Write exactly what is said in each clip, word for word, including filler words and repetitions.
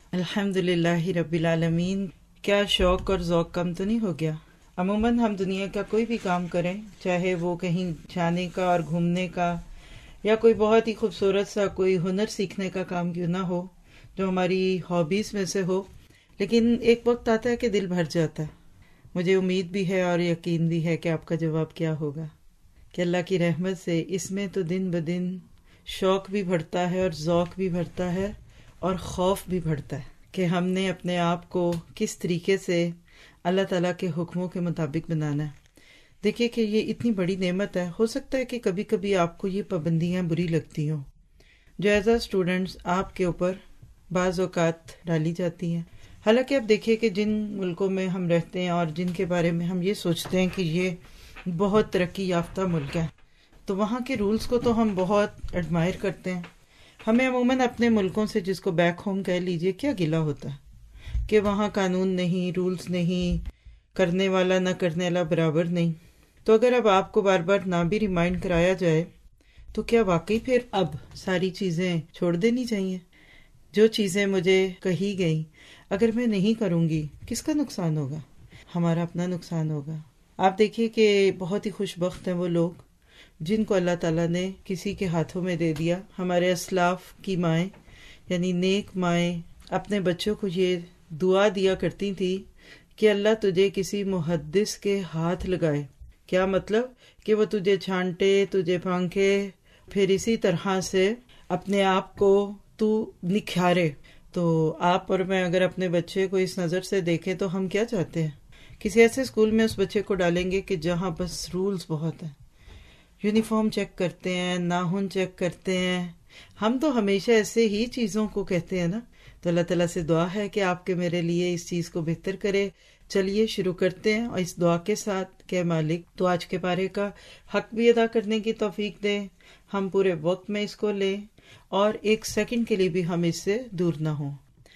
الحمدللہ رب العالمین. کیا شوق اور ذوق کم تو نہیں ہو گیا؟ عموماً ہم دنیا کا کوئی بھی کام کریں، چاہے وہ کہیں جانے کا اور گھومنے کا یا کوئی بہت ہی خوبصورت سا کوئی ہنر سیکھنے کا کام کیوں نہ ہو جو ہماری ہابیز میں سے ہو، لیکن ایک وقت آتا ہے کہ دل بھر جاتا ہے. مجھے امید بھی ہے اور یقین بھی ہے کہ آپ کا جواب کیا ہوگا کہ اللہ کی رحمت سے اس میں تو دن بدن شوق بھی بڑھتا ہے اور ذوق بھی بڑھتا ہے اور خوف بھی بڑھتا ہے کہ ہم نے اپنے آپ کو کس طریقے سے اللہ تعالیٰ کے حکموں کے مطابق بنانا ہے. دیکھیے کہ یہ اتنی بڑی نعمت ہے. ہو سکتا ہے کہ کبھی کبھی آپ کو یہ پابندیاں بری لگتی ہوں جو ایز اے اسٹوڈنٹس آپ کے اوپر بعض اوقات ڈالی جاتی ہیں. حالانکہ اب دیکھیے کہ جن ملکوں میں ہم رہتے ہیں اور جن کے بارے میں ہم یہ سوچتے ہیں کہ یہ بہت ترقی یافتہ ملک ہے، تو وہاں کے رولز کو تو ہم بہت ایڈمائر کرتے ہیں. ہمیں عموماً اپنے ملکوں سے، جس کو بیک ہوم کہہ لیجئے، کیا گلہ ہوتا ہے کہ وہاں قانون نہیں، رولز نہیں، کرنے والا نہ کرنے والا برابر نہیں. تو اگر اب آپ کو بار بار نہ بھی ریمائنڈ کرایا جائے تو کیا واقعی پھر اب ساری چیزیں چھوڑ دینی چاہیے؟ جو چیزیں مجھے کہی گئیں اگر میں نہیں کروں گی، کس کا نقصان ہوگا؟ ہمارا اپنا نقصان ہوگا. آپ دیکھیے کہ بہت ہی خوش بخت ہیں وہ لوگ جن کو اللہ تعالیٰ نے کسی کے ہاتھوں میں دے دیا. ہمارے اسلاف کی مائیں یعنی نیک مائیں اپنے بچوں کو یہ دعا دیا کرتی تھی کہ اللہ تجھے کسی محدث کے ہاتھ لگائے. کیا مطلب؟ کہ وہ تجھے چھانٹے، تجھے پھانکے، پھر اسی طرح سے اپنے آپ کو تو نکھارے. تو آپ اور میں اگر اپنے بچے کو اس نظر سے دیکھیں تو ہم کیا چاہتے ہیں؟ کسی ایسے اسکول میں اس بچے کو ڈالیں گے کہ جہاں بس رولز بہت ہیں، یونیفارم چیک کرتے ہیں، ناخن چیک کرتے ہیں. ہم تو ہمیشہ ایسے ہی چیزوں کو کہتے ہیں نا. تو اللہ تعالیٰ سے دعا ہے کہ آپ کے میرے لیے اس چیز کو بہتر کرے. چلیے شروع کرتے ہیں اور اس دعا کے ساتھ کہ مالک تو آج کے پارے کا حق بھی ادا کرنے کی توفیق دیں، ہم پورے وقت میں اس کو لیں اور ایک سیکنڈ کے لیے بھی ہم اس سے دور نہ ہوں.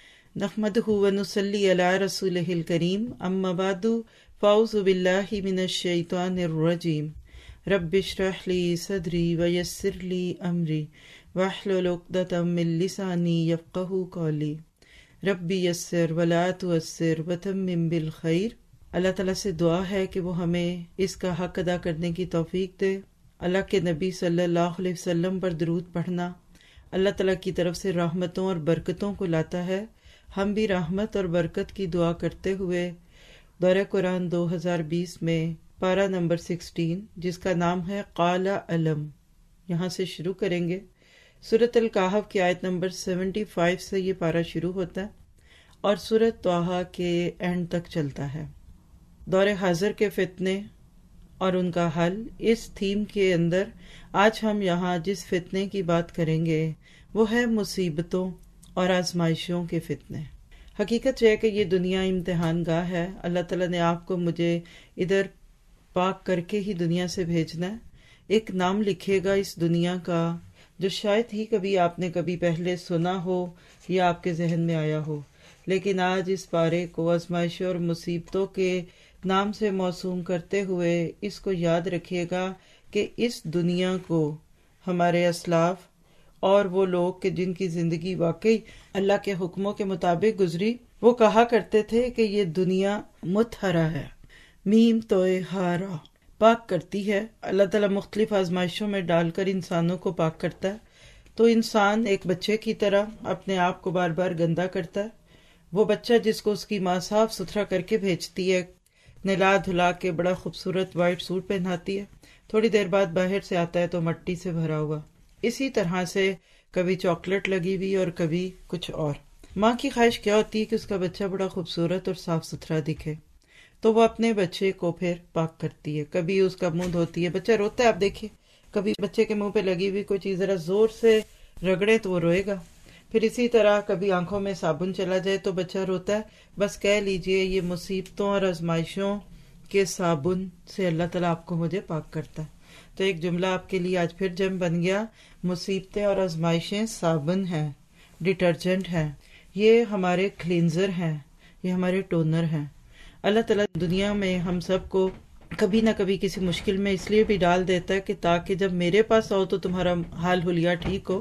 نحمدہ ونصلی علی رسولہ الکریم، اما بعد فاعوذ باللہ من الشیطان الرجیم. رب اشرح لی صدری ویسر لی امری واحلل عقدۃ من لسانی یفقہوا قولی. ربی یسر ولا تعسر وتمم بالخیر. اللہ تعالیٰ سے دعا ہے کہ وہ ہمیں اس کا حق ادا کرنے کی توفیق دے. اللہ کے نبی صلی اللہ علیہ وسلم پر درود پڑھنا اللہ تعالیٰ کی طرف سے رحمتوں اور برکتوں کو لاتا ہے. ہم بھی رحمت اور برکت کی دعا کرتے ہوئے دورہ قرآن دو ہزار بیس میں پارہ نمبر سکسٹین جس کا نام ہے قال علم، یہاں سے شروع کریں گے. سورۃ الکہف کی آیت نمبر سیونٹی فائیو سے یہ پارہ شروع ہوتا ہے اور سورۃ طٰہٰ کے اینڈ تک چلتا ہے. دور حاضر کے فتنے اور ان کا حل، اس تھیم کے اندر آج ہم یہاں جس فتنے کی بات کریں گے وہ ہے مصیبتوں اور آزمائشوں کے فتنے. حقیقت یہ ہے کہ یہ دنیا امتحان گاہ ہے. اللہ تعالیٰ نے آپ کو مجھے ادھر پاک کر کے ہی دنیا سے بھیجنا ہے. ایک نام لکھے گا اس دنیا کا جو شاید ہی کبھی آپ نے کبھی پہلے سنا ہو یا آپ کے ذہن میں آیا ہو، لیکن آج اس پارے کو آزمائشوں اور مصیبتوں کے نام سے موسوم کرتے ہوئے اس کو یاد رکھیے گا کہ اس دنیا کو ہمارے اسلاف اور وہ لوگ کہ جن کی زندگی واقعی اللہ کے حکموں کے مطابق گزری، وہ کہا کرتے تھے کہ یہ دنیا مطہرہ ہے. میم توئے ہارا پاک کرتی ہے. اللہ تعالیٰ مختلف آزمائشوں میں ڈال کر انسانوں کو پاک کرتا ہے. تو انسان ایک بچے کی طرح اپنے آپ کو بار بار گندا کرتا ہے. وہ بچہ جس کو اس کی ماں صاف ستھرا کر کے بھیجتی ہے، نلا دھلا کے بڑا خوبصورت وائٹ سوٹ پہناتی ہے، تھوڑی دیر بعد باہر سے آتا ہے تو مٹی سے بھرا ہوا. اسی طرح سے کبھی چاکلیٹ لگی ہوئی اور کبھی کچھ اور. ماں کی خواہش کیا ہوتی ہے کہ اس کا بچہ بڑا خوبصورت اور صاف ستھرا دکھے، تو وہ اپنے بچے کو پھر پاک کرتی ہے. کبھی اس کا منہ دھوتی ہے، بچہ روتا ہے، آپ دیکھیے کبھی بچے کے منہ پہ لگی ہوئی کوئی چیز ذرا زور سے رگڑے تو وہ روئے گا. پھر اسی طرح کبھی آنکھوں میں صابن چلا جائے تو بچہ روتا ہے. بس کہہ لیجئے یہ مصیبتوں اور آزمائشوں کے صابن سے اللہ تعالیٰ آپ کو مجھے پاک کرتا ہے. تو ایک جملہ آپ کے لیے آج پھر جم بن گیا، مصیبتیں اور آزمائشیں صابن ہیں، ڈٹرجنٹ ہیں، یہ ہمارے کلینزر ہیں، یہ ہمارے ٹونر ہیں. اللہ تعالیٰ دنیا میں ہم سب کو کبھی نہ کبھی کسی مشکل میں اس لیے بھی ڈال دیتا ہے کہ تاکہ جب میرے پاس آؤ تو تمہارا حال حلیہ ٹھیک ہو.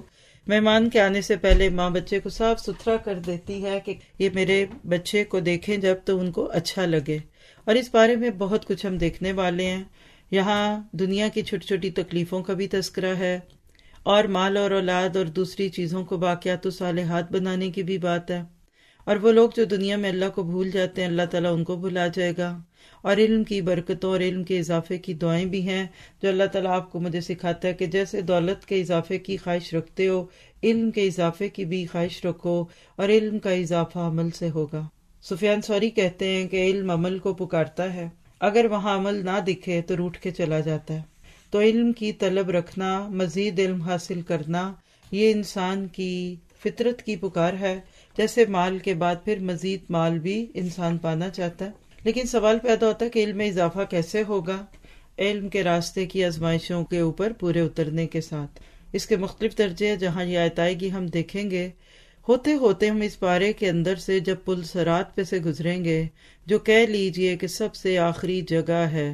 مہمان کے آنے سے پہلے ماں بچے کو صاف ستھرا کر دیتی ہے کہ یہ میرے بچے کو دیکھیں جب تو ان کو اچھا لگے، اور اس بارے میں بہت کچھ ہم دیکھنے والے ہیں۔ یہاں دنیا کی چھوٹی چھوٹی تکلیفوں کا بھی تذکرہ ہے، اور مال اور اولاد اور دوسری چیزوں کو باقیات و صالحات بنانے کی بھی بات ہے۔ اور وہ لوگ جو دنیا میں اللہ کو بھول جاتے ہیں، اللہ تعالیٰ ان کو بھلا جائے گا۔ اور علم کی برکتوں اور علم کے اضافے کی دعائیں بھی ہیں جو اللہ تعالیٰ آپ کو مجھے سکھاتا ہے کہ جیسے دولت کے اضافے کی خواہش رکھتے ہو، علم کے اضافے کی بھی خواہش رکھو، اور علم کا اضافہ عمل سے ہوگا۔ سفیان ثوری کہتے ہیں کہ علم عمل کو پکارتا ہے، اگر وہاں عمل نہ دکھے تو روٹھ کے چلا جاتا ہے۔ تو علم کی طلب رکھنا، مزید علم حاصل کرنا، یہ انسان کی فطرت کی پکار ہے۔ جیسے مال کے بعد پھر مزید مال بھی انسان پانا چاہتا ہے، لیکن سوال پیدا ہوتا ہے کہ علم میں اضافہ کیسے ہوگا؟ علم کے راستے کی آزمائشوں کے اوپر پورے اترنے کے ساتھ۔ اس کے مختلف درجے ہیں، جہاں یہ آیت آئے گی ہم دیکھیں گے۔ ہوتے ہوتے ہم اس بارے کے اندر سے جب پل صراط پہ سے گزریں گے، جو کہہ لیجئے کہ سب سے آخری جگہ ہے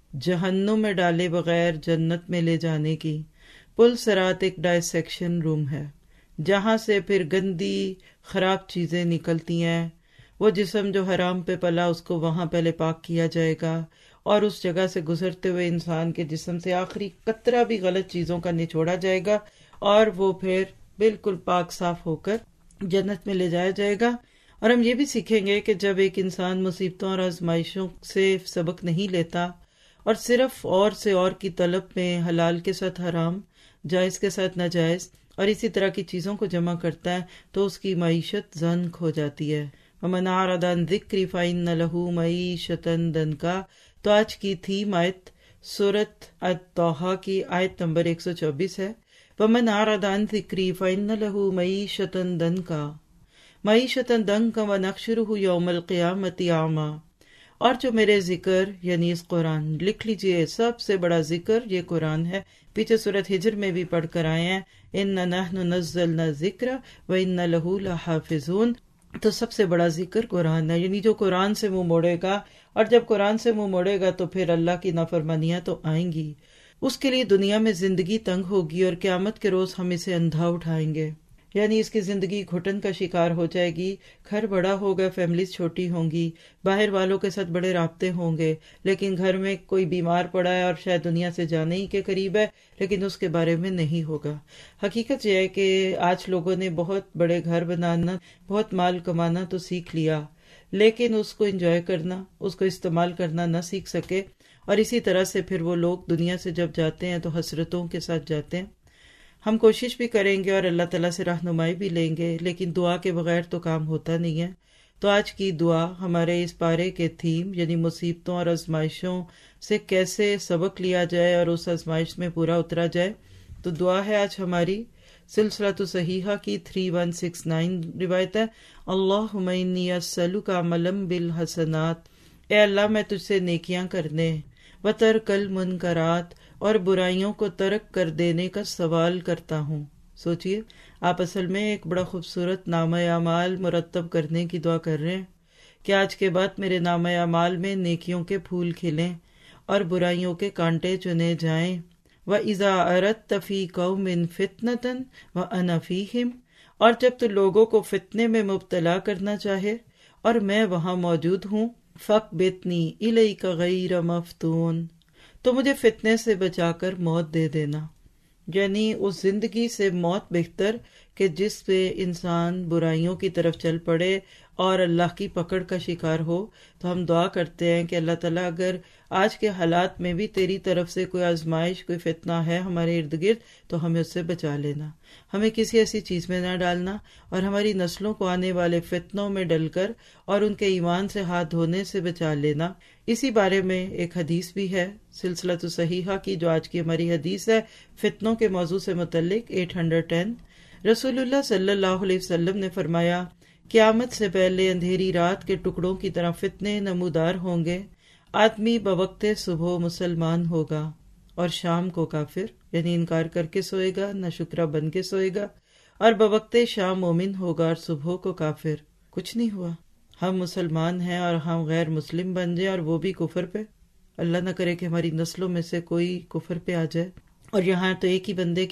جہنم میں ڈالے بغیر جنت میں لے جانے کی، پل صراط ایک ڈائسیکشن روم ہے جہاں سے پھر گندی خراب چیزیں نکلتی ہیں۔ وہ جسم جو حرام پہ پلا اس کو وہاں پہلے پاک کیا جائے گا، اور اس جگہ سے گزرتے ہوئے انسان کے جسم سے آخری قطرہ بھی غلط چیزوں کا نچوڑا جائے گا، اور وہ پھر بالکل پاک صاف ہو کر جنت میں لے جایا جائے گا۔ اور ہم یہ بھی سیکھیں گے کہ جب ایک انسان مصیبتوں اور آزمائشوں سے سبق نہیں لیتا اور صرف اور سے اور کی طلب میں حلال کے ساتھ حرام، جائز کے ساتھ ناجائز اور اسی طرح کی چیزوں کو جمع کرتا ہے، تو اس کی معیشت زنک ہو جاتی ہے۔ وَمَنْ أَعْرَضَ عَنْ ذِكْرِي فَإِنَّ لَهُ مَعِيشَةً ضَنْكًا۔ تو آج کی تھیم آیت سورۃ الطٰہٰ کی آیت نمبر ایک سو چوبیس ہے۔ وَمَنْ أَعْرَضَ عَنْ ذِكْرِي فَإِنَّ لَهُ مَعِيشَةً ضَنْكًا مَعِيشَةً ضَنْكًا وَنَحْشُرُهُ يَوْمَ الْقِيَامَةِ أَعْمَىٰ۔ اور جو میرے ذکر یعنی اس قرآن، لکھ لیجئے سب سے بڑا ذکر یہ قرآن ہے، پیچھے سورۃ ہجر میں بھی پڑھ کر آئے ہیں، إِنَّا نَحْنُ نَزَّلْنَا الذِّكْرَ وَإِنَّا لَهُ لَحَافِظُونَ۔ تو سب سے بڑا ذکر قرآن ہے، یعنی جو قرآن سے منہ موڑے گا، اور جب قرآن سے منہ موڑے گا تو پھر اللہ کی نافرمانیاں تو آئیں گی، اس کے لیے دنیا میں زندگی تنگ ہوگی، اور قیامت کے روز ہم اسے اندھا اٹھائیں گے، یعنی اس کی زندگی گھٹن کا شکار ہو جائے گی۔ گھر بڑا ہوگا، فیملیز چھوٹی ہوں گی، باہر والوں کے ساتھ بڑے رابطے ہوں گے، لیکن گھر میں کوئی بیمار پڑا ہے اور شاید دنیا سے جانے ہی کے قریب ہے، لیکن اس کے بارے میں نہیں ہوگا۔ حقیقت یہ ہے کہ آج لوگوں نے بہت بڑے گھر بنانا، بہت مال کمانا تو سیکھ لیا، لیکن اس کو انجوائے کرنا، اس کو استعمال کرنا نہ سیکھ سکے، اور اسی طرح سے پھر وہ لوگ دنیا سے جب جاتے ہیں تو حسرتوں کے ساتھ جاتے ہیں۔ ہم کوشش بھی کریں گے اور اللہ تعالیٰ سے رہنمائی بھی لیں گے، لیکن دعا کے بغیر تو کام ہوتا نہیں ہے۔ تو آج کی دعا ہمارے اس پارے کے تھیم یعنی مصیبتوں اور آزمائشوں سے کیسے سبق لیا جائے اور اس آزمائش میں پورا اترا جائے۔ تو دعا ہے آج ہماری سلسلۃ صحیحہ کی تین سو انہتر روایت ہے، اللہم انی اسألک عملا بالحسنات، اے اللہ میں تجھ سے نیکیاں کرنے، وترک المنکرات، اور برائیوں کو ترک کر دینے کا سوال کرتا ہوں۔ سوچئے آپ اصل میں ایک بڑا خوبصورت نامہ اعمال مرتب کرنے کی دعا کر رہے ہیں کہ آج کے بعد میرے نامہ اعمال میں نیکیوں کے پھول کھلیں اور برائیوں کے کانٹے چنے جائیں۔ وَإِذَا أَرَدْتَ فِي قَوْمٍ فِتْنَةً وَأَنَا فِيهِمْ، اور جب تو لوگوں کو فتنے میں مبتلا کرنا چاہے اور میں وہاں موجود ہوں، فَاقْبِضْنِی إِلَيْکَ غَیْرَ مَفْتُونٍ، تو مجھے فتنے سے بچا کر موت دے دینا، یعنی اس زندگی سے موت بہتر کہ جس پہ انسان برائیوں کی طرف چل پڑے اور اللہ کی پکڑ کا شکار ہو۔ تو ہم دعا کرتے ہیں کہ اللہ تعالیٰ اگر آج کے حالات میں بھی تیری طرف سے کوئی آزمائش، کوئی فتنہ ہے ہمارے ارد گرد، تو ہمیں اس سے بچا لینا، ہمیں کسی ایسی چیز میں نہ ڈالنا، اور ہماری نسلوں کو آنے والے فتنوں میں ڈل کر اور ان کے ایمان سے ہاتھ دھونے سے بچا لینا۔ اسی بارے میں ایک حدیث بھی ہے سلسلۃ صحیحہ کی، جو آج کی ہماری حدیث ہے فتنوں کے موضوع سے متعلق آٹھ سو دس۔ رسول اللہ صلی اللہ علیہ وسلم نے فرمایا، قیامت سے پہلے اندھیری رات کے ٹکڑوں کی طرح فتنے نمودار ہوں گے۔ آدمی بوقت صبح مسلمان ہوگا اور شام کو کافر، یعنی انکار کر کے سوئے گا، نہ شکرہ بن کے سوئے گا، اور بوقت شام مومن ہوگا اور صبح کو کافر۔ کچھ نہیں ہوا، ہم مسلمان ہیں اور ہم غیر مسلم بن جائیں، اور وہ بھی کفر پہ۔ اللہ نہ کرے کہ ہماری نسلوں میں سے کوئی کفر پہ آ جائے۔ اور یہاں تو ایک ہی بندے کی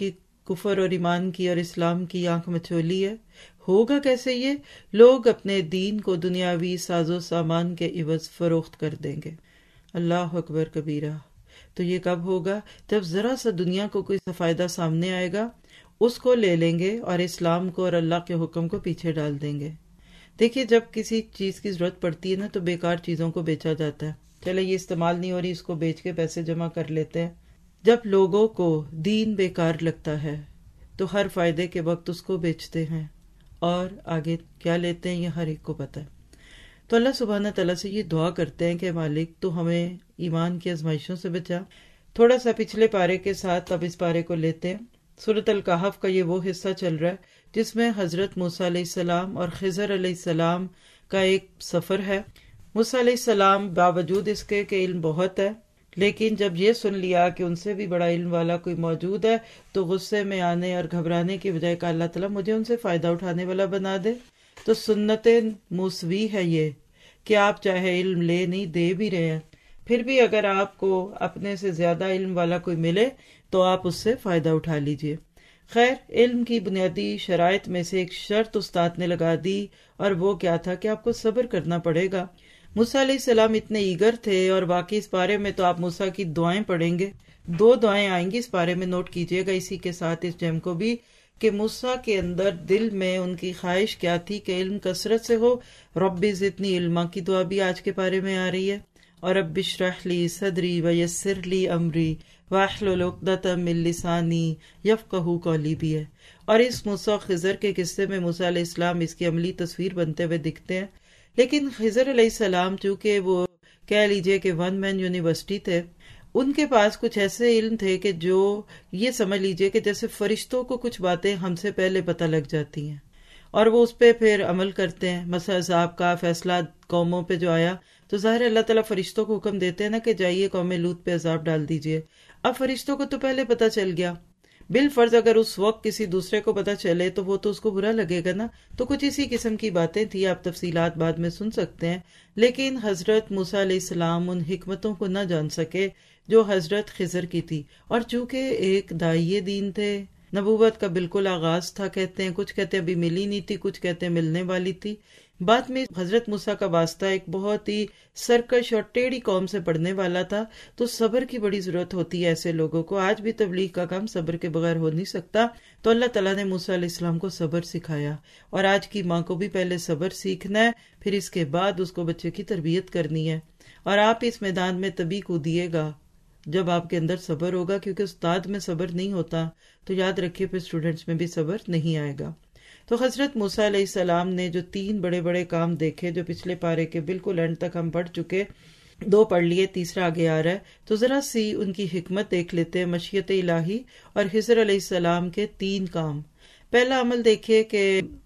کفر اور ایمان کی اور اسلام کی آنکھ مچولی ہے۔ ہوگا کیسے یہ؟ لوگ اپنے دین کو دنیاوی ساز و سامان کے عوض فروخت کر دیں گے۔ اللہ اکبر کبیرہ۔ تو یہ کب ہوگا؟ جب ذرا سا دنیا کو کوئی فائدہ سامنے آئے گا، اس کو لے لیں گے اور اسلام کو اور اللہ کے حکم کو پیچھے ڈال دیں گے۔ دیکھیے جب کسی چیز کی ضرورت پڑتی ہے نا تو بیکار چیزوں کو بیچا جاتا ہے، چلے یہ استعمال نہیں ہو رہی، اس کو بیچ کے پیسے جمع کر لیتے ہیں۔ جب لوگوں کو دین بیکار لگتا ہے تو ہر فائدے کے وقت اس کو بیچتے ہیں اور آگے کیا لیتے ہیں یہ ہر ایک کو پتہ ہے۔ تو اللہ سبحانہ تعالیٰ سے یہ دعا کرتے ہیں کہ مالک تو ہمیں ایمان کی آزمائشوں سے بچا۔ تھوڑا سا پچھلے پارے کے ساتھ اب اس پارے کو لیتے ہیں۔ سورۃ الکہف کا یہ وہ حصہ چل رہا ہے جس میں حضرت موسیٰ علیہ السلام اور خضر علیہ السلام کا ایک سفر ہے۔ موسیٰ علیہ السلام باوجود اس کے کہ علم بہت ہے، لیکن جب یہ سن لیا کہ ان سے بھی بڑا علم والا کوئی موجود ہے تو غصے میں آنے اور گھبرانے کی بجائے کہ اللہ تعالیٰ مجھے ان سے فائدہ اٹھانے والا بنا دے۔ تو سنت موسوی ہے یہ کہ آپ چاہے علم لے نہیں دے بھی رہے ہیں، پھر بھی اگر آپ کو اپنے سے زیادہ علم والا کوئی ملے تو آپ اس سے فائدہ اٹھا لیجئے۔ خیر، علم کی بنیادی شرائط میں سے ایک شرط استاد نے لگا دی، اور وہ کیا تھا کہ آپ کو صبر کرنا پڑے گا۔ موسیٰ علیہ السلام اتنے ایگر تھے، اور واقعی اس بارے میں تو آپ موسیٰ کی دعائیں پڑھیں گے، دو دعائیں آئیں گی اس بارے میں، نوٹ کیجئے گا اسی کے ساتھ اس جم کو بھی، کہ موسیٰ کے اندر دل میں ان کی خواہش کیا تھی کہ علم کثرت سے ہو۔ رب زدنی علما کی دعا بھی آج کے بارے میں آ رہی ہے، اور رب اشرح لی صدری ویسر لی امری واحلل عقدۃ من لسانی یفقہوا قولی بھی ہے۔ اور اس موسیٰ خضر کے قصے میں موسیٰ علیہ السلام اس کی عملی تصویر بنتے ہوئے دکھتے ہیں، لیکن خضر علیہ السلام چونکہ وہ کہہ لیجئے کہ ون مین یونیورسٹی تھے، ان کے پاس کچھ ایسے علم تھے کہ جو یہ سمجھ لیجئے کہ جیسے فرشتوں کو کچھ باتیں ہم سے پہلے پتہ لگ جاتی ہیں اور وہ اس پہ پھر عمل کرتے ہیں۔ مثلا عذاب کا فیصلہ قوموں پہ جو آیا تو ظاہر اللہ تعالیٰ فرشتوں کو حکم دیتے ہیں نا کہ جائیے قوم لوط پہ عذاب ڈال دیجئے۔ اب فرشتوں کو تو پہلے پتہ چل گیا، بالفرض اگر اس وقت کسی دوسرے کو پتہ چلے تو وہ تو اس کو برا لگے گا نا۔ تو کچھ اسی قسم کی باتیں تھی، آپ تفصیلات بعد میں سن سکتے ہیں، لیکن حضرت موسیٰ علیہ السلام ان حکمتوں کو نہ جان سکے جو حضرت خضر کی تھی، اور چونکہ ایک داعیے دین تھے، نبوت کا بالکل آغاز تھا، کہتے ہیں کچھ کہتے ہیں ابھی ملی نہیں تھی، کچھ کہتے ہیں ملنے والی تھی۔ بعد میں حضرت موسیٰ کا واسطہ ایک بہت ہی سرکش اور ٹیڑھی قوم سے پڑھنے والا تھا، تو صبر کی بڑی ضرورت ہوتی ہے ایسے لوگوں کو۔ آج بھی تبلیغ کا کام صبر کے بغیر ہو نہیں سکتا، تو اللہ تعالیٰ نے موسیٰ علیہ السلام کو صبر سکھایا، اور آج کی ماں کو بھی پہلے صبر سیکھنا ہے، پھر اس کے بعد اس کو بچے کی تربیت کرنی ہے۔ اور آپ اس میدان میں تبھی کودیے گا جب آپ کے اندر صبر ہوگا، کیونکہ استاد میں صبر نہیں ہوتا تو یاد رکھیے پھر اسٹوڈنٹس میں بھی صبر نہیں آئے گا۔ تو حضرت موسیٰ علیہ السلام نے جو تین بڑے بڑے کام دیکھے، جو پچھلے پارے کے بالکل اینڈ تک ہم پڑھ چکے، دو پڑھ لیے، تیسرا آگے آ رہا ہے، تو ذرا سی ان کی حکمت دیکھ لیتے ہیں، مشیت الہی اور خضر علیہ السلام کے تین کام۔ پہلا عمل دیکھیے کہ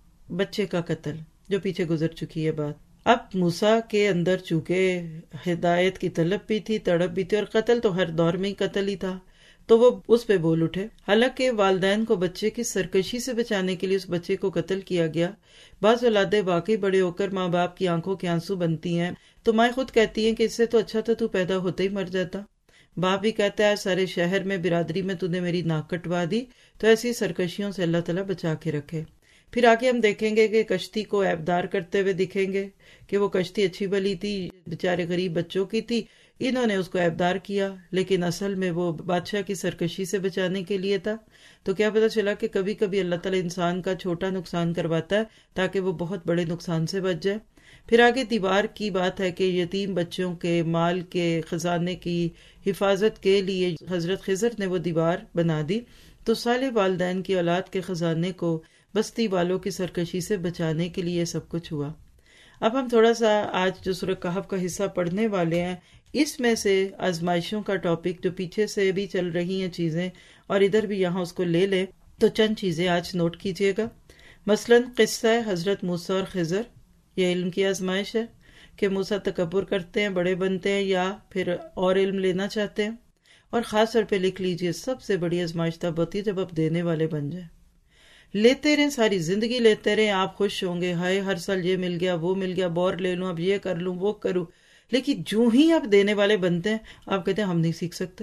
بچے کا قتل، جو پیچھے گزر چکی ہے بات۔ اب موسیٰ کے اندر چونکہ ہدایت کی طلب بھی تھی، تڑپ بھی تھی، اور قتل تو ہر دور میں ہی قتل ہی تھا، تو وہ اس پہ بول اٹھے۔ حالانکہ والدین کو بچے کی سرکشی سے بچانے کے لیے اس بچے کو قتل کیا گیا۔ بعض اولادیں واقعی بڑے ہو کر ماں باپ کی آنکھوں کے آنسو بنتی ہیں، تو مائیں خود کہتی ہیں کہ اس سے تو اچھا تھا تو پیدا ہوتے ہی مر جاتا۔ باپ بھی کہتا ہے سارے شہر میں برادری میں تو نے میری ناک کٹوا دی۔ تو ایسی سرکشیوں سے اللہ تعالیٰ بچا کے رکھے۔ پھر آگے ہم دیکھیں گے کہ کشتی کو عیبدار کرتے ہوئے دکھیں گے کہ وہ کشتی اچھی بلی تھی، بیچارے غریب بچوں کی تھی، انہوں نے اس کو عیبدار کیا، لیکن اصل میں وہ بادشاہ کی سرکشی سے بچانے کے لیے تھا۔ تو کیا پتہ چلا کہ کبھی کبھی اللہ تعالیٰ انسان کا چھوٹا نقصان کرواتا ہے تاکہ وہ بہت بڑے نقصان سے بچ جائے۔ پھر آگے دیوار کی بات ہے کہ یتیم بچوں کے مال کے خزانے کی حفاظت کے لیے حضرت خضر نے وہ دیوار بنا دی۔ تو صالح والدین کی اولاد کے خزانے کو بستی والوں کی سرکشی سے بچانے کے لیے سب کچھ ہوا۔ اب ہم تھوڑا سا آج جو سورہ کہف کا حصہ پڑھنے والے ہیں، اس میں سے آزمائشوں کا ٹاپک جو پیچھے سے بھی چل رہی ہیں چیزیں اور ادھر بھی یہاں اس کو لے لیں، تو چند چیزیں آج نوٹ کیجیے گا۔ مثلاً قصہ حضرت موسیٰ اور خضر، یہ علم کی آزمائش ہے کہ موسیٰ تکبر کرتے ہیں، بڑے بنتے ہیں، یا پھر اور علم لینا چاہتے ہیں۔ اور خاص طور پہ لکھ لیجئے، سب سے بڑی آزمائش تب ہوتی ہے جب آپ دینے والے بن جائیں۔ لیتے رہیں، ساری زندگی لیتے رہیں، آپ خوش ہوں گے، ہائے ہر سال یہ مل گیا، وہ مل گیا، بور لے لوں، اب یہ کر لوں، وہ کروں، لیکن جو ہی آپ دینے والے بنتے ہیں آپ کہتے ہیں ہم نہیں سیکھ سکتے،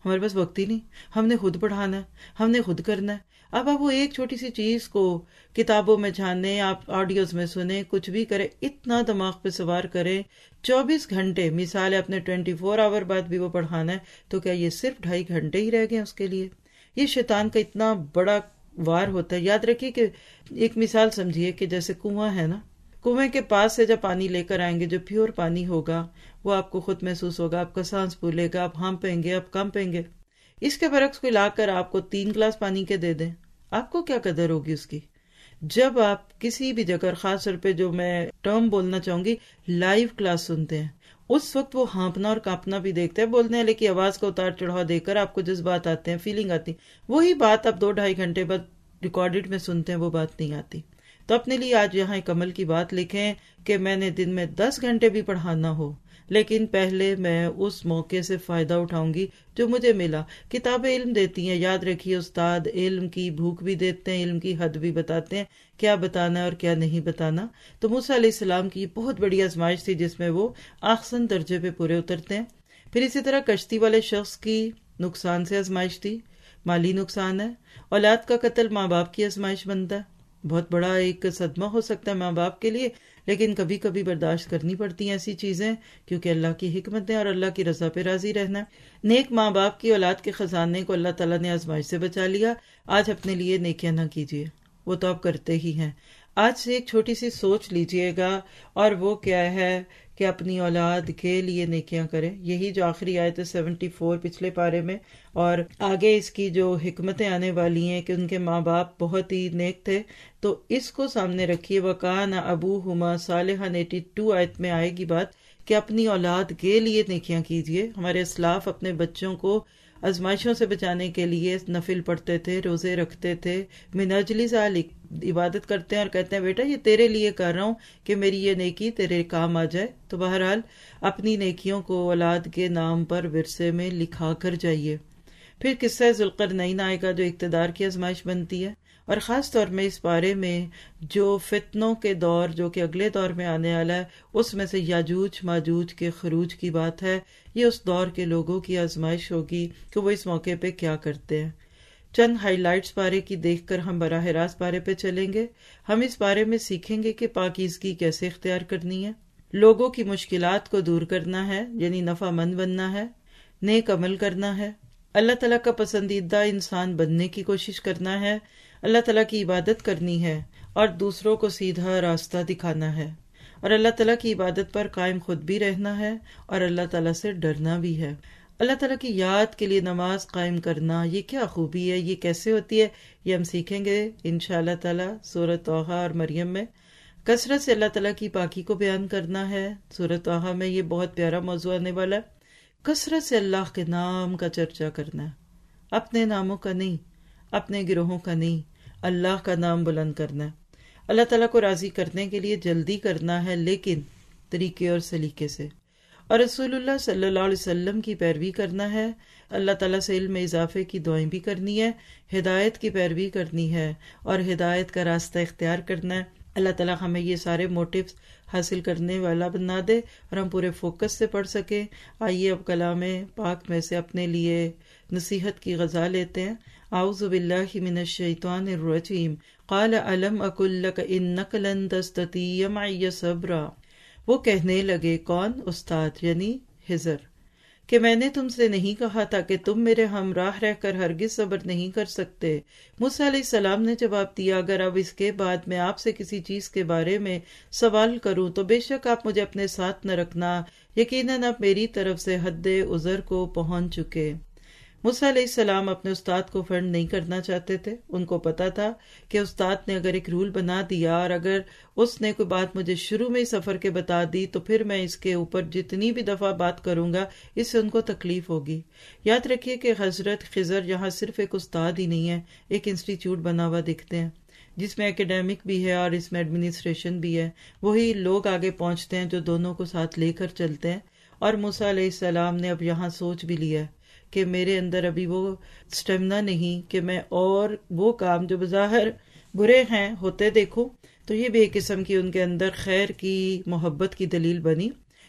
ہمارے پاس وقت ہی نہیں، ہم نے خود پڑھانا ہے، ہم نے خود کرنا ہے۔ اب آپ وہ ایک چھوٹی سی چیز کو کتابوں میں جانیں، آپ آڈیوز میں سنیں، کچھ بھی کریں، اتنا دماغ پہ سوار کریں، چوبیس گھنٹے مثال ہے اپنے ٹوینٹی فور آور بعد بھی وہ پڑھانا ہے، تو کیا یہ صرف ڈھائی گھنٹے ہی رہ گئے اس کے لیے؟ یہ شیطان کا اتنا بڑا وار ہوتا ہے۔ یاد رکھیے کہ ایک مثال سمجھیے کہ جیسے کنواں ہے نا، کنویں کے پاس سے جب پانی لے کر آئیں گے، جو پیور پانی ہوگا وہ آپ کو خود محسوس ہوگا، آپ کا سانس پھولے گا، آپ ہانپیں گے، آپ کانپیں گے۔ اس کے برعکس کوئی لا کر آپ کو تین گلاس پانی کے دے دیں، آپ کو کیا قدر ہوگی اس کی؟ جب آپ کسی بھی جگہ، خاص طور پہ جو میں ٹرم بولنا چاہوں گی، لائیو کلاس سنتے ہیں، اس وقت وہ ہانپنا اور کانپنا بھی دیکھتے ہیں، بولنے والے کی آواز کا اتار چڑھاؤ دیکھ کر آپ کو جذبات آتے ہیں، فیلنگ آتی، وہی بات آپ دو ڈھائی گھنٹے بعد ریکارڈڈ میں سنتے ہیں، وہ بات نہیں آتی۔ تو اپنے لیے آج یہاں ایک عمل کی بات لکھیں کہ میں نے دن میں دس گھنٹے بھی پڑھانا ہو، لیکن پہلے میں اس موقع سے فائدہ اٹھاؤں گی جو مجھے ملا۔ کتابیں علم دیتی ہیں، یاد رکھیے استاد علم کی بھوک بھی دیتے ہیں، علم کی حد بھی بتاتے ہیں، کیا بتانا ہے اور کیا نہیں بتانا۔ تو موسیٰ علیہ السلام کی بہت بڑی آزمائش تھی جس میں وہ احسن درجے پہ پورے اترتے ہیں۔ پھر اسی طرح کشتی والے شخص کی نقصان سے آزمائش تھی، مالی نقصان ہے۔ اولاد کا قتل ماں باپ کی آزمائش بنتا ہے، بہت بڑا ایک صدمہ ہو سکتا ہے ماں باپ کے لیے، لیکن کبھی کبھی برداشت کرنی پڑتی ہیں ایسی چیزیں، کیونکہ اللہ کی حکمت ہے اور اللہ کی رضا پہ راضی رہنا ہے۔ نیک ماں باپ کی اولاد کے خزانے کو اللہ تعالیٰ نے آزمائش سے بچا لیا۔ آج اپنے لیے نیکیاں نہ کیجیے، وہ تو آپ کرتے ہی ہیں۔ آج سے ایک چھوٹی سی سوچ لیجیے گا، اور وہ کیا ہے کہ اپنی اولاد کے لیے نیکیاں کریں۔ یہی جو آخری آیت ہے سیونٹی فور پچھلے پارے میں، اور آگے اس کی جو حکمتیں آنے والی ہیں کہ ان کے ماں باپ بہت ہی نیک تھے، تو اس کو سامنے رکھیے۔ وَقَانَ أَبُوهُمَا صَالِحًا، ایٹی ٹو آیت میں آئے گی بات کہ اپنی اولاد کے لیے نیکیاں کیجیے۔ ہمارے اسلاف اپنے بچوں کو آزمائشوں سے بچانے کے لیے نفل پڑھتے تھے، روزے رکھتے تھے، من اجل ذالک، عبادت کرتے ہیں اور کہتے ہیں بیٹا یہ تیرے لیے کر رہا ہوں کہ میری یہ نیکی تیرے کام آ جائے۔ تو بہرحال اپنی نیکیوں کو اولاد کے نام پر ورثے میں لکھا کر جائیے۔ پھر قصہ ذوالقرنین آئے گا جو اقتدار کی آزمائش بنتی ہے، اور خاص طور میں اس بارے میں جو فتنوں کے دور جو کہ اگلے دور میں آنے والا ہے، اس میں سے یاجوج ماجوج کے خروج کی بات ہے۔ یہ اس دور کے لوگوں کی آزمائش ہوگی کہ وہ اس موقع پہ کیا کرتے ہیں۔ چند ہائی لائٹس بارے کی دیکھ کر ہم براہ راست بارے پہ چلیں گے۔ ہم اس بارے میں سیکھیں گے کہ پاکیزگی کیسے اختیار کرنی ہے، لوگوں کی مشکلات کو دور کرنا ہے یعنی نفع مند بننا ہے، نیک عمل کرنا ہے، اللہ تعالیٰ کا پسندیدہ انسان بننے کی کوشش کرنا ہے، اللہ تعالیٰ کی عبادت کرنی ہے اور دوسروں کو سیدھا راستہ دکھانا ہے، اور اللہ تعالیٰ کی عبادت پر قائم خود بھی رہنا ہے اور اللہ تعالیٰ سے ڈرنا بھی ہے۔ اللہ تعالیٰ کی یاد کے لیے نماز قائم کرنا، یہ کیا خوبی ہے، یہ کیسے ہوتی ہے، یہ ہم سیکھیں گے انشاءاللہ تعالیٰ سورۃ طٰہٰ اور مریم میں۔ کثرت سے اللہ تعالیٰ کی پاکی کو بیان کرنا ہے، سورۃ طٰہٰ میں یہ بہت پیارا موضوع آنے والا ہے۔ کثرت سے اللہ کے نام کا چرچا کرنا ہے، اپنے ناموں کا نہیں، اپنے گروہوں کا نہیں، اللہ کا نام بلند کرنا ہے۔ اللہ تعالیٰ کو راضی کرنے کے لیے جلدی کرنا ہے، لیکن طریقے اور سلیقے سے، اور رسول اللہ صلی اللہ علیہ وسلم کی پیروی کرنا ہے۔ اللہ تعالیٰ سے علم اضافے کی دعائیں بھی کرنی ہے، ہدایت کی پیروی کرنی ہے اور ہدایت کا راستہ اختیار کرنا ہے۔ اللہ تعالیٰ ہمیں یہ سارے موٹیوز حاصل کرنے والا بنا دے اور ہم پورے فوکس سے پڑھ سکیں۔ آئیے اب کلام پاک میں سے اپنے لیے نصیحت کی غذا لیتے ہیں۔ اعوذ باللہ من الشیطان الرجیم، قال الم اقل لک انک لن تستطیع معی صبرا۔ وہ کہنے لگے، کون؟ استاد یعنی خضر، کہ میں نے تم سے نہیں کہا تھا کہ تم میرے ہمراہ رہ کر ہرگز صبر نہیں کر سکتے؟ موسیٰ علیہ السلام نے جواب دیا، اگر اب اس کے بعد میں آپ سے کسی چیز کے بارے میں سوال کروں تو بے شک آپ مجھے اپنے ساتھ نہ رکھنا، یقیناً آپ میری طرف سے حد عذر کو پہنچ چکے۔ موسیٰ علیہ السلام اپنے استاد کو فرنڈ نہیں کرنا چاہتے تھے۔ ان کو پتا تھا کہ استاد نے اگر ایک رول بنا دیا اور اگر اس نے کوئی بات مجھے شروع میں ہی سفر کے بتا دی تو پھر میں اس کے اوپر جتنی بھی دفعہ بات کروں گا اس سے ان کو تکلیف ہوگی۔ یاد رکھیے کہ حضرت خضر یہاں صرف ایک استاد ہی نہیں ہے، ایک انسٹیٹیوٹ بنا ہوا دکھتے ہیں جس میں اکیڈیمک بھی ہے اور اس میں ایڈمنسٹریشن بھی ہے۔ وہی لوگ آگے پہنچتے ہیں جو دونوں کو ساتھ لے کر چلتے ہیں، اور موسیٰ علیہ السلام نے اب یہاں سوچ بھی لیا ہے کہ میرے اندر ابھی وہ سٹیمنا نہیں کہ میں اور وہ کام جو بظاہر برے ہیں ہوتے دیکھوں۔ تو یہ بھی ایک قسم کی ان کے اندر خیر کی محبت کی دلیل بنی۔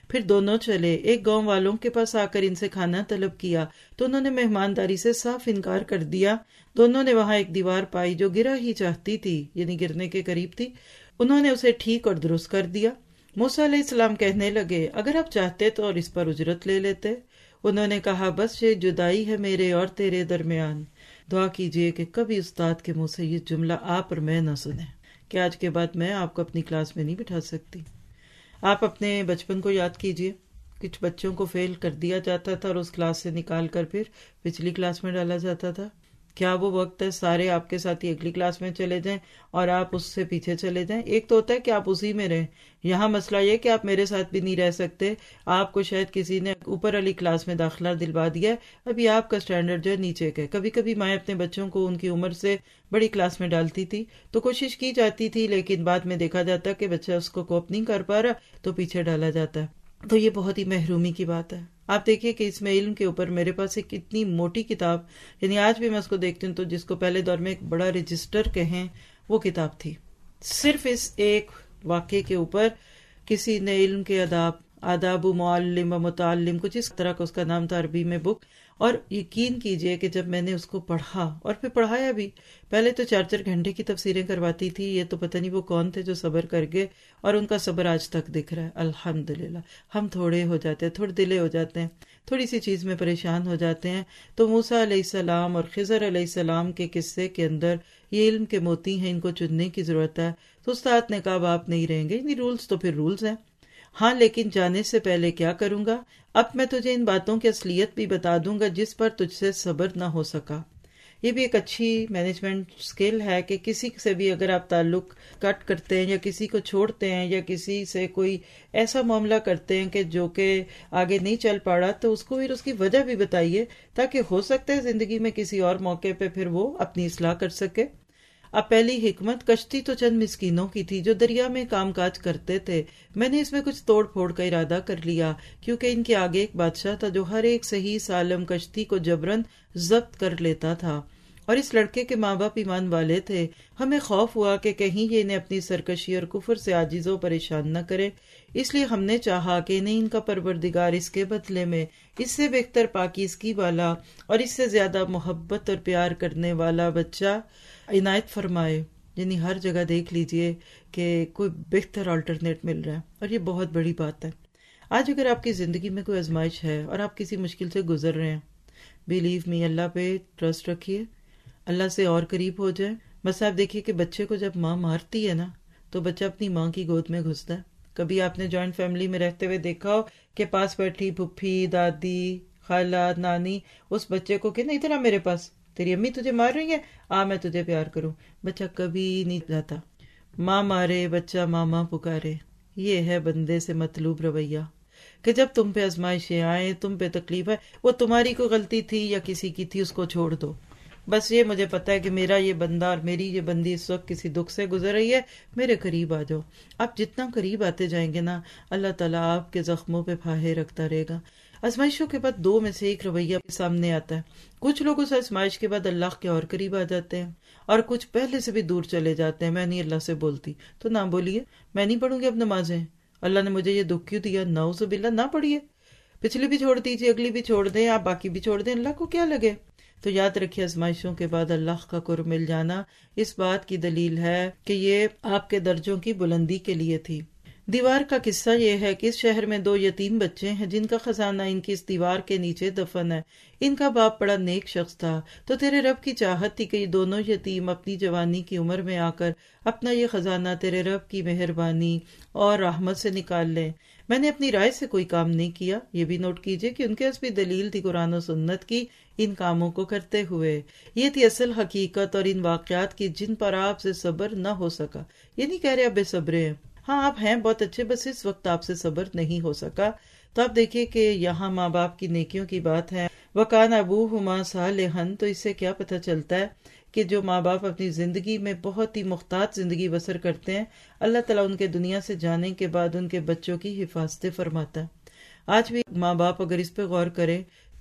پھر دونوں چلے، ایک گاؤں والوں کے پاس آ کر ان سے کھانا طلب کیا تو انہوں نے مہمانداری سے صاف انکار کر دیا۔ دونوں نے وہاں ایک دیوار پائی جو گرا ہی چاہتی تھی، یعنی گرنے کے قریب تھی، انہوں نے اسے ٹھیک اور درست کر دیا۔ موسیٰ علیہ السلام کہنے لگے اگر آپ چاہتے تو اور اس پر اجرت لے لیتے۔ انہوں نے کہا بس یہ جدائی ہے میرے اور تیرے درمیان، دعا کیجئے کہ کبھی استاد کے منہ سے یہ جملہ آپ اور میں نہ سنیں کہ آج کے بعد میں آپ کو اپنی کلاس میں نہیں بٹھا سکتی۔ آپ اپنے بچپن کو یاد کیجئے، کچھ بچوں کو فیل کر دیا جاتا تھا اور اس کلاس سے نکال کر پھر پچھلی کلاس میں ڈالا جاتا تھا۔ کیا وہ وقت ہے سارے آپ کے ساتھ ہی اگلی کلاس میں چلے جائیں اور آپ اس سے پیچھے چلے جائیں؟ ایک تو ہوتا ہے کہ آپ اسی میں رہیں، یہاں مسئلہ یہ کہ آپ میرے ساتھ بھی نہیں رہ سکتے، آپ کو شاید کسی نے اوپر والی کلاس میں داخلہ دلوا دیا ہے، ابھی آپ کا سٹینڈرڈ جو ہے نیچے کا ہے۔ کبھی کبھی مائیں اپنے بچوں کو ان کی عمر سے بڑی کلاس میں ڈالتی تھی تو کوشش کی جاتی تھی، لیکن بعد میں دیکھا جاتا کہ بچہ اس کو کوپ نہیں کر پا رہا تو پیچھے ڈالا جاتا ہے۔ تو یہ بہت ہی محرومی کی بات ہے۔ آپ دیکھیے کہ اس میں علم کے اوپر میرے پاس ایک اتنی موٹی کتاب، یعنی آج بھی میں اس کو دیکھتی ہوں تو جس کو پہلے دور میں ایک بڑا رجسٹر کہیں وہ کتاب تھی، صرف اس ایک واقعے کے اوپر کسی نے علم کے آداب، آداب و معلم و متعلم، کچھ اس طرح کا اس کا نام تھا عربی میں بک، اور یقین کیجئے کہ جب میں نے اس کو پڑھا اور پھر پڑھایا بھی، پہلے تو چار چار گھنٹے کی تفسیریں کرواتی تھی، یہ تو پتہ نہیں وہ کون تھے جو صبر کر گئے اور ان کا صبر آج تک دکھ رہا ہے الحمدللہ۔ ہم تھوڑے ہو جاتے ہیں، تھوڑے دلے ہو جاتے ہیں، تھوڑی سی چیز میں پریشان ہو جاتے ہیں، تو موسیٰ علیہ السلام اور خضر علیہ السلام کے قصے کے اندر یہ علم کے موتی ہیں، ان کو چننے کی ضرورت ہے۔ تو استاد نے کہا آپ نہیں رہیں گے، یعنی رولز تو پھر رولز ہیں، ہاں لیکن جانے سے پہلے کیا کروں گا، اب میں تجھے ان باتوں کی اصلیت بھی بتا دوں گا جس پر تجھ سے صبر نہ ہو سکا۔ یہ بھی ایک اچھی مینجمنٹ سکل ہے کہ کسی سے بھی اگر آپ تعلق کٹ کرتے ہیں یا کسی کو چھوڑتے ہیں یا کسی سے کوئی ایسا معاملہ کرتے ہیں کہ جو کہ آگے نہیں چل پا رہا تو اس کو پھر اس کی وجہ بھی بتائیے، تاکہ ہو سکتا ہے زندگی میں کسی اور موقع پہ پھر وہ اپنی اصلاح کر سکے۔ اب پہلی حکمت، کشتی تو چند مسکینوں کی تھی جو دریا میں کام کاج کرتے تھے، میں نے اس میں کچھ توڑ پھوڑ کا ارادہ کر لیا کیونکہ ان کے آگے ایک بادشاہ تھا جو ہر ایک صحیح سالم کشتی کو جبرن ضبط کر لیتا تھا، اور اس لڑکے کے ماں باپ ایمان والے تھے۔ ہمیں خوف ہوا کہ کہیں یہ انہیں اپنی سرکشی اور کفر سے عاجز و پریشان نہ کرے، اس لیے ہم نے چاہا کہ انہیں ان کا پروردگار اس کے بدلے میں اس سے بہتر پاکیزگی والا اور اس سے زیادہ محبت اور پیار کرنے والا بچہ عنایت فرمائے۔ یعنی ہر جگہ دیکھ لیجئے کہ کوئی بہتر آلٹرنیٹ مل رہا ہے، اور یہ بہت بڑی بات ہے۔ آج اگر آپ کی زندگی میں کوئی آزمائش ہے اور آپ کسی مشکل سے گزر رہے ہیں، بیلیو می، اللہ پہ ٹرسٹ رکھیے، اللہ سے اور قریب ہو جائیں۔ بس آپ دیکھیے کہ بچے کو جب ماں مارتی ہے نا تو بچہ اپنی ماں کی گود میں گھستا ہے۔ کبھی آپ نے جوائنٹ فیملی میں رہتے ہوئے دیکھا ہو کہ پاس بیٹھی پھپھی، دادی، خالہ، نانی اس بچے کو کہ نہیں ادھر آ میرے پاس، تیری امی تجھے مار رہی ہے، آ میں تجھے پیار کروں۔ بچہ کبھی نہیں جاتا۔ ماں مارے بچہ ماما پکارے، یہ ہے بندے سے مطلوب رویہ، کہ جب تم پہ آزمائشیں آئیں، تم پہ تکلیف ہے، وہ تمہاری کوئی غلطی تھی یا کسی کی تھی، اس کو چھوڑ دو۔ بس یہ مجھے پتا ہے کہ میرا یہ بندہ اور میری یہ بندی اس وقت کسی دکھ سے گزر رہی ہے، میرے قریب آ جاؤ۔ آپ جتنا قریب آتے جائیں گے نا، اللہ تعالیٰ آپ کے زخموں پہ پھاہے رکھتا رہے گا۔ آزمائشوں کے بعد دو میں سے ایک رویہ سامنے آتا ہے، کچھ لوگ اس آزمائش کے بعد اللہ کے اور قریب آ جاتے ہیں اور کچھ پہلے سے بھی دور چلے جاتے ہیں۔ میں نہیں اللہ سے بولتی تو نہ بولیے، میں نہیں پڑھوں گی اب نمازیں، اللہ نے مجھے یہ دکھ کیوں دیا، نعوذ باللہ، نہ پڑھیے، پچھلی بھی چھوڑ دیجیے، اگلی بھی چھوڑ دیں، آپ باقی بھی چھوڑ دیں، اللہ کو کیا لگے۔ تو یاد رکھیے آزمائشوں کے بعد اللہ کا قرب مل جانا اس بات کی دلیل ہے کہ یہ آپ کے درجوں کی بلندی کے لیے تھی۔ دیوار کا قصہ یہ ہے کہ اس شہر میں دو یتیم بچے ہیں جن کا خزانہ ان کی اس دیوار کے نیچے دفن ہے۔ ان کا باپ بڑا نیک شخص تھا، تو تیرے رب کی چاہت تھی کہ یہ دونوں یتیم اپنی جوانی کی عمر میں آ کر اپنا یہ خزانہ تیرے رب کی مہربانی اور رحمت سے نکال لیں۔ میں نے اپنی رائے سے کوئی کام نہیں کیا۔ یہ بھی نوٹ کیجئے کہ ان کے اس بھی دلیل تھی قرآن و سنت کی ان کاموں کو کرتے ہوئے۔ یہ تھی اصل حقیقت اور ان واقعات کی جن پر آپ سے صبر نہ ہو سکا۔ یہ نہیں کہہ رہے آپ بے صبرے ہیں، ہاں آپ ہیں بہت اچھے، بس اس وقت آپ سے صبر نہیں ہو سکا۔ تو آپ دیکھیے کہ یہاں ماں باپ کی نیکیوں کی بات ہے، وَكَانَ أَبُوهُمَا صَالِحًا، تو اس سے کیا پتہ چلتا ہے کہ جو ماں باپ اپنی زندگی میں بہت ہی محتاط زندگی بسر کرتے ہیں، اللہ تعالیٰ ان کے دنیا سے جانے کے بعد ان کے بچوں کی حفاظت فرماتا ہے۔ آج بھی ماں باپ اگر اس پہ غور کریں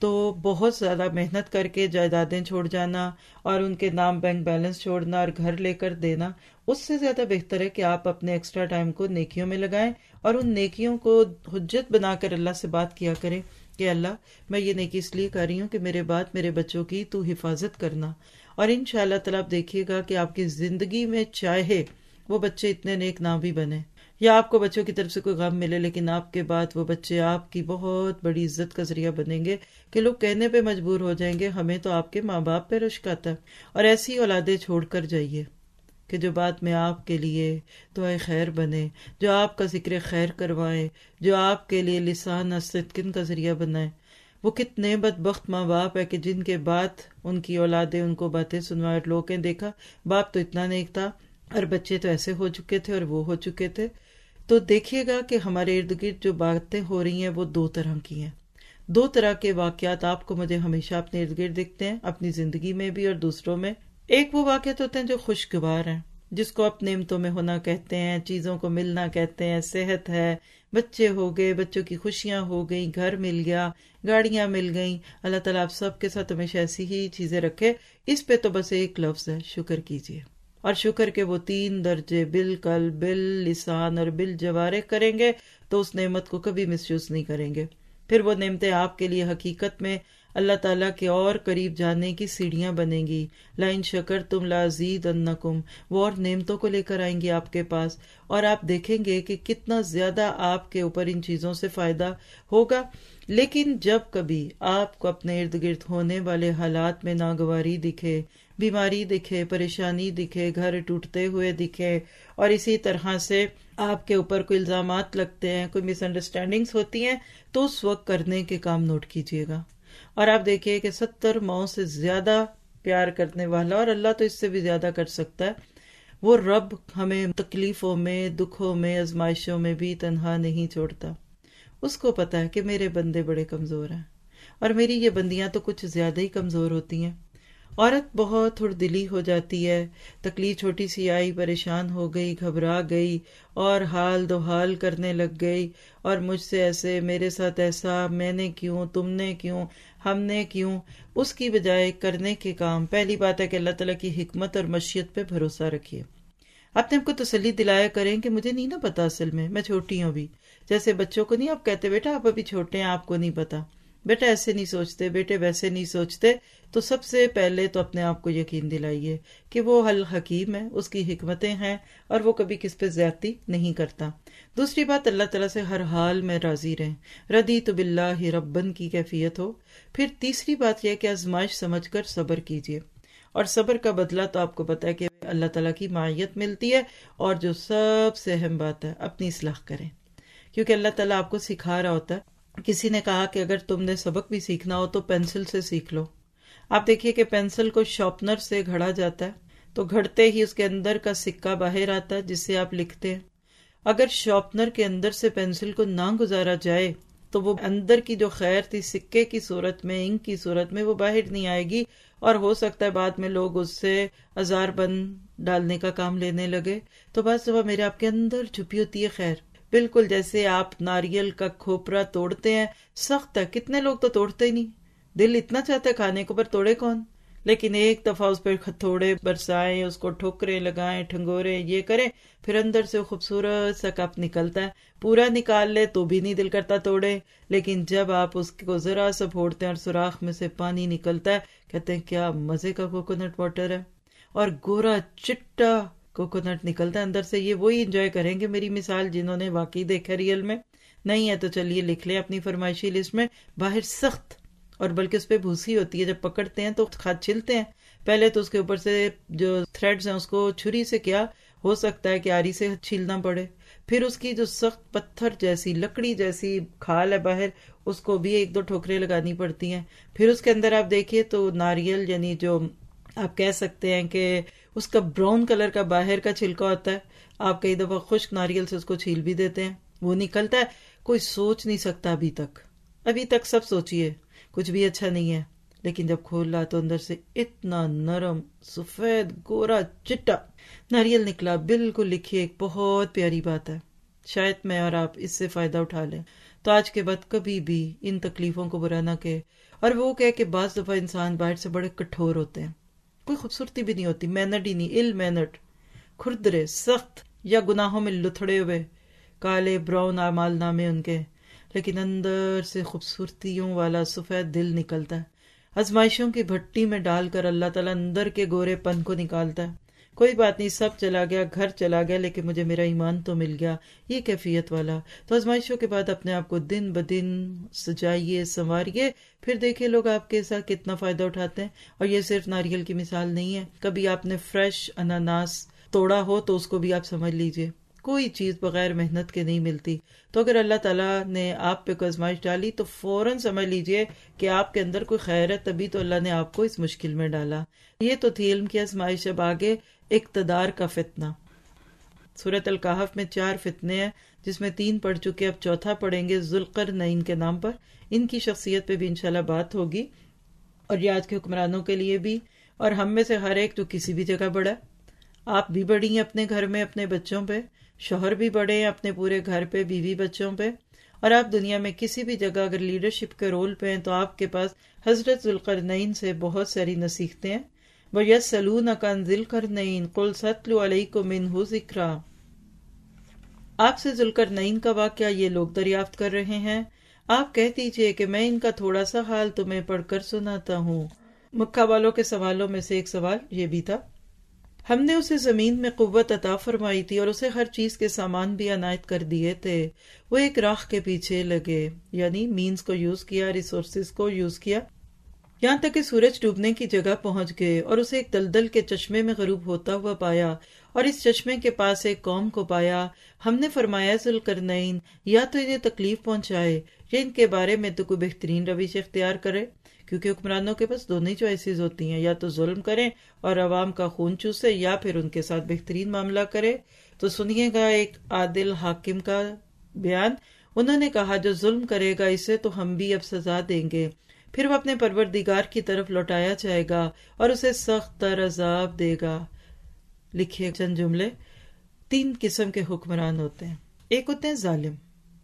تو بہت زیادہ محنت کر کے جائیدادیں چھوڑ جانا اور ان کے نام بینک بیلنس چھوڑنا اور گھر لے کر دینا، اس سے زیادہ بہتر ہے کہ آپ اپنے ایکسٹرا ٹائم کو نیکیوں میں لگائیں اور ان نیکیوں کو حجت بنا کر اللہ سے بات کیا کریں کہ اللہ میں یہ نیکی اس لیے کر رہی ہوں کہ میرے بعد میرے بچوں کی تو حفاظت کرنا، اور انشاءاللہ تعالیٰ آپ دیکھیے گا کہ آپ کی زندگی میں چاہے وہ بچے اتنے نیک نہ بھی بنے یا آپ کو بچوں کی طرف سے کوئی غم ملے، لیکن آپ کے بعد وہ بچے آپ کی بہت بڑی عزت کا ذریعہ بنیں گے کہ لوگ کہنے پہ مجبور ہو جائیں گے ہمیں تو آپ کے ماں باپ پہ رشک آتا ہے۔ اور ایسی اولادیں چھوڑ کر جائیے کہ جو بعد میں آپ کے لیے دعائے خیر بنے، جو آپ کا ذکر خیر کروائے، جو آپ کے لیے لسان صدقن کا ذریعہ بنائے۔ وہ کتنے بدبخت ماں باپ ہے کہ جن کے بعد ان کی اولادیں ان کو باتیں سنوائے اور لوگوں نے دیکھا باپ تو اتنا نیک تھا اور بچے تو ایسے ہو چکے تھے اور وہ ہو چکے تھے۔ تو دیکھیے گا کہ ہمارے ارد گرد جو باتیں ہو رہی ہیں وہ دو طرح کی ہیں، دو طرح کے واقعات آپ کو مجھے ہمیشہ اپنے ارد گرد دکھتے ہیں، اپنی زندگی میں بھی اور دوسروں میں۔ ایک وہ واقعات ہوتے ہیں جو خوشگوار ہیں، جس کو آپ نعمتوں میں ہونا کہتے ہیں، چیزوں کو ملنا کہتے ہیں، صحت ہے، بچے ہو گئے، بچوں کی خوشیاں ہو گئیں، گھر مل گیا، گاڑیاں مل گئیں۔ اللہ تعالیٰ آپ سب کے ساتھ ہمیشہ ایسی ہی چیزیں رکھے۔ اس پہ تو بس ایک لفظ ہے، شکر کیجیے، اور شکر کے وہ تین درجے بالقلب، باللسان اور بالجوارح کریں گے تو اس نعمت کو کبھی مس یوز نہیں کریں گے۔ پھر وہ نعمتیں آپ کے لیے حقیقت میں اللہ تعالیٰ کے اور قریب جانے کی سیڑھیاں بنیں گی۔ لَإِن شَكَرْتُمْ لَأَزِيدَنَّكُمْ، وہ اور نعمتوں کو لے کر آئیں گی آپ کے پاس، اور آپ دیکھیں گے کہ کتنا زیادہ آپ کے اوپر ان چیزوں سے فائدہ ہوگا۔ لیکن جب کبھی آپ کو اپنے ارد گرد ہونے والے حالات میں ناگواری دکھے، بیماری دکھے، پریشانی دکھے، گھر ٹوٹتے ہوئے دکھے، اور اسی طرح سے آپ کے اوپر کوئی الزامات لگتے ہیں، کوئی مس انڈرسٹینڈنگز ہوتی ہیں، تو اس وقت کرنے کے کام نوٹ کیجیے گا، اور آپ دیکھیے کہ ستر ماؤں سے زیادہ پیار کرنے والا، اور اللہ تو اس سے بھی زیادہ کر سکتا ہے، وہ رب ہمیں تکلیفوں میں، دکھوں میں، آزمائشوں میں بھی تنہا نہیں چھوڑتا۔ اس کو پتا ہے کہ میرے بندے بڑے کمزور ہیں، اور میری یہ بندیاں تو کچھ زیادہ ہی کمزور ہوتی ہیں۔ عورت بہت تھوڑ دلی ہو جاتی ہے، تکلیف چھوٹی سی آئی، پریشان ہو گئی، گھبرا گئی اور حال دو حال کرنے لگ گئی، اور مجھ سے ایسے، میرے ساتھ ایسا، میں نے کیوں، تم نے کیوں، ہم نے کیوں۔ اس کی بجائے کرنے کے کام، پہلی بات ہے کہ اللہ تعالیٰ کی حکمت اور مشیت پہ بھروسہ رکھیے۔ اپنے آپ کو تسلی دلایا کریں کہ مجھے نہیں نا پتا، اصل میں میں چھوٹی ہوں بھی۔ جیسے بچوں کو نہیں آپ کہتے بیٹا آپ ابھی چھوٹے ہیں، آپ کو نہیں پتا، بیٹا ایسے نہیں سوچتے، بیٹے ویسے نہیں سوچتے، تو سب سے پہلے تو اپنے آپ کو یقین دلائیے کہ وہ الحکیم ہے، اس کی حکمتیں ہیں اور وہ کبھی کس پہ زیادتی نہیں کرتا۔ دوسری بات، اللہ تعالیٰ سے ہر حال میں راضی رہیں، رضیت باللہ ربن کی کیفیت ہو۔ پھر تیسری بات یہ کہ آزمائش سمجھ کر صبر کیجیے، اور صبر کا بدلہ تو آپ کو پتا ہے کہ اللہ تعالیٰ کی معیت ملتی ہے، اور جو سب سے اہم بات ہے اپنی اصلاح کریں، کیونکہ اللہ تعالیٰ آپ کو سکھا رہا ہوتا ہے۔ کسی نے کہا کہ اگر تم نے سبق بھی سیکھنا ہو تو پینسل سے سیکھ لو۔ آپ دیکھیے کہ پینسل کو شارپنر سے گھڑا جاتا ہے، تو گھڑتے ہی اس کے اندر کا سکہ باہر آتا ہے جس سے آپ لکھتے ہیں۔ اگر شارپنر کے اندر سے پینسل کو نہ گزارا جائے تو وہ اندر کی جو خیر تھی سکے کی صورت میں، انک کی صورت میں، وہ باہر نہیں آئے گی، اور ہو سکتا ہے بعد میں لوگ اس سے ہزار بند ڈالنے کا کام لینے لگے۔ تو بس وہ میرے آپ کے اندر چھپی ہوتی ہے خیر، بالکل جیسے آپ ناریل کا کھوپرا توڑتے ہیں، سخت ہے، کتنے لوگ تو توڑتے ہی نہیں، دل اتنا چاہتا ہے کھانے کو پر توڑے کون، لیکن ایک دفعہ اس پہ تھوڑے برسائیں، اس کو ٹھوکریں لگائیں، ٹھنگورے یہ کریں، پھر اندر سے خوبصورت سا کپ نکلتا ہے۔ پورا نکال لے تو بھی نہیں دل کرتا توڑے، لیکن جب آپ اس کو ذرا سا پھوڑتے ہیں اور سوراخ میں سے پانی نکلتا ہے، کہتے ہیں کیا مزے کا کوکونٹ واٹر ہے، اور گورا چٹا کوکونٹ نکلتا ہے اندر سے۔ یہ وہی انجوائے کریں گے میری مثال جنہوں نے واقعی دیکھا ریئل میں، نہیں ہے تو چلیے لکھ لیں اپنی فرمائشی لسٹ میں، باہر سخت، اور بلکہ اس پہ بھوسی ہوتی ہے، جب پکڑتے ہیں تو خط چھلتے ہیں، پہلے تو اس کے اوپر سے جو تھریڈز ہیں اس کو چھری سے کیا ہو سکتا ہے کہ آری سے چھیلنا پڑے، پھر اس کی جو سخت پتھر جیسی لکڑی جیسی کھال ہے باہر، اس کو بھی ایک دو ٹھوکریں لگانی پڑتی ہیں۔ پھر اس کے اندر آپ دیکھیے تو ناریل، یعنی جو آپ کہہ سکتے ہیں کہ اس کا براؤن کلر کا باہر کا چھلکا ہوتا ہے، آپ کئی دفعہ خشک ناریل سے اس کو چھیل بھی دیتے ہیں، وہ نکلتا ہے۔ کوئی سوچ نہیں سکتا ابھی تک، ابھی تک سب سوچیے کچھ بھی اچھا نہیں ہے، لیکن جب کھولا تو اندر سے اتنا نرم، سفید، گورا، چٹا ناریل نکلا۔ بالکل لکھیے، ایک بہت پیاری بات ہے، شاید میں اور آپ اس سے فائدہ اٹھا لیں۔ تو آج کے بعد کبھی بھی ان تکلیفوں کو برا نہ کہے، اور وہ کہ کہ بعض دفعہ انسان باہر سے بڑے کٹھور ہوتے ہیں، کوئی خوبصورتی بھی نہیں ہوتی، مینرڈ ہی نہیں، ال مینرڈ، کھردرے، سخت، یا گناہوں میں لتھڑے ہوئے، کالے براؤن اعمال نامے ان کے، لیکن اندر سے خوبصورتیوں والا سفید دل نکلتا ہے۔ آزمائشوں کی بھٹی میں ڈال کر اللہ تعالیٰ اندر کے گورے پن کو نکالتا ہے۔ کوئی بات نہیں، سب چلا گیا، گھر چلا گیا، لیکن مجھے میرا ایمان تو مل گیا، یہ کیفیت والا۔ تو آزمائشوں کے بعد اپنے آپ کو دن بدن سجائیے، سنواریے، پھر دیکھیں لوگ آپ کے ساتھ کتنا فائدہ اٹھاتے ہیں۔ اور یہ صرف ناریل کی مثال نہیں ہے، کبھی آپ نے فریش اناناس توڑا ہو تو اس کو بھی آپ سمجھ لیجئے، کوئی چیز بغیر محنت کے نہیں ملتی۔ تو اگر اللہ تعالیٰ نے آپ پہ کوئی آزمائش ڈالی تو فوراً سمجھ لیجئے کہ آپ کے اندر کوئی خیر ہے، تبھی تو اللہ نے آپ کو اس مشکل میں ڈالا۔ یہ تو تھی علم کی آزمائش۔ اب آگے اقتدار کا فتنہ۔ سورۃ الکہف میں چار فتنے ہیں، جس میں تین پڑھ چکے، اب چوتھا پڑھیں گے ذوالقرنین کے نام پر۔ ان کی شخصیت پہ بھی انشاءاللہ بات ہوگی، اور یہ آج کے حکمرانوں کے لیے بھی، اور ہم میں سے ہر ایک جو کسی بھی جگہ بڑا ہے۔ آپ بھی بڑی ہیں اپنے گھر میں، اپنے بچوں پہ، شوہر بھی بڑے ہیں اپنے پورے گھر پہ، بیوی بچوں پہ، اور آپ دنیا میں کسی بھی جگہ اگر لیڈرشپ کے رول پہ ہیں تو آپ کے پاس حضرت ذوالقرنین سے بہت ساری نصیحتیں ہیں۔ وَيَسْأَلُونَكَ عَنْ ذِي الْقَرْنَيْنِ قُلْ سَأَتْلُو عَلَيْكُم مِّنْهُ ذِكْرًا۔ آپ سے ذوالقرنین کا واقعہ یہ لوگ دریافت کر رہے ہیں، آپ کہہ دیجئے کہ میں ان کا تھوڑا سا حال تمہیں پڑھ کر سناتا ہوں۔ مکہ والوں کے سوالوں میں سے ایک سوال یہ بھی تھا، ہم نے اسے زمین میں قوت عطا فرمائی تھی اور اسے ہر چیز کے سامان بھی عنایت کر دیے تھے، وہ ایک راہ کے پیچھے لگے، یعنی مینز کو یوز کیا، ریسورسز کو یوز کیا، یہاں تک کہ سورج ڈوبنے کی جگہ پہنچ گئے اور اسے ایک دلدل کے چشمے میں غروب ہوتا ہوا پایا، اور اس چشمے کے پاس ایک قوم کو پایا۔ ہم نے فرمایا ذوالقرنین یا تو انہیں تکلیف پہنچائے یا ان کے بارے میں تو کوئی بہترین روش اختیار کرے، کیونکہ حکمرانوں کے پاس دونوں ہی چوائسیز ہوتی ہیں، یا تو ظلم کریں اور عوام کا خون چوسے، یا پھر ان کے ساتھ بہترین معاملہ کرے۔ تو سنیے گا ایک عادل حاکم کا بیان۔ انہوں نے کہا جو ظلم کرے گا اسے تو ہم بھی اب سزا دیں گے، پھر وہ اپنے پروردگار کی طرف لوٹایا جائے گا اور اسے سخت تر عذاب دے گا۔ لکھیے چند جملے۔ تین قسم کے حکمران ہوتے ہیں، ایک ہوتے ہیں ظالم،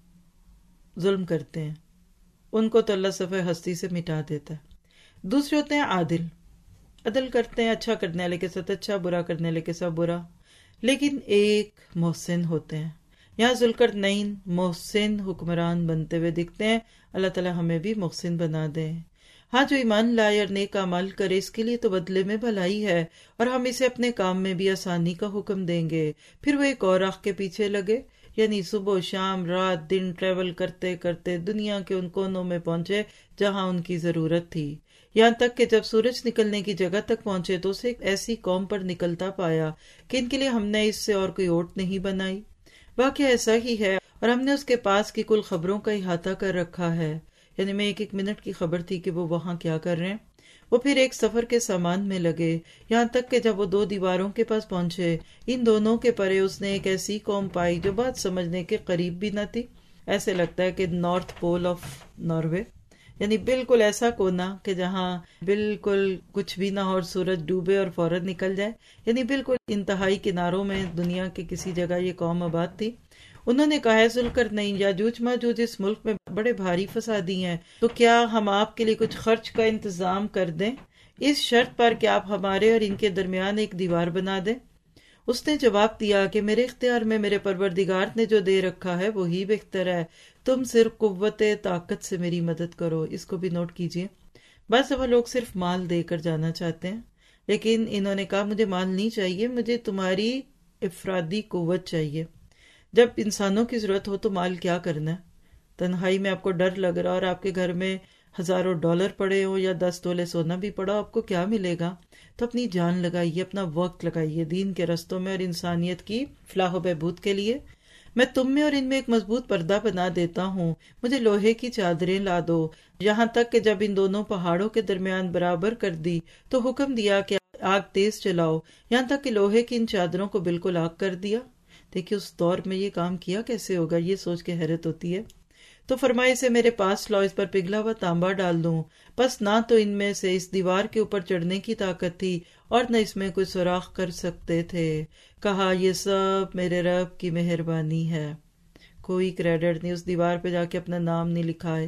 ظلم کرتے ہیں، ان کو تو اللہ صفحہ ہستی سے مٹا دیتا ہے۔ دوسرے ہوتے ہیں عادل، عدل کرتے ہیں، اچھا کرنے والے کے ساتھ اچھا، برا کرنے والے کے ساتھ برا۔ لیکن ایک محسن ہوتے ہیں، یہاں ذوالقرنین محسن حکمران بنتے ہوئے دکھتے ہیں۔ اللہ تعالی ہمیں بھی محسن بنا دیں۔ ہاں، جو ایمان لائے اور نیک عمل کرے اس کے لیے تو بدلے میں بھلائی ہے، اور ہم اسے اپنے کام میں بھی آسانی کا حکم دیں گے۔ پھر وہ ایک اور راہ کے پیچھے لگے، یعنی صبح و شام رات دن ٹریول کرتے کرتے دنیا کے ان کونوں میں پہنچے جہاں ان کی ضرورت تھی، یہاں تک کہ جب سورج نکلنے کی جگہ تک پہنچے تو اسے ایک ایسی قوم پر نکلتا پایا کہ ان کے لیے ہم نے اس سے اور کوئی اوٹ نہیں بنائی۔ واقعہ ایسا ہی ہے، اور ہم نے اس کے پاس کی کل خبروں کا احاطہ کر رکھا ہے، یعنی میں ایک ایک منٹ کی خبر تھی کہ وہ وہاں کیا کر رہے ہیں۔ وہ پھر ایک سفر کے سامان میں لگے، یہاں تک کہ جب وہ دو دیواروں کے پاس پہنچے، ان دونوں کے پرے اس نے ایک ایسی قوم پائی جو بات سمجھنے کے قریب بھی نہ تھی۔ ایسے لگتا ہے کہ نارتھ پول آف ناروے، یعنی بالکل ایسا کونا کہ جہاں بالکل کچھ بھی نہ ہو اور سورج ڈوبے اور فوراً نکل جائے، یعنی بالکل انتہائی کناروں میں دنیا کے کسی جگہ یہ قوم آباد تھی۔ انہوں نے کہا ہے ذوالقرنین، یاجوج ماجوج اس ملک میں بڑے بھاری فسادی ہیں، تو کیا ہم آپ کے لیے کچھ خرچ کا انتظام کر دیں، اس شرط پر کہ آپ ہمارے اور ان کے درمیان ایک دیوار بنا دیں۔ اس نے جواب دیا کہ میرے اختیار میں میرے پروردگار نے جو دے رکھا ہے وہی بہتر ہے، تم صرف قوت طاقت سے میری مدد کرو۔ اس کو بھی نوٹ کیجئے، بس وہ لوگ صرف مال دے کر جانا چاہتے ہیں، لیکن انہوں نے کہا مجھے مال نہیں چاہیے، مجھے تمہاری افرادی قوت چاہیے۔ جب انسانوں کی ضرورت ہو تو مال کیا کرنا ہے؟ تنہائی میں آپ کو ڈر لگ رہا اور آپ کے گھر میں ہزاروں ڈالر پڑے ہو یا دس تولے سونا بھی پڑا، آپ کو کیا ملے گا؟ تو اپنی جان لگائیے، اپنا وقت لگائیے دین کے رستوں میں اور انسانیت کی فلاح و بہبود کے لیے۔ میں تم میں اور ان میں ایک مضبوط پردہ بنا دیتا ہوں، مجھے لوہے کی چادریں لا دو۔ یہاں تک کہ جب ان دونوں پہاڑوں کے درمیان برابر کر دی تو حکم دیا کہ آگ تیز چلاؤ، یہاں تک کہ لوہے کی ان چادروں کو بالکل آگ کر دیا۔ دیکھیے اس دور میں یہ کام کیا کیسے ہوگا، یہ سوچ کے حیرت ہوتی ہے۔ تو فرمائے اسے میرے پاس لاؤ، اس پر پگھلا ہوا تانبا ڈال دوں۔ بس نہ تو ان میں سے اس دیوار کے اوپر چڑھنے کی طاقت تھی اور نہ اس میں کوئی سوراخ کر سکتے تھے۔ کہا یہ سب میرے رب کی مہربانی ہے، کوئی کریڈٹ نہیں، اس دیوار پہ جا کے اپنا نام نہیں لکھائے۔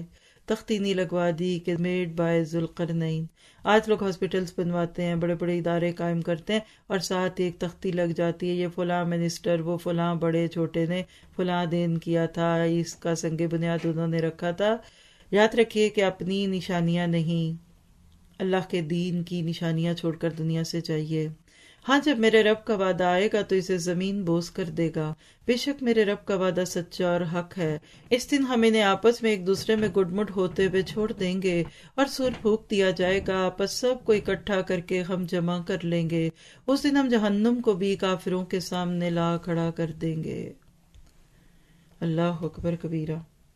تختی نہیں لگوا دی کہ میڈ بائی ذوالقرنین. آج لوگ ہاسپٹلس بنواتے ہیں، بڑے بڑے ادارے قائم کرتے ہیں، اور ساتھ ایک تختی لگ جاتی ہے، یہ فلاں منسٹر، وہ فلاں بڑے چھوٹے نے فلاں دین کیا تھا، اس کا سنگ بنیاد انہوں نے رکھا تھا. یاد رکھیے کہ اپنی نشانیاں نہیں، اللہ کے دین کی نشانیاں چھوڑ کر دنیا سے چاہیے. ہاں جب میرے رب کا وعدہ آئے گا تو اسے زمین بوس کر دے گا. بے شک میرے رب کا وعدہ سچا اور حق ہے. اس دن ہم انہیں آپس میں ایک دوسرے میں گڈ مڈ ہوتے ہوئے چھوڑ دیں گے، اور سور پھونک دیا جائے گا، پس سب کو اکٹھا کر کے ہم جمع کر لیں گے. اس دن ہم جہنم کو بھی کافروں کے سامنے لا کھڑا کر دیں گے. اللہ اکبر کبیرہ.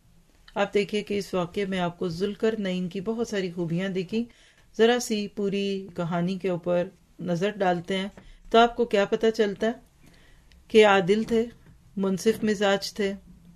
آپ دیکھیے کہ اس واقعے میں آپ کو ذوالقرنین کی بہت ساری خوبیاں دیکھی. ذرا سی پوری کہانی کے اوپر نظر ڈالتے ہیں تو آپ کو کیا پتہ چلتا ہے کہ عادل تھے، منصف مزاج تھے،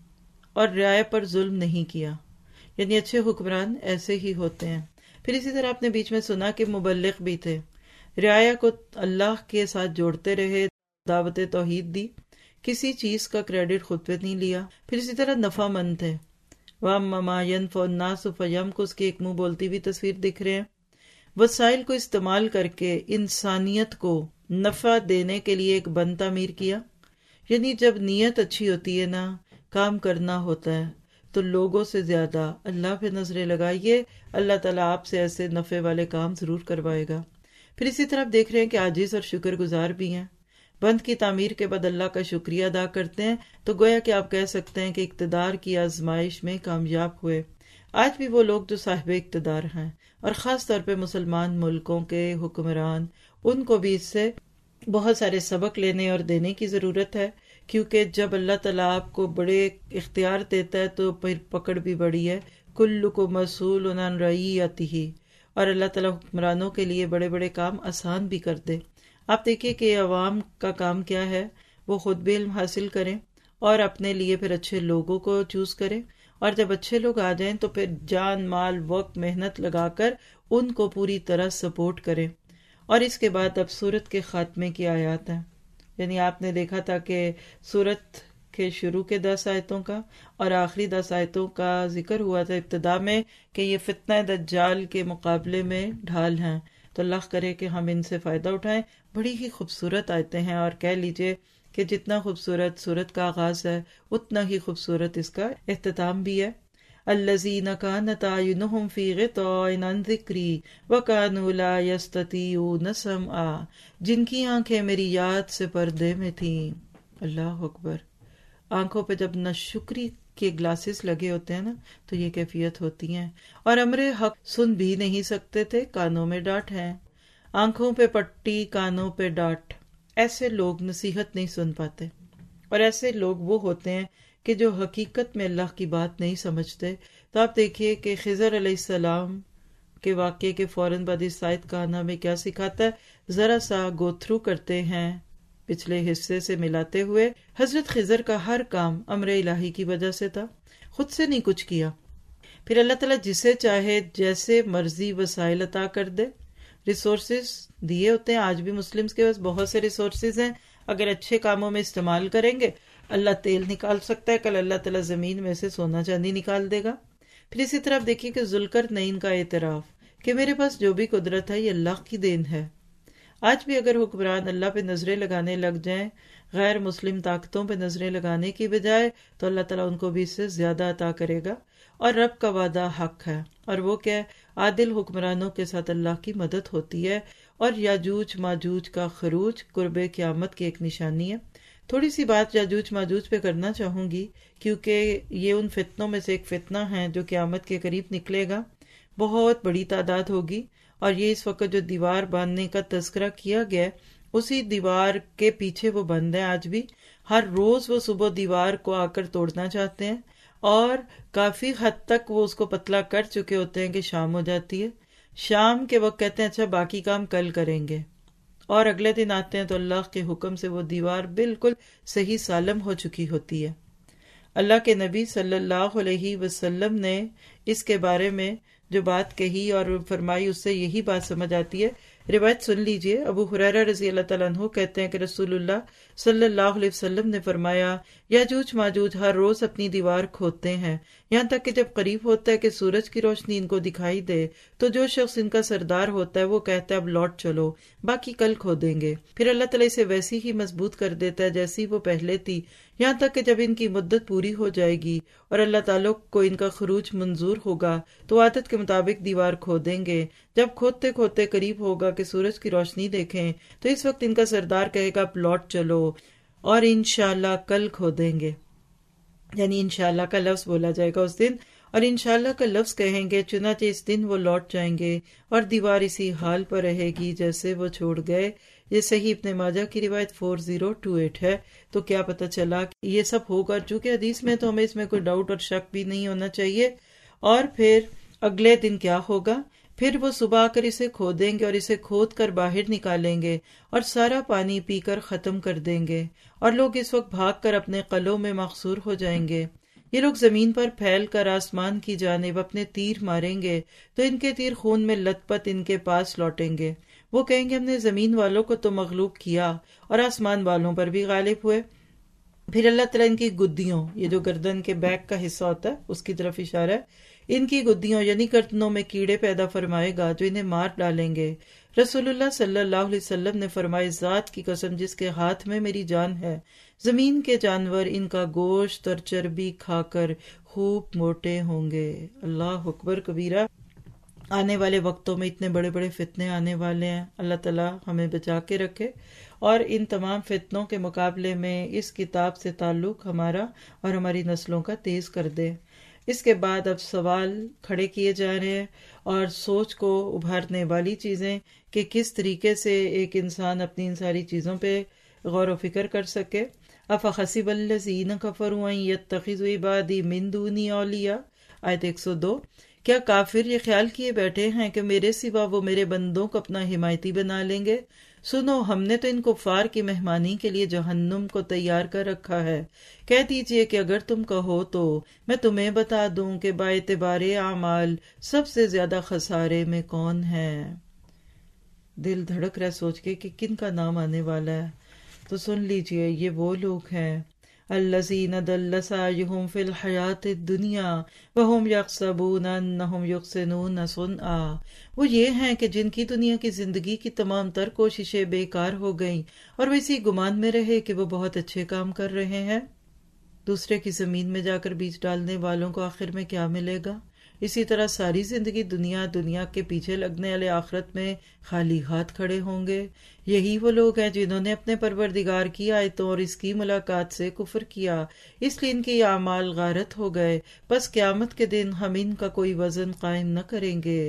اور رعایا پر ظلم نہیں کیا. یعنی اچھے حکمران ایسے ہی ہوتے ہیں. پھر اسی طرح آپ نے بیچ میں سنا کہ مبلغ بھی تھے، رعایا کو اللہ کے ساتھ جوڑتے رہے، دعوت توحید دی، کسی چیز کا کریڈٹ خود پہ نہیں لیا. پھر اسی طرح نفع مند تھے. وَأَمَّا مَا يَنْفَعُ النَّاسَ فَيَمْكُثُ کی ایک منہ بولتی بھی تصویر دکھ رہے ہیں. وسائل کو استعمال کر کے انسانیت کو نفع دینے کے لیے ایک بند تعمیر کیا. یعنی جب نیت اچھی ہوتی ہے نا، کام کرنا ہوتا ہے، تو لوگوں سے زیادہ اللہ پہ نظریں لگائیے، اللہ تعالیٰ آپ سے ایسے نفع والے کام ضرور کروائے گا. پھر اسی طرف دیکھ رہے ہیں کہ عاجز اور شکر گزار بھی ہیں. بند کی تعمیر کے بعد اللہ کا شکریہ ادا کرتے ہیں، تو گویا کہ آپ کہہ سکتے ہیں کہ اقتدار کی آزمائش میں کامیاب ہوئے. آج بھی وہ لوگ جو صاحب اقتدار ہیں، اور خاص طور پہ مسلمان ملکوں کے حکمران، ان کو بھی اس سے بہت سارے سبق لینے اور دینے کی ضرورت ہے. کیونکہ جب اللہ تعالیٰ آپ کو بڑے اختیار دیتا ہے تو پھر پکڑ بھی بڑی ہے. کلکم مسئول عن رعیتہ. اور اللہ تعالیٰ حکمرانوں کے لیے بڑے بڑے کام آسان بھی کر دے. آپ دیکھیے کہ عوام کا کام کیا ہے، وہ خود بھی علم حاصل کریں اور اپنے لیے پھر اچھے لوگوں کو چوز کریں، اور جب اچھے لوگ آ جائیں تو پھر جان مال وقت محنت لگا کر ان کو پوری طرح سپورٹ کریں. اور اس کے بعد اب سورت کے خاتمے کی آیات ہیں. یعنی آپ نے دیکھا تھا کہ سورت کے شروع کے دس آیتوں کا اور آخری دس آیتوں کا ذکر ہوا تھا ابتدا میں کہ یہ فتنہ دجال کے مقابلے میں ڈھال ہیں. تو اللہ کرے کہ ہم ان سے فائدہ اٹھائیں. بڑی ہی خوبصورت آیتیں ہیں، اور کہہ لیجئے کہ جتنا خوبصورت سورت کا آغاز ہے اتنا ہی خوبصورت اس کا اختتام بھی ہے. الذین کانت اعینہم فی غطاء عن ذکری وکانوا لا یستطیعون سمعا. جن کی آنکھیں میری یاد سے پردے میں تھیں. اللہ اکبر. آنکھوں پہ جب ناشکری کے گلاسز لگے ہوتے ہیں نا تو یہ کیفیت ہوتی ہیں. اور امر حق سن بھی نہیں سکتے تھے، کانوں میں ڈانٹ ہے. آنکھوں پہ پٹی، کانوں پہ ڈانٹ. ایسے لوگ نصیحت نہیں سن پاتے، اور ایسے لوگ وہ ہوتے ہیں کہ جو حقیقت میں اللہ کی بات نہیں سمجھتے. تو آپ دیکھیے کہ خضر علیہ السلام کے واقعے کے فوراً بعد اس آیت کا آنا میں کیا سکھاتا ہے. ذرا سا گو تھرو کرتے ہیں پچھلے حصے سے ملاتے ہوئے. حضرت خضر کا ہر کام امر الہی کی وجہ سے تھا، خود سے نہیں کچھ کیا. پھر اللہ تعالیٰ جسے چاہے جیسے مرضی وسائل عطا کر دے. ریسورسز دیے ہوتے ہیں. آج بھی مسلمز کے پاس بہت سے ریسورسز ہیں، اگر اچھے کاموں میں استعمال کریں گے اللہ تیل نکال سکتا ہے، کل اللہ تعالیٰ زمین میں سے سونا چاندی نکال دے گا. پھر اسی طرف دیکھیے کہ ذوالقرنین کا اعتراف کہ میرے پاس جو بھی قدرت ہے یہ اللہ کی دین ہے. آج بھی اگر حکمران اللہ پہ نظریں لگانے لگ جائیں غیر مسلم طاقتوں پہ نظریں لگانے کی بجائے، تو اللہ تعالیٰ ان کو بھی اس سے زیادہ عطا کرے گا. اور رب کا وعدہ حق ہے، اور وہ کیا؟ عادل حکمرانوں کے ساتھ اللہ کی مدد ہوتی ہے. اور یاجوج ماجوج کا خروج قرب قیامت کی ایک نشانی ہے. تھوڑی سی بات یاجوج ماجوج پہ کرنا چاہوں گی، کیونکہ یہ ان فتنوں میں سے ایک فتنہ ہے جو قیامت کے قریب نکلے گا. بہت بڑی تعداد ہوگی، اور یہ اس وقت جو دیوار باندھنے کا تذکرہ کیا گیا اسی دیوار کے پیچھے وہ بند ہیں. آج بھی ہر روز وہ صبح دیوار کو آ کر توڑنا چاہتے ہیں، اور کافی حد تک وہ اس کو پتلا کر چکے ہوتے ہیں کہ شام ہو جاتی ہے. شام کے وقت کہتے ہیں اچھا باقی کام کل کریں گے، اور اگلے دن آتے ہیں تو اللہ کے حکم سے وہ دیوار بالکل صحیح سالم ہو چکی ہوتی ہے. اللہ کے نبی صلی اللہ علیہ وسلم نے اس کے بارے میں جو بات کہی اور فرمائی، اس سے یہی بات سمجھ آتی ہے روایت سن لیجئے، ابو ہریرہ رضی اللہ تعالیٰ عنہ کہتے ہیں کہ رسول اللہ صلی اللہ علیہ وسلم نے فرمایا، یاجوج ماجوج ہر روز اپنی دیوار کھودتے ہیں، یہاں تک کہ جب قریب ہوتا ہے کہ سورج کی روشنی ان کو دکھائی دے تو جو شخص ان کا سردار ہوتا ہے وہ کہتا ہے اب لوٹ چلو، باقی کل کھودیں گے۔ پھر اللہ تعالیٰ اسے ویسی ہی مضبوط کر دیتا ہے جیسی وہ پہلے تھی، یہاں تک کہ جب ان کی مدت پوری ہو جائے گی اور اللہ تعالیٰ کو ان کا خروج منظور ہوگا تو عادت کے مطابق دیوار کھودیں گے۔ جب کھودتے کھودتے قریب ہوگا کہ سورج کی روشنی دیکھیں تو اس وقت ان کا سردار کہے گا اب لوٹ چلو اور انشاءاللہ کل کھودیں گے، یعنی انشاءاللہ کا لفظ بولا جائے گا اس دن، اور انشاءاللہ کا لفظ کہیں گے، چنانچہ اس دن وہ لوٹ جائیں گے اور دیوار اسی حال پر رہے گی جیسے وہ چھوڑ گئے۔ یہ صحیح ابن ماجہ کی روایت فور زیرو ٹو ایٹ ہے۔ تو کیا پتہ چلا کہ یہ سب ہوگا، چونکہ حدیث میں تو ہمیں اس میں کوئی ڈاؤٹ اور شک بھی نہیں ہونا چاہیے۔ اور پھر اگلے دن کیا ہوگا؟ پھر وہ صبح آ کر اسے کھودیں گے اور اسے کھود کر باہر نکالیں گے اور سارا پانی پی کر ختم کر دیں گے، اور لوگ اس وقت بھاگ کر اپنے قلعوں میں مخصور ہو جائیں گے۔ یہ لوگ زمین پر پھیل کر آسمان کی جانب اپنے تیر ماریں گے تو ان کے تیر خون میں لت پت ان کے پاس لوٹیں گے۔ وہ کہیں گے ہم نے زمین والوں کو تو مغلوب کیا اور آسمان والوں پر بھی غالب ہوئے۔ پھر اللہ تعالیٰ ان کی گدیوں، یہ جو گردن کے بیک کا حصہ ہوتا ہے اس کی طرف اشارہ ہے، ان کی گدیوں یعنی گردنوں میں کیڑے پیدا فرمائے گا جو انہیں مار ڈالیں گے۔ رسول اللہ صلی اللہ علیہ وسلم نے فرمایا، ذات کی قسم جس کے ہاتھ میں میری جان ہے، زمین کے جانور ان کا گوشت اور چربی کھا کر خوب موٹے ہوں گے۔ اللہ اکبر کبیرہ۔ آنے والے وقتوں میں اتنے بڑے بڑے فتنے آنے والے ہیں، اللہ تعالیٰ ہمیں بچا کے رکھے، اور ان تمام فتنوں کے مقابلے میں اس کتاب سے تعلق ہمارا اور ہماری نسلوں کا تیز کر دے۔ اس کے بعد اب سوال کھڑے کیے جا رہے ہیں اور سوچ کو ابھارنے والی چیزیں کہ کس طریقے سے ایک انسان اپنی ان ساری چیزوں پہ غور و فکر کر سکے۔ افحسب الذین کفروا ان یتخذوا عبادی من دونی اولیاء، آیت ایک سو دو۔ کیا کافر یہ خیال کیے بیٹھے ہیں کہ میرے سوا وہ میرے بندوں کو اپنا حمایتی بنا لیں گے؟ سنو، ہم نے تو ان کفار کی مہمانی کے لیے جہنم کو تیار کر رکھا ہے۔ کہہ دیجئے کہ اگر تم کہو تو میں تمہیں بتا دوں کہ باعتبار اعمال سب سے زیادہ خسارے میں کون ہے۔ دل دھڑک رہا سوچ کے کہ کن کا نام آنے والا ہے، تو سن لیجئے، یہ وہ لوگ ہیں الذین ضل سعیہم فی الحیاۃ الدنیا وہم یحسبون انہم یحسنون صنعا۔ وہ یہ ہیں کہ جن کی دنیا کی زندگی کی تمام تر کوششیں بیکار ہو گئیں اور وہ اسی گمان میں رہے کہ وہ بہت اچھے کام کر رہے ہیں۔ دوسرے کی زمین میں جا کر بیج ڈالنے والوں کو آخر میں کیا ملے گا؟ اسی طرح ساری زندگی دنیا دنیا کے پیچھے لگنے والے آخرت میں خالی ہاتھ کھڑے ہوں گے۔ یہی وہ لوگ ہیں جنہوں نے اپنے پروردگار کی آیتوں اور اس کی ملاقات سے کفر کیا، اس لیے ان کے اعمال غارت ہو گئے، پس قیامت کے دن ہم ان کا کوئی وزن قائم نہ کریں گے۔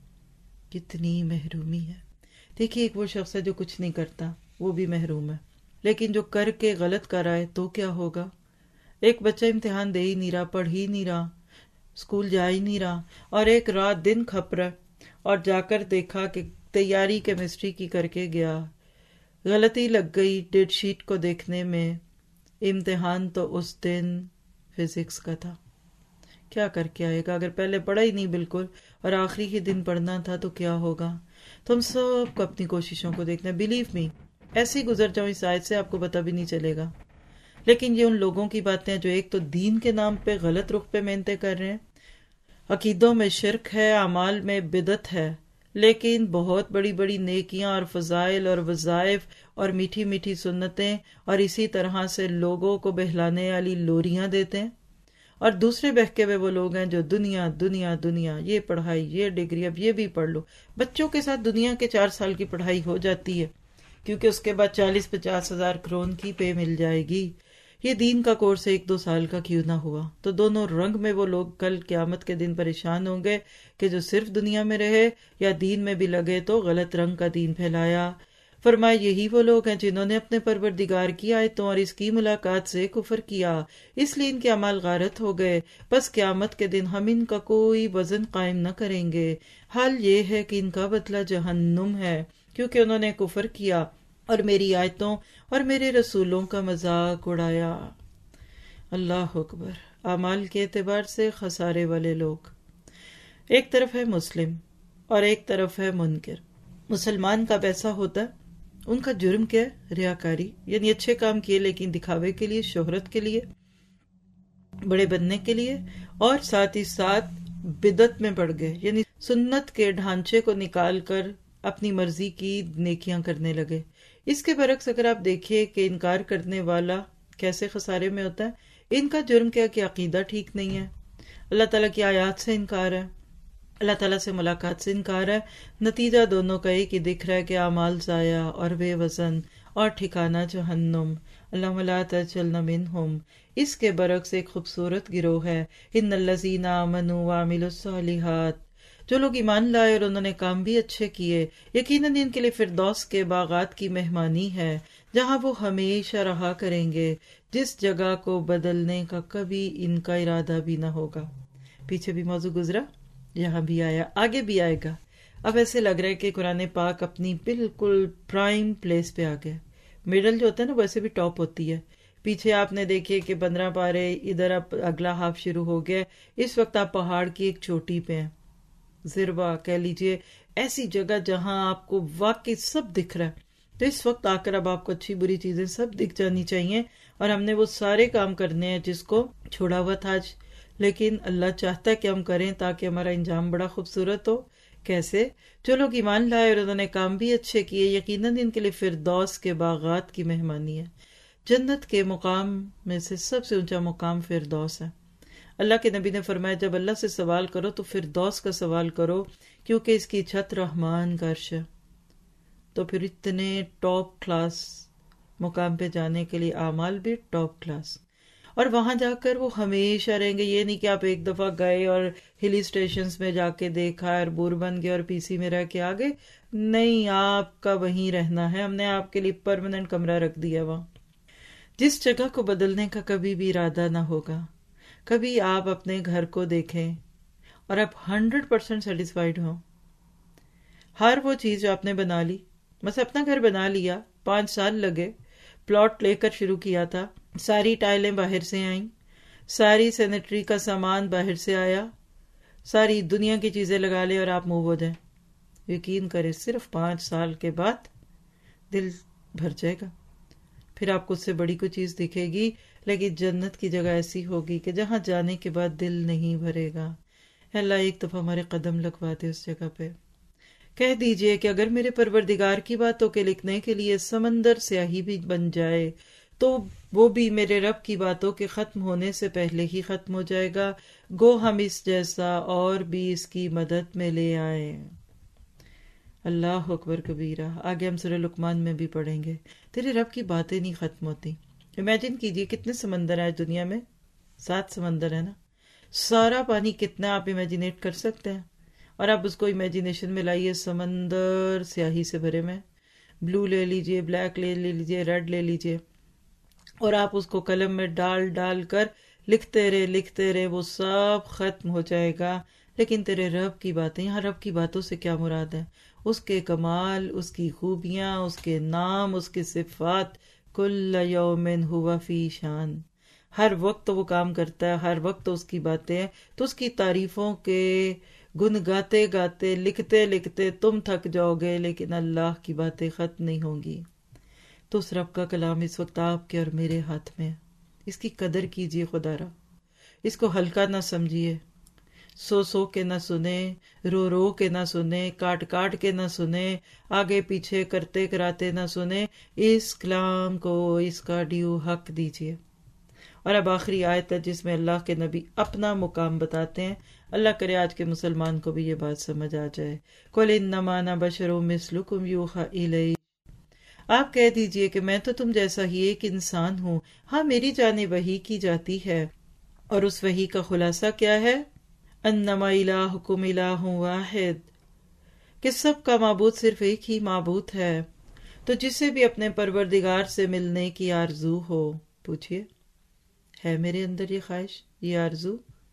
کتنی محرومی ہے۔ دیکھیے، ایک وہ شخص ہے جو کچھ نہیں کرتا، وہ بھی محروم ہے، لیکن جو کر کے غلط کرائے تو کیا ہوگا؟ ایک بچہ امتحان دے ہی نہیں رہا، پڑھ ہی نہیں رہا، اسکول جا ہی نہیں رہا، اور ایک رات دن کھپ رہا، اور جا کر دیکھا کہ تیاری کیمسٹری کی کر کے گیا، غلطی لگ گئی ڈیٹ شیٹ کو دیکھنے میں، امتحان تو اس دن فزکس کا تھا۔ کیا کر کے آئے گا؟ اگر پہلے پڑھا ہی نہیں بالکل اور آخری ہی دن پڑھنا تھا تو کیا ہوگا؟ تو ہم سب کو اپنی کوششوں کو دیکھنا ہے۔ بلیو می، ایسی گزر جاؤں اس آیت سے آپ کو پتہ بھی نہیں چلے گا۔ لیکن یہ ان لوگوں کی باتیں جو ایک تو دین کے نام پہ غلط رخ پہ محنتیں کر رہے ہیں، عقیدوں میں شرک ہے، اعمال میں بدعت ہے، لیکن بہت بڑی بڑی نیکیاں اور فضائل اور وظائف اور میٹھی میٹھی سنتیں اور اسی طرح سے لوگوں کو بہلانے والی لوریاں دیتے ہیں۔ اور دوسرے بہکے ہوئے وہ لوگ ہیں جو دنیا دنیا دنیا، یہ پڑھائی، یہ ڈگری، اب یہ بھی پڑھ لو۔ بچوں کے ساتھ دنیا کے چار سال کی پڑھائی ہو جاتی ہے، کیونکہ اس کے بعد چالیس پچاس ہزار کرون کی پے مل جائے گی۔ یہ دین کا کورس ایک دو سال کا کیوں نہ ہوا؟ تو دونوں رنگ میں وہ لوگ کل قیامت کے دن پریشان ہوں گے کہ جو صرف دنیا میں رہے یا دین میں بھی لگے تو غلط رنگ کا دین پھیلایا۔ فرمایا یہی وہ لوگ ہیں جنہوں نے اپنے پروردگار کی آیتوں اور اس کی ملاقات سے کفر کیا، اس لیے ان کے اعمال غارت ہو گئے، پس قیامت کے دن ہم ان کا کوئی وزن قائم نہ کریں گے۔ حال یہ ہے کہ ان کا بدلہ جہنم ہے، کیونکہ انہوں نے کفر کیا اور میری آیتوں اور میرے رسولوں کا مذاق اڑایا۔ اللہ اکبر۔ اعمال کے اعتبار سے خسارے والے لوگ، ایک طرف ہے مسلم اور ایک طرف ہے منکر۔ مسلمان کا ایسا ہوتا ہے، ان کا جرم کیا ہے؟ ریاکاری، یعنی اچھے کام کیے لیکن دکھاوے کے لیے، شہرت کے لیے، بڑے بننے کے لیے، اور ساتھ ہی ساتھ بدعت میں پڑ گئے، یعنی سنت کے ڈھانچے کو نکال کر اپنی مرضی کی نیکیاں کرنے لگے۔ اس کے برعکس اگر آپ دیکھیں کہ انکار کرنے والا کیسے خسارے میں ہوتا ہے، ان کا جرم کیا کہ عقیدہ ٹھیک نہیں ہے، اللہ تعالیٰ کی آیات سے انکار ہے، اللہ تعالیٰ سے ملاقات سے انکار ہے، نتیجہ دونوں کا ایک ہی دکھ رہا ہے کہ اعمال ضائع اور بے وزن اور ٹھکانہ جہنم، اللہم لا تجعلنا منہم۔ اس کے برعکس ایک خوبصورت گروہ ہے، ان الذین آمنوا وعملوا الصالحات، جو لوگ ایمان لائے اور انہوں نے کام بھی اچھے کیے، یقیناً ان کے لیے فردوس کے باغات کی مہمانی ہے، جہاں وہ ہمیشہ رہا کریں گے، جس جگہ کو بدلنے کا کبھی ان کا ارادہ بھی نہ ہوگا۔ پیچھے بھی موضوع گزرا، یہاں بھی آیا، آگے بھی آئے گا۔ اب ایسے لگ رہا ہے کہ قرآن پاک اپنی بالکل پرائم پلیس پہ آ گیا۔ مڈل جو ہوتا ہے نا ویسے بھی ٹاپ ہوتی ہے۔ پیچھے آپ نے دیکھیے کہ پندرہ پارے، ادھر اب اگلا ہاف شروع ہو گیا۔ اس وقت آپ پہاڑ کی ایک چوٹی پہ ہیں، ذروہ کہہ لیجئے، ایسی جگہ جہاں آپ کو واقعی سب دکھ رہا ہے۔ تو اس وقت آ کر اب آپ کو اچھی بری چیزیں سب دکھ جانی چاہیے، اور ہم نے وہ سارے کام کرنے ہیں جس کو چھوڑا ہوا تھا آج، لیکن اللہ چاہتا ہے کہ ہم کریں تاکہ ہمارا انجام بڑا خوبصورت ہو۔ کیسے؟ جو لوگ ایمان لائے اور انہوں نے کام بھی اچھے کیے، یقیناً ان کے لیے فردوس کے باغات کی مہمانی ہے۔ جنت کے مقام میں سے سب سے اونچا مقام فردوس ہے۔ اللہ کے نبی نے فرمایا جب اللہ سے سوال کرو تو فردوس کا سوال کرو، کیونکہ اس کی چھت رحمان کا عرش ہے۔ تو پھر اتنے ٹاپ کلاس مقام پہ جانے کے لیے اعمال بھی ٹاپ کلاس، اور وہاں جا کر وہ ہمیشہ رہیں گے۔ یہ نہیں کہ آپ ایک دفعہ گئے اور ہلی اسٹیشنز میں جا کے دیکھا اور بور بن گئے اور پی سی میں رہ کے آ گئے، نہیں، آپ کا وہیں رہنا ہے۔ ہم نے آپ کے لیے پرماننٹ کمرہ رکھ دیا وہاں، جس جگہ کو بدلنے کا کبھی بھی ارادہ نہ ہوگا۔ کبھی آپ اپنے گھر کو دیکھیں اور آپ ہنڈریڈ پرسینٹ سیٹسفائیڈ ہوں، ہر وہ چیز جو آپ نے بنا لی، بس اپنا گھر بنا لیا، پانچ سال لگے، پلاٹ لے کر شروع کیا تھا، ساری ٹائلیں باہر سے آئیں، ساری سینیٹری کا سامان باہر سے آیا، ساری دنیا کی چیزیں لگا لے اور آپ موو ہو جائیں، یقین کریں صرف پانچ سال کے بعد دل بھر جائے گا۔ پھر آپ کو اس سے بڑی کوئی چیز دکھے گی، لیکن جنت کی جگہ ایسی ہوگی کہ جہاں جانے کے بعد دل نہیں بھرے گا۔ اللہ ایک دفعہ ہمارے قدم لگوا دے اس جگہ پہ۔ کہہ دیجئے کہ اگر میرے پروردگار کی باتوں کے لکھنے کے لیے سمندر سیاہی بھی بن جائے تو وہ بھی میرے رب کی باتوں کے ختم ہونے سے پہلے ہی ختم ہو جائے گا، گو ہم اس جیسا اور بھی اس کی مدد میں لے آئیں۔ اللہ اکبر کبیرہ۔ آگے ہم سورہ لقمان میں بھی پڑھیں گے، تیرے رب کی باتیں نہیں ختم ہوتی۔ امیجن کیجئے کتنے سمندر ہیں دنیا میں، سات سمندر ہے نا، سارا پانی کتنا آپ امیجنیٹ کر سکتے ہیں، اور آپ اس کو امیجنیشن میں لائیے سمندر سیاہی سے بھرے میں، بلو لے لیجئے، بلیک لے لیجئے، ریڈ لے لیجئے، اور آپ اس کو قلم میں ڈال ڈال کر لکھتے رہے لکھتے رہے، وہ سب ختم ہو جائے گا۔ لیکن تیرے رب کی باتیں، یہاں رب کی باتوں سے کیا مراد ہے؟ اس کے کمال، اس کی خوبیاں، اس کے نام، اس کی صفات، کل یوم ہوا فی شان، ہر وقت وہ کام کرتا ہے، ہر وقت اس کی باتیں ہیں، تو اس کی تعریفوں کے گن گاتے گاتے لکھتے لکھتے تم تھک جاؤ گے، لیکن اللہ کی باتیں ختم نہیں ہوں گی۔ تو اس رب کا کلام اس وقت آپ کے اور میرے ہاتھ میں، اس کی قدر کیجئے خدا را، اس کو ہلکا نہ سمجھیے، سو سو کے نہ سنے، رو رو کے نہ سنے، کاٹ کاٹ کے نہ سنے، آگے پیچھے کرتے کراتے نہ سنے، اس کلام کو اس کا ڈیو حق دیجئے۔ اور اب آخری آیت ہے جس میں اللہ کے نبی اپنا مقام بتاتے ہیں۔ اللہ کرے آج کے مسلمان کو بھی یہ بات سمجھ آ جائے۔ قُلْ إِنَّمَا أَنَا بَشَرٌ مِثْلُكُمْ يُوحَىٰ إِلَيَّ، آپ کہہ دیجئے کہ میں تو تم جیسا ہی ایک انسان ہوں، ہاں میری جانب وحی کی جاتی ہے، اور اس وحی کا خلاصہ کیا ہے؟ انما الہکم الہ واحد، کہ سب کا معبود صرف ایک ہی معبود ہے۔ تو جسے بھی اپنے پروردگار سے ملنے کی آرزو ہو، پوچھئے ہے میرے اندر یہ خواہش، یہ آرزو؟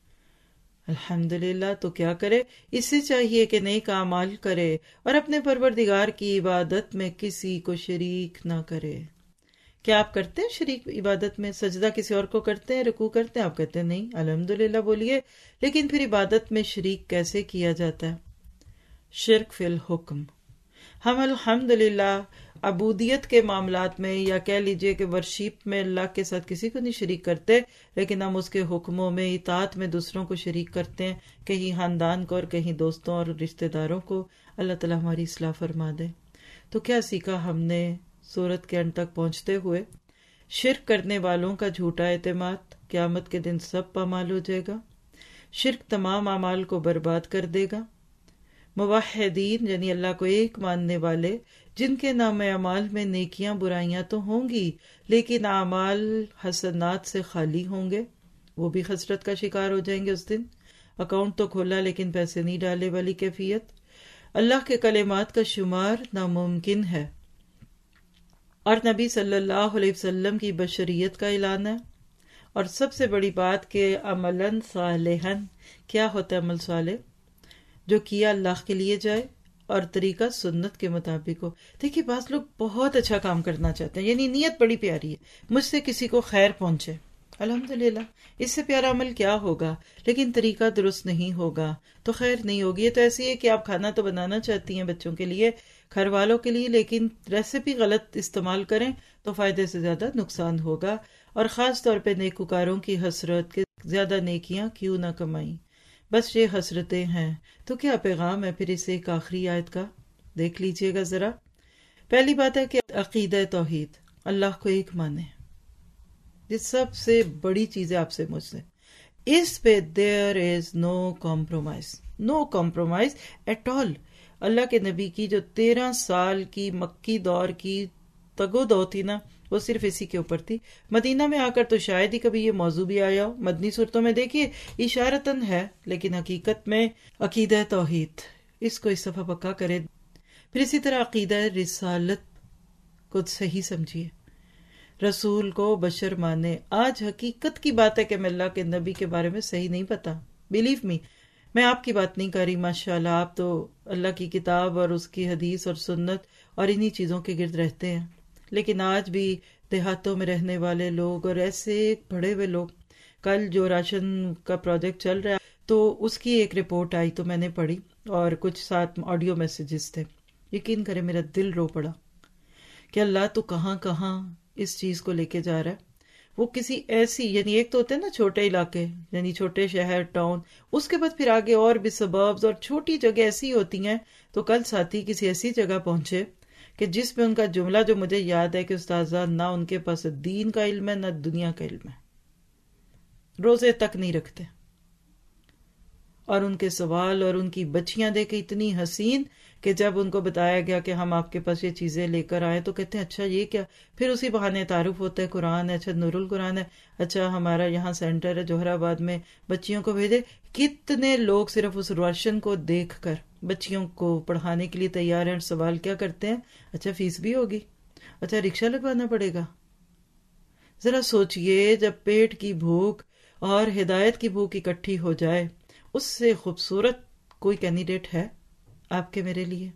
الحمدللہ، تو کیا کرے؟ اس سے چاہیے کہ نیک اعمال کرے اور اپنے پروردگار کی عبادت میں کسی کو شریک نہ کرے۔ کیا آپ کرتے ہیں شریک عبادت میں؟ سجدہ کسی اور کو کرتے ہیں، رکوع کرتے ہیں؟ آپ کہتے ہیں نہیں، الحمدللہ بولیے، لیکن پھر عبادت میں شریک کیسے کیا جاتا ہے؟ شرک فی الحکم، ہم الحمدللہ عبودیت کے معاملات میں یا کہہ لیجئے کہ ورشپ میں اللہ کے ساتھ کسی کو نہیں شریک کرتے، لیکن ہم اس کے حکموں میں اطاعت میں دوسروں کو شریک کرتے ہیں، کہیں خاندان کو اور کہیں دوستوں اور رشتہ داروں کو۔ اللہ تعالیٰ ہماری اصلاح فرما دے۔ تو کیا سیکھا ہم نے سورت کے انت تک پہنچتے ہوئے؟ شرک کرنے والوں کا جھوٹا اعتماد قیامت کے دن سب پامال ہو جائے گا۔ شرک تمام اعمال کو برباد کر دے گا۔ موحدین یعنی اللہ کو ایک ماننے والے، جن کے نام اعمال میں نیکیاں برائیاں تو ہوں گی لیکن اعمال حسنات سے خالی ہوں گے، وہ بھی خسرت کا شکار ہو جائیں گے اس دن۔ اکاؤنٹ تو کھولا لیکن پیسے نہیں ڈالے والی کیفیت۔ اللہ کے کلمات کا شمار ناممکن ہے، اور نبی صلی اللہ علیہ وسلم کی بشریت کا اعلان ہے۔ اور سب سے بڑی بات کہ عملاً صالحاً، کیا ہوتا ہے عمل صالح؟ جو کیا اللہ کے لیے جائے اور طریقہ سنت کے مطابق ہو۔ دیکھیے بعض لوگ بہت اچھا کام کرنا چاہتے ہیں، یعنی نیت بڑی پیاری ہے، مجھ سے کسی کو خیر پہنچے، الحمدللہ اس سے پیارا عمل کیا ہوگا، لیکن طریقہ درست نہیں ہوگا تو خیر نہیں ہوگی۔ یہ تو ایسی ہے کہ آپ کھانا تو بنانا چاہتی ہیں بچوں کے لیے، گھر والوں کے لیے، لیکن ریسیپی غلط استعمال کریں تو فائدے سے زیادہ نقصان ہوگا، اور خاص طور پہ نیکوکاروں کی حسرت کے زیادہ نیکیاں کیوں نہ کمائیں، بس یہ حسرتیں ہیں۔ تو کیا پیغام ہے پھر اس ایک آخری آیت کا؟ دیکھ لیجئے گا ذرا۔ پہلی بات ہے کہ عقیدہ توحید، اللہ کو ایک مانے، یہ سب سے بڑی چیز ہے آپ سے مجھ سے۔ اس پہ there is no compromise, no compromise at all. اللہ کے نبی کی جو تیرہ سال کی مکی دور کی تگو دو تھی نا، وہ صرف اسی کے اوپر تھی۔ مدینہ میں آ کر تو شاید ہی کبھی یہ موضوع بھی آیا ہو، مدنی صورتوں میں دیکھیے اشارتاً ہے، لیکن حقیقت میں عقیدہ توحید، اس کو اس دفعہ پکا کرے۔ پھر اسی طرح عقیدہ رسالت کو صحیح سمجھیے، رسول کو بشر مانے۔ آج حقیقت کی بات ہے کہ میں اللہ کے نبی کے بارے میں صحیح نہیں پتا، بلیو می، میں آپ کی بات نہیں کر رہی، ماشاءاللہ آپ تو اللہ کی کتاب اور اس کی حدیث اور سنت اور انہی چیزوں کے گرد رہتے ہیں، لیکن آج بھی دیہاتوں میں رہنے والے لوگ اور ایسے پڑھے ہوئے لوگ، کل جو راشن کا پروجیکٹ چل رہا ہے تو اس کی ایک رپورٹ آئی تو میں نے پڑھی، اور کچھ ساتھ آڈیو میسیجز تھے، یقین کرے میرا دل رو پڑا کہ اللہ تو کہاں کہاں اس چیز کو لے کے جا رہا ہے۔ وہ کسی ایسی، یعنی ایک تو ہوتے ہیں نا چھوٹے علاقے، یعنی چھوٹے شہر ٹاؤن، اس کے بعد پھر آگے اور بھی سبربز اور چھوٹی جگہ ایسی ہوتی ہیں۔ تو کل ساتھی کسی ایسی جگہ پہنچے کہ جس میں ان کا جملہ جو مجھے یاد ہے کہ استاذہ نہ ان کے پاس دین کا علم ہے نہ دنیا کا علم ہے، روزے تک نہیں رکھتے، اور ان کے سوال اور ان کی بچیاں دیکھے اتنی حسین کہ جب ان کو بتایا گیا کہ ہم آپ کے پاس یہ چیزیں لے کر آئے تو کہتے ہیں اچھا یہ کیا؟ پھر اسی بہانے تعارف ہوتا ہے، قرآن ہے، اچھا نور القرآن ہے، اچھا ہمارا یہاں سینٹر ہے جوہر آباد میں، بچیوں کو بھیجے۔ کتنے لوگ صرف اس روشن کو دیکھ کر بچیوں کو پڑھانے کے لیے تیار ہیں، اور سوال کیا کرتے ہیں؟ اچھا فیس بھی ہوگی، اچھا رکشہ لگوانا پڑے گا۔ ذرا سوچئے جب پیٹ کی بھوک اور ہدایت کی بھوک اکٹھی ہو جائے، اس سے خوبصورت کوئی کینڈیڈیٹ ہے آپ کے میرے لیے؟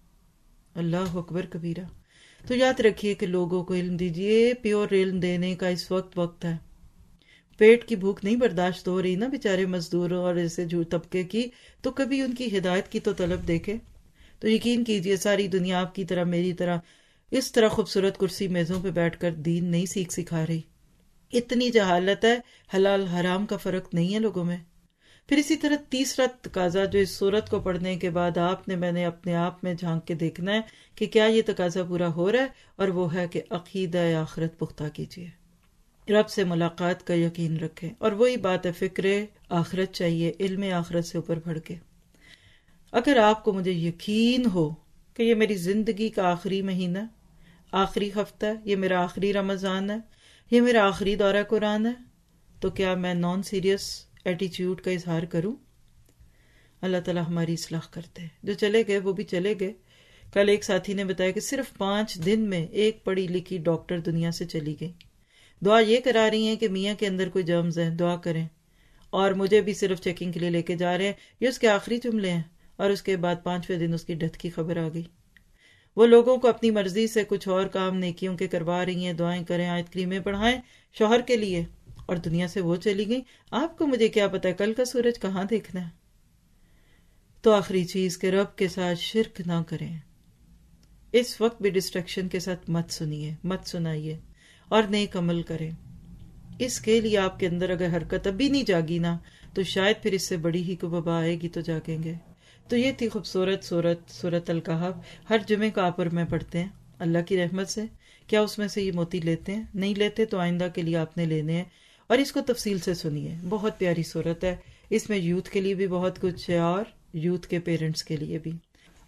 اللہ اکبر کبیرہ۔ تو یاد رکھیے کہ لوگوں کو علم دیجئے، پیور علم دینے کا اس وقت وقت ہے۔ پیٹ کی بھوک نہیں برداشت ہو رہی نا بیچارے مزدوروں اور ایسے جو طبقے کی، تو کبھی ان کی ہدایت کی تو طلب دیکھے۔ تو یقین کیجئے ساری دنیا آپ کی طرح میری طرح اس طرح خوبصورت کرسی میزوں پہ بیٹھ کر دین نہیں سیکھ سکھا رہی، اتنی جہالت ہے، حلال حرام کا فرق نہیں ہے لوگوں میں۔ پھر اسی طرح تیسرا تقاضا جو اس سورت کو پڑھنے کے بعد آپ نے میں نے اپنے آپ میں جھانک کے دیکھنا ہے کہ کیا یہ تقاضا پورا ہو رہا ہے، اور وہ ہے کہ عقیدہ آخرت پختہ کیجیے، رب سے ملاقات کا یقین رکھیں، اور وہی بات ہے فکر آخرت چاہیے، علم آخرت سے اوپر بڑھ کے۔ اگر آپ کو مجھے یقین ہو کہ یہ میری زندگی کا آخری مہینہ، آخری ہفتہ ہے، یہ میرا آخری رمضان ہے، یہ میرا آخری دورہ قرآن ہے، تو کیا میں نان سیریس ایٹیچیوڈ کا اظہار کروں؟ اللہ تعالیٰ ہماری اصلاح کرتے ہیں۔ جو چلے گئے وہ بھی چلے گئے۔ کل ایک ساتھی نے بتایا کہ صرف پانچ دن میں ایک پڑھی لکھی ڈاکٹر دنیا سے چلی گئی۔ دعا یہ کرا رہی ہیں کہ میاں کے اندر کوئی جرمز ہیں، دعا کریں، اور مجھے بھی صرف چیکنگ کے لیے لے کے جا رہے ہیں۔ یہ اس کے آخری جملے ہیں، اور اس کے بعد پانچویں دن اس کی ڈیتھ کی خبر آ گئی۔ وہ لوگوں کو اپنی مرضی سے کچھ اور کام نیکیوں کے کروا رہی ہیں، دعائیں کریں، آیت کریمیں پڑھائیں شوہر کے لیے، اور دنیا سے وہ چلی گئی۔ آپ کو مجھے کیا پتا ہے کل کا سورج کہاں دیکھنا ہے؟ تو آخری چیز کہ رب کے ساتھ شرک نہ کریں، اس وقت بھی ڈسٹریکشن کے ساتھ مت سنیے، مت سنائیے، اور نیک عمل کریں۔ اس کے لیے آپ کے اندر اگر حرکت ابھی نہیں جاگی نا تو شاید پھر اس سے بڑی ہی کوئی وبا آئے گی تو جاگیں گے۔ تو یہ تھی خوبصورت سورت سورت الکہف۔ ہر جمعے کو آپ اور میں پڑھتے ہیں اللہ کی رحمت سے۔ کیا اس میں سے یہ موتی لیتے ہیں؟ نہیں لیتے تو آئندہ کے لیے آپ نے لینے ہیں، اور اس کو تفصیل سے سنیے۔ بہت پیاری سورت ہے، اس میں یوتھ کے لیے بھی بہت کچھ ہے اور یوتھ کے پیرنٹس کے لیے بھی۔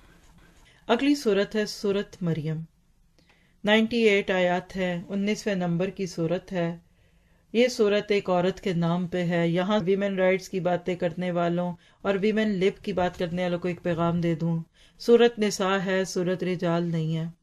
اگلی سورت ہے سورت مریم، نائنٹی ایٹ آیات ہے، انیسویں نمبر کی سورت ہے۔ یہ سورت ایک عورت کے نام پہ ہے۔ یہاں ویمن رائٹس کی باتیں کرنے والوں اور ویمن لب کی بات کرنے والوں کو ایک پیغام دے دوں، سورت نساء ہے، سورت رجال نہیں ہے۔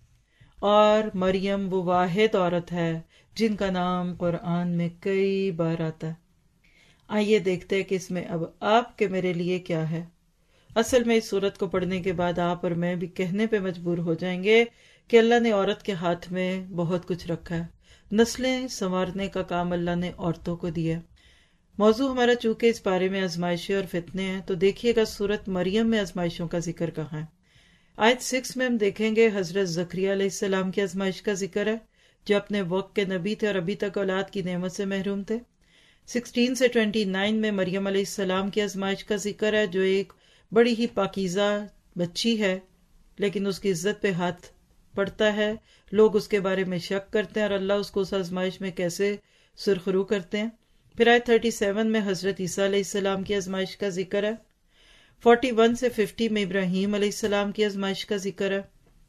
اور مریم وہ واحد عورت ہے جن کا نام قرآن میں کئی بار آتا ہے۔ آئیے دیکھتے ہیں کہ اس میں اب آپ کے میرے لیے کیا ہے۔ اصل میں اس سورت کو پڑھنے کے بعد آپ اور میں بھی کہنے پہ مجبور ہو جائیں گے کہ اللہ نے عورت کے ہاتھ میں بہت کچھ رکھا ہے، نسلیں سنوارنے کا کام اللہ نے عورتوں کو دیا ہے۔ موضوع ہمارا چونکہ اس بارے میں آزمائشیں اور فتنے ہیں، تو دیکھیے گا سورت مریم میں آزمائشوں کا ذکر کہاں ہے۔ آیت سکس میں ہم دیکھیں گے حضرت زکریا علیہ السلام کی آزمائش کا ذکر ہے، جو اپنے وقت کے نبی تھے اور ابھی تک اولاد کی نعمت سے محروم تھے۔ سکسٹین سے ٹوینٹی نائن میں مریم علیہ السلام کی آزمائش کا ذکر ہے، جو ایک بڑی ہی پاکیزہ بچی ہے، لیکن اس کی عزت پہ ہاتھ پڑتا ہے، لوگ اس کے بارے میں شک کرتے ہیں اور اللہ اس کو اس آزمائش میں کیسے سرخرو کرتے ہیں۔ پھر آیت تھرٹی سیون میں حضرت عیسیٰ علیہ السلام کی آزمائش کا ذکر ہے۔ فورٹی ون سے ففٹی میں ابراہیم علیہ السلام کی آزمائش کا ذکر ہے۔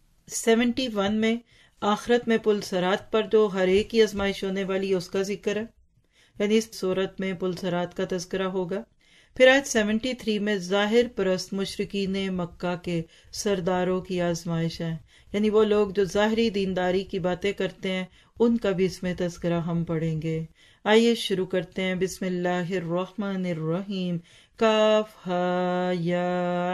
سیونٹی ون میں آخرت میں پل صراط پر جو ہر ایک کی آزمائش ہونے والی ہے اس کا ذکر ہے، یعنی اس صورت میں پل صراط کا تذکرہ ہوگا۔ پھر آیت سیونٹی تھری میں ظاہر پرست مشرکین مکہ کے سرداروں کی آزمائش ہے، یعنی وہ لوگ جو ظاہری دینداری کی باتیں کرتے ہیں ان کا بھی اس میں تذکرہ ہم پڑھیں گے۔ آئیے شروع کرتے ہیں۔ بسم اللہ الرحمن الرحیم، کاف ہا یا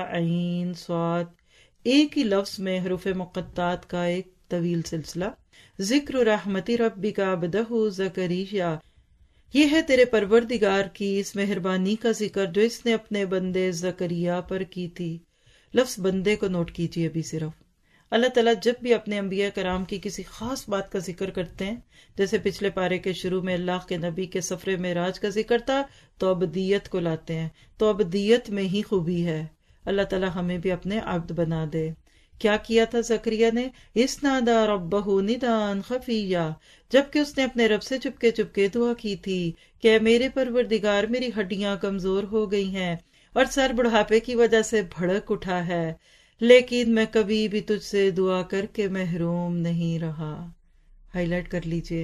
عین صاد، ایک ہی لفظ میں حروف مقطعات کا ایک طویل سلسلہ۔ ذکر رحمت ربک عبدہ زکریا، یہ ہے تیرے پروردگار کی اس مہربانی کا ذکر جو اس نے اپنے بندے زکریا پر کی تھی۔ لفظ بندے کو نوٹ کیجیے ابھی صرف۔ اللہ تعالیٰ جب بھی اپنے انبیاء کرام کی کسی خاص بات کا ذکر کرتے ہیں، جیسے پچھلے پارے کے شروع میں اللہ کے نبی کے سفر معراج کا ذکر تھا، تو ابدیت کو لاتے ہیں، تو ابدیت میں ہی خوبی ہے۔ اللہ تعالیٰ ہمیں بھی اپنے عبد بنا دے۔ کیا کیا تھا زکریا نے؟ اسنادا ربہ نداء خفیا، جبکہ اس نے اپنے رب سے چپکے چپکے دعا کی تھی کہ اے میرے پروردگار، میری ہڈیاں کمزور ہو گئی ہیں اور سر بڑھاپے کی وجہ سے بھڑک اٹھا ہے، لیکن میں کبھی بھی تجھ سے دعا کر کے محروم نہیں رہا۔ ہائی لائٹ کر لیجئے،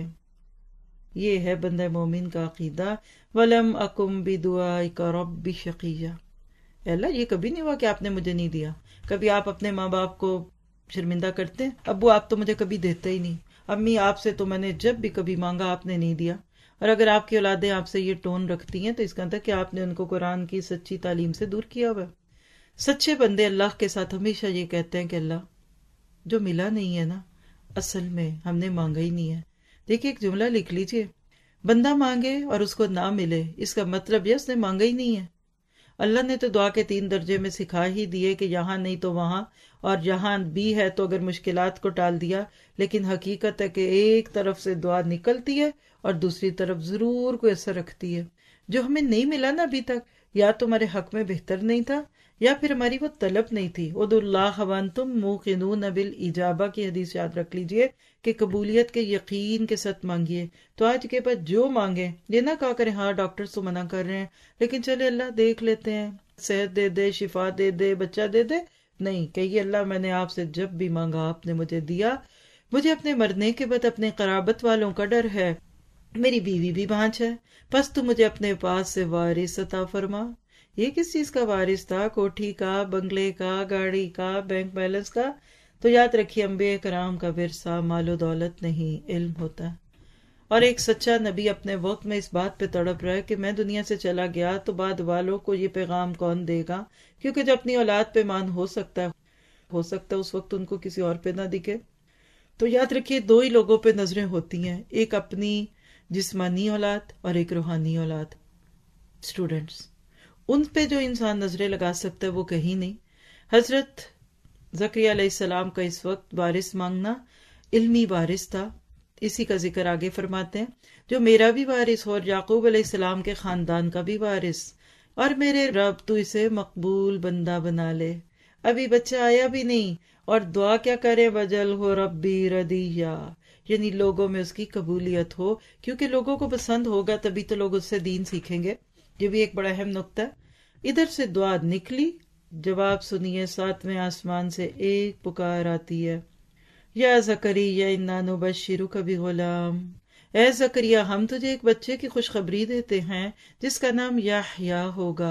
یہ ہے بندہ مومن کا عقیدہ۔ وَلَمْ أَكُمْ بِدُعَائِكَ رَبِّ شَقِيًّا، اے اللہ یہ کبھی نہیں ہوا کہ آپ نے مجھے نہیں دیا۔ کبھی آپ اپنے ماں باپ کو شرمندہ کرتے ہیں؟ ابو آپ تو مجھے کبھی دیتے ہی نہیں، امی آپ سے تو میں نے جب بھی کبھی مانگا آپ نے نہیں دیا۔ اور اگر آپ کی اولادیں آپ سے یہ ٹون رکھتی ہیں تو اس کا مطلب کہ آپ نے ان کو قرآن کی سچی تعلیم سے دور کیا ہوا ہے۔ سچے بندے اللہ کے ساتھ ہمیشہ یہ کہتے ہیں کہ اللہ جو ملا نہیں ہے نا، اصل میں ہم نے مانگا ہی نہیں ہے۔ دیکھیے ایک جملہ لکھ لیجئے، بندہ مانگے اور اس کو نہ ملے، اس کا مطلب یہ اس نے مانگا ہی نہیں ہے۔ اللہ نے تو دعا کے تین درجے میں سکھا ہی دیے کہ یہاں نہیں تو وہاں، اور جہاں بھی ہے تو اگر مشکلات کو ٹال دیا، لیکن حقیقت ہے کہ ایک طرف سے دعا نکلتی ہے اور دوسری طرف ضرور کوئی اثر رکھتی ہے۔ جو ہمیں نہیں ملا نا ابھی تک، یا تو ہمارے حق میں بہتر نہیں تھا یا پھر ہماری وہ طلب نہیں تھی۔ ادعوا اللہ وانتم موقنون بالاجابہ کی حدیث یاد رکھ لیجئے کہ قبولیت کے یقین کے ساتھ مانگیے۔ تو آج کے بعد جو مانگیں، یہ نہ کہا کریں ہاں ڈاکٹر تو منع کر رہے ہیں لیکن چلے اللہ دیکھ لیتے ہیں، صحت دے دے، شفا دے دے، بچہ دے دے۔ نہیں، کہیے اللہ میں نے آپ سے جب بھی مانگا آپ نے مجھے دیا، مجھے اپنے مرنے کے بعد اپنے قرابت والوں کا ڈر ہے، میری بیوی بھی بانجھ ہے، پس تو مجھے اپنے پاس سے وارث عطا فرما۔ یہ کس چیز کا وارث تھا؟ کوٹھی کا، بنگلے کا، گاڑی کا، بینک بیلنس کا؟ تو یاد رکھیے انبیاء کرام کا ورثہ مال و دولت نہیں، علم ہوتا ہے۔ اور ایک سچا نبی اپنے وقت میں اس بات پہ تڑپ رہا ہے کہ میں دنیا سے چلا گیا تو بعد والوں کو یہ پیغام کون دے گا، کیونکہ جو اپنی اولاد پہ مان ہو سکتا ہے ہو سکتا ہے اس وقت ان کو کسی اور پہ نہ دکھے۔ تو یاد رکھیے دو ہی لوگوں پہ نظریں ہوتی ہیں، ایک اپنی جسمانی اولاد اور ایک روحانی اولاد۔ اسٹوڈنٹس، ان پہ جو انسان نظریں لگا سکتا ہے وہ کہیں نہیں۔ حضرت زکریا علیہ السلام کا اس وقت وارث مانگنا علمی وارث تھا. اسی کا ذکر آگے فرماتے ہیں، جو میرا بھی وارث ہو اور یعقوب علیہ السلام کے خاندان کا بھی وارث، اور میرے رب تو اسے مقبول بندہ بنا لے. ابھی بچہ آیا بھی نہیں اور دعا کیا کرے، وجل ہو ربی ردیہ، یعنی لوگوں میں اس کی قبولیت ہو، کیونکہ لوگوں کو پسند ہوگا تبھی تو لوگ اس سے دین سیکھیں گے. یہ بھی ایک بڑا اہم نقطہ ہے. ادھر سے دعا نکلی، جواب سنیے، ساتویں آسمان سے ایک پکار آتی ہے، یا زکریا انا نبشرک بغلام، اے زکریا ہم تجھے ایک بچے کی خوشخبری دیتے ہیں جس کا نام یحییٰ ہوگا.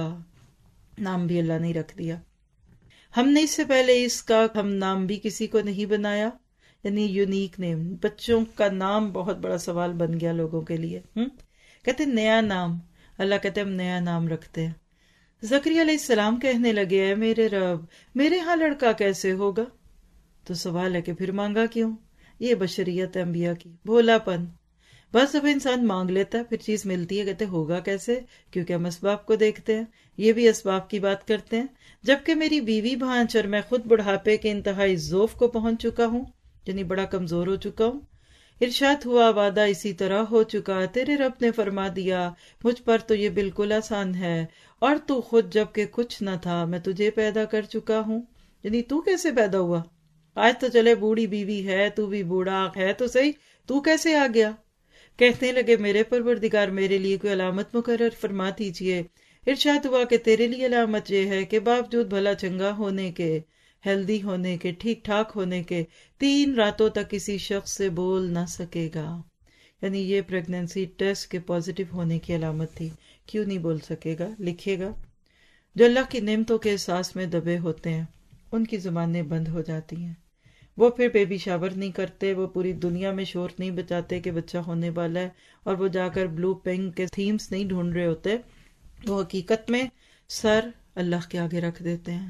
نام بھی اللہ نے رکھ دیا. ہم نے اس سے پہلے اس کا ہم نام بھی کسی کو نہیں بنایا، یعنی یونیک نیم. بچوں کا نام بہت بڑا سوال بن گیا لوگوں کے لیے. ہم کہتے نیا نام، اللہ کہتے ہم نیا نام رکھتے ہیں. زکریا علیہ السلام کہنے لگے، اے میرے رب میرے ہاں لڑکا کیسے ہوگا؟ تو سوال ہے کہ پھر مانگا کیوں؟ یہ بشریت انبیاء کی، بھولا پن. بس جب انسان مانگ لیتا ہے پھر چیز ملتی ہے، کہتے ہوگا کیسے؟ کیونکہ ہم اسباب کو دیکھتے ہیں. یہ بھی اسباب کی بات کرتے ہیں. جبکہ میری بیوی بھانچ اور میں خود بڑھاپے کے انتہائی ذوف کو پہنچ چکا ہوں، یعنی بڑا کمزور ہو چکا ہوں. ارشاد ہوا وعدہ اسی طرح ہو چکا. تیرے رب نے فرما دیا مجھ پر تو یہ بالکل آسان ہے، اور تو خود جبکہ کچھ نہ تھا میں تجھے پیدا کر چکا ہوں. یعنی تو کیسے پیدا ہوا؟ آج تو چلے بوڑھی بیوی ہے، تو بھی بوڑھا ہے تو صحیح، تو کیسے آ گیا؟ کہنے لگے میرے پروردگار میرے لیے کوئی علامت مقرر فرما دیجیے. ارشاد ہوا کہ تیرے لیے علامت یہ ہے کہ باوجود بھلا چنگا ہونے کے، ہیلدی ہونے کے، ٹھیک ٹھاک ہونے کے، تین راتوں تک کسی شخص سے بول نہ سکے گا. یعنی یہ پریگننسی ٹیسٹ کے پازیٹیو ہونے کی علامت تھی. کیوں نہیں بول سکے گا؟ لکھے گا. جو اللہ کی نعمتوں کے احساس میں دبے ہوتے ہیں ان کی زبانیں بند ہو جاتی ہیں. وہ پھر بیبی شاور نہیں کرتے، وہ پوری دنیا میں شور نہیں بچاتے کہ بچہ ہونے والا ہے، اور وہ جا کر بلو پنک کے تھیمز نہیں ڈھونڈ رہے ہوتے. وہ حقیقت میں سر اللہ کے آگے رکھ دیتے ہیں.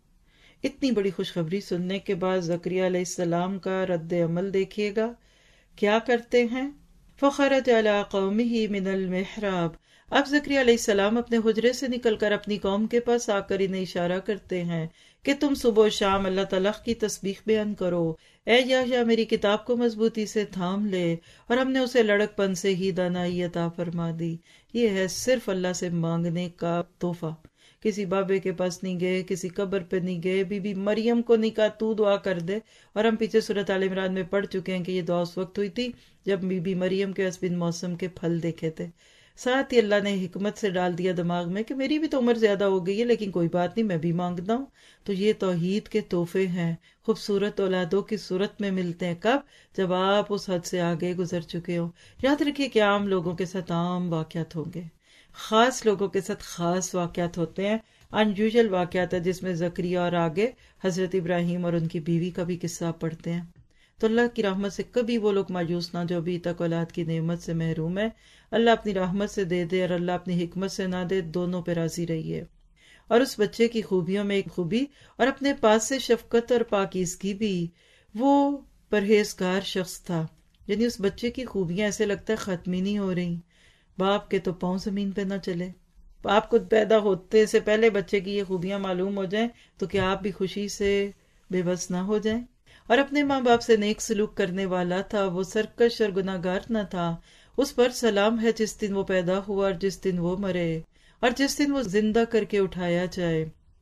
اتنی بڑی خوشخبری سننے کے بعد زکریا علیہ السلام کا رد عمل دیکھیے گا. کیا کرتے ہیں؟ فخرج علی قومہ من المحراب. اب زکریا علیہ السلام اپنے حجرے سے نکل کر اپنی قوم کے پاس آ کر انہیں اشارہ کرتے ہیں کہ تم صبح و شام اللہ تعالیٰ کی تسبیح بیان کرو. اے یحییٰ میری کتاب کو مضبوطی سے تھام لے، اور ہم نے اسے لڑک پن سے ہی دانائی عطا فرما دی. یہ ہے صرف اللہ سے مانگنے کا تحفہ. کسی بابے کے پاس نہیں گئے، کسی قبر پہ نہیں گئے، بی بی مریم کو نہیں کہا تو دعا کر دے. اور ہم پیچھے سورۃ آل عمران میں پڑھ چکے ہیں کہ یہ دعا اس وقت ہوئی تھی جب بی بی مریم کے اس بن موسم کے پھل دیکھے تھے. ساتھ ہی اللہ نے حکمت سے ڈال دیا دماغ میں کہ میری بھی تو عمر زیادہ ہو گئی ہے، لیکن کوئی بات نہیں، میں بھی مانگتا ہوں. تو یہ توحید کے تحفے ہیں، خوبصورت اولادوں کی صورت میں ملتے ہیں. کب؟ جب آپ اس حد سے آگے گزر چکے ہو. یاد رکھیے کہ عام لوگوں کے ساتھ عام واقعات ہوں گے، خاص لوگوں کے ساتھ خاص واقعات ہوتے ہیں. انیوژل واقعات ہے جس میں زکریا اور آگے حضرت ابراہیم اور ان کی بیوی کا بھی قصہ پڑھتے ہیں. تو اللہ کی رحمت سے کبھی وہ لوگ مایوس نہ جو ابھی تک اولاد کی نعمت سے محروم ہے. اللہ اپنی رحمت سے دے دے اور اللہ اپنی حکمت سے نہ دے، دونوں پہ راضی رہیے. اور اس بچے کی خوبیوں میں ایک خوبی اور اپنے پاس سے شفقت اور پاکیزگی بھی، وہ پرہیزگار شخص تھا. یعنی اس بچے کی خوبیاں ایسے لگتا ہے ختم ہی نہیں ہو رہی. باپ کے تو پاؤں زمین پہ نہ چلے. آپ خود پیدا ہوتے سے پہلے بچے کی یہ خوبیاں معلوم ہو جائیں تو کیا آپ بھی خوشی سے بے بس نہ ہو جائیں؟ اور اپنے ماں باپ سے نیک سلوک کرنے والا تھا، وہ سرکش اور گناہگار نہ تھا. اس پر سلام ہے جس دن وہ پیدا ہوا اور جس دن وہ مرے اور جس دن وہ زندہ کر کے اٹھایا جائے.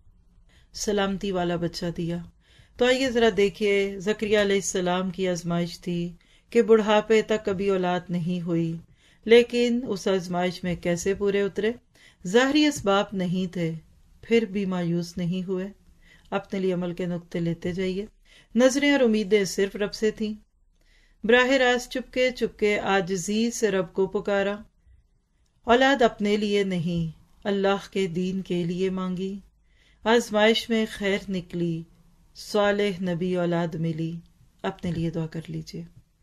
سلامتی والا بچہ دیا. تو آئیے ذرا دیکھیے، زکریا علیہ السلام کی آزمائش تھی کہ بڑھاپے تک کبھی اولاد نہیں ہوئی، لیکن اس آزمائش میں کیسے پورے اترے. ظاہری اسباب نہیں تھے، پھر بھی مایوس نہیں ہوئے. اپنے لیے عمل کے نقطے لیتے جائیے. نظریں اور امیدیں صرف رب سے تھیں. براہ راست چپکے چپکے عاجزی سے رب کو پکارا. اولاد اپنے لیے نہیں، اللہ کے دین کے لیے مانگی. آزمائش میں خیر نکلی، صالح نبی اولاد ملی. اپنے لیے دعا کر لیجئے.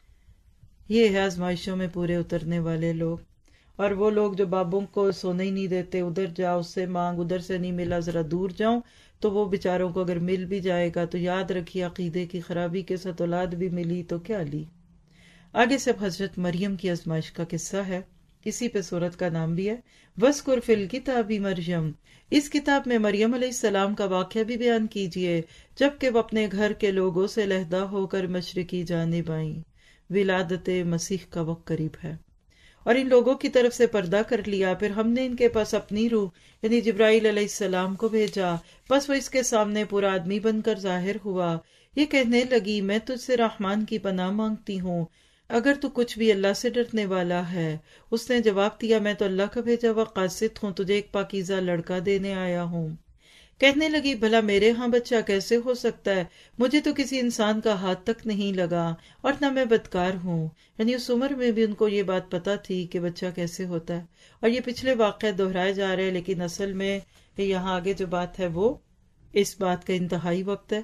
یہ ہے آزمائشوں میں پورے اترنے والے لوگ. اور وہ لوگ جو بابوں کو سونے ہی نہیں دیتے، ادھر جاؤ اس سے مانگ، ادھر سے نہیں ملا ذرا دور جاؤں، تو وہ بیچاروں کو اگر مل بھی جائے گا تو یاد رکھیے عقیدے کی خرابی کے ساتھ اولاد بھی ملی تو کیا لی. آگے سے حضرت مریم کی آزمائش کا قصہ ہے. اسی پہ سورت کا نام بھی ہے۔ وَاذْكُرْ فِي الْكِتَابِ مریم، اس کتاب میں مریم علیہ السلام کا واقعہ بھی بیان کیجئے جبکہ وہ اپنے گھر کے لوگوں سے علیحدہ ہو کر مشرقی جانب آئیں۔ ولادت مسیح کا وقت قریب ہے اور ان لوگوں کی طرف سے پردہ کر لیا، پھر ہم نے ان کے پاس اپنی روح یعنی جبرائیل علیہ السلام کو بھیجا، پس وہ اس کے سامنے پورا آدمی بن کر ظاہر ہوا۔ یہ کہنے لگی میں تجھ سے رحمان کی پناہ مانگتی ہوں اگر تو کچھ بھی اللہ سے ڈرنے والا ہے۔ اس نے جواب دیا میں تو اللہ کا بھیجا ہوا قاصد ہوں، تجھے ایک پاکیزہ لڑکا دینے آیا ہوں۔ کہنے لگی بھلا میرے ہاں بچہ کیسے ہو سکتا ہے، مجھے تو کسی انسان کا ہاتھ تک نہیں لگا اور نہ میں بدکار ہوں۔ یعنی اس عمر میں بھی ان کو یہ بات پتا تھی کہ بچہ کیسے ہوتا ہے، اور یہ پچھلے واقعے دہرائے جا رہے ہیں، لیکن اصل میں یہاں آگے جو بات ہے وہ اس بات کا انتہائی وقت ہے۔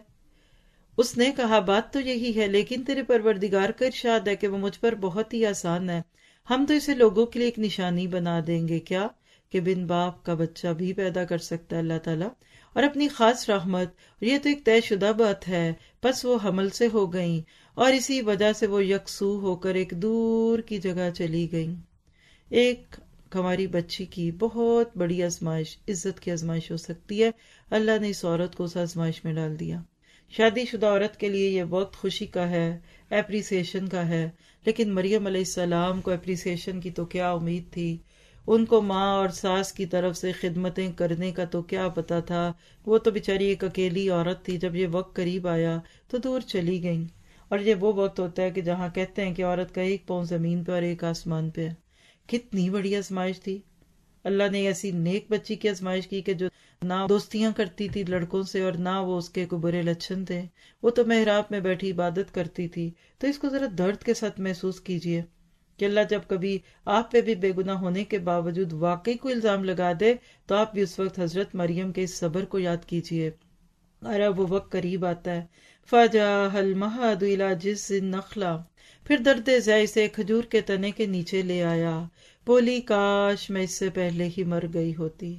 اس نے کہا بات تو یہی ہے، لیکن تیرے پروردگار کا ارشاد ہے کہ وہ مجھ پر بہت ہی آسان ہے، ہم تو اسے لوگوں کے لیے ایک نشانی بنا دیں گے، کیا کہ بن باپ کا بچہ بھی پیدا کر سکتا ہے اللہ تعالیٰ، اور اپنی خاص رحمت، اور یہ تو ایک طے شدہ بات ہے۔ پس وہ حمل سے ہو گئیں اور اسی وجہ سے وہ یکسو ہو کر ایک دور کی جگہ چلی گئیں۔ ایک ہماری بچی کی بہت بڑی آزمائش، عزت کی آزمائش ہو سکتی ہے، اللہ نے اس عورت کو اس آزمائش میں ڈال دیا۔ شادی شدہ عورت کے لیے یہ وقت خوشی کا ہے، اپریسیشن کا ہے، لیکن مریم علیہ السلام کو اپریسیشن کی تو کیا امید تھی، ان کو ماں اور ساس کی طرف سے خدمتیں کرنے کا تو کیا پتا تھا، وہ تو بیچاری ایک اکیلی عورت تھی۔ جب یہ وقت قریب آیا تو دور چلی گئیں، اور یہ وہ وقت ہوتا ہے کہ جہاں کہتے ہیں کہ عورت کا ایک پاؤں زمین پہ اور ایک آسمان پہ ہے۔ کتنی بڑی آزمائش تھی، اللہ نے ایسی نیک بچی کی آزمائش کی کہ جو نہ دوستیاں کرتی تھی لڑکوں سے اور نہ وہ اس کے کوئی برے لچھن تھے، وہ تو محراب میں بیٹھی عبادت کرتی تھی۔ تو اس کو ذرا درد کے ساتھ محسوس کیجئے کہ اللہ جب کبھی آپ پہ بھی بے گناہ ہونے کے باوجود واقعی کوئی الزام لگا دے تو آپ بھی اس وقت حضرت مریم کے اس صبر کو یاد کیجئے۔ اور اب وہ وقت قریب آتا ہے، فَجَاءَ الْمَخَاضُ إِلَىٰ جِذْعِ النَّخْلَةِ، پھر درد ذیل سے کھجور کے تنے کے نیچے لے آیا، بولی کاش میں اس سے پہلے ہی مر گئی ہوتی۔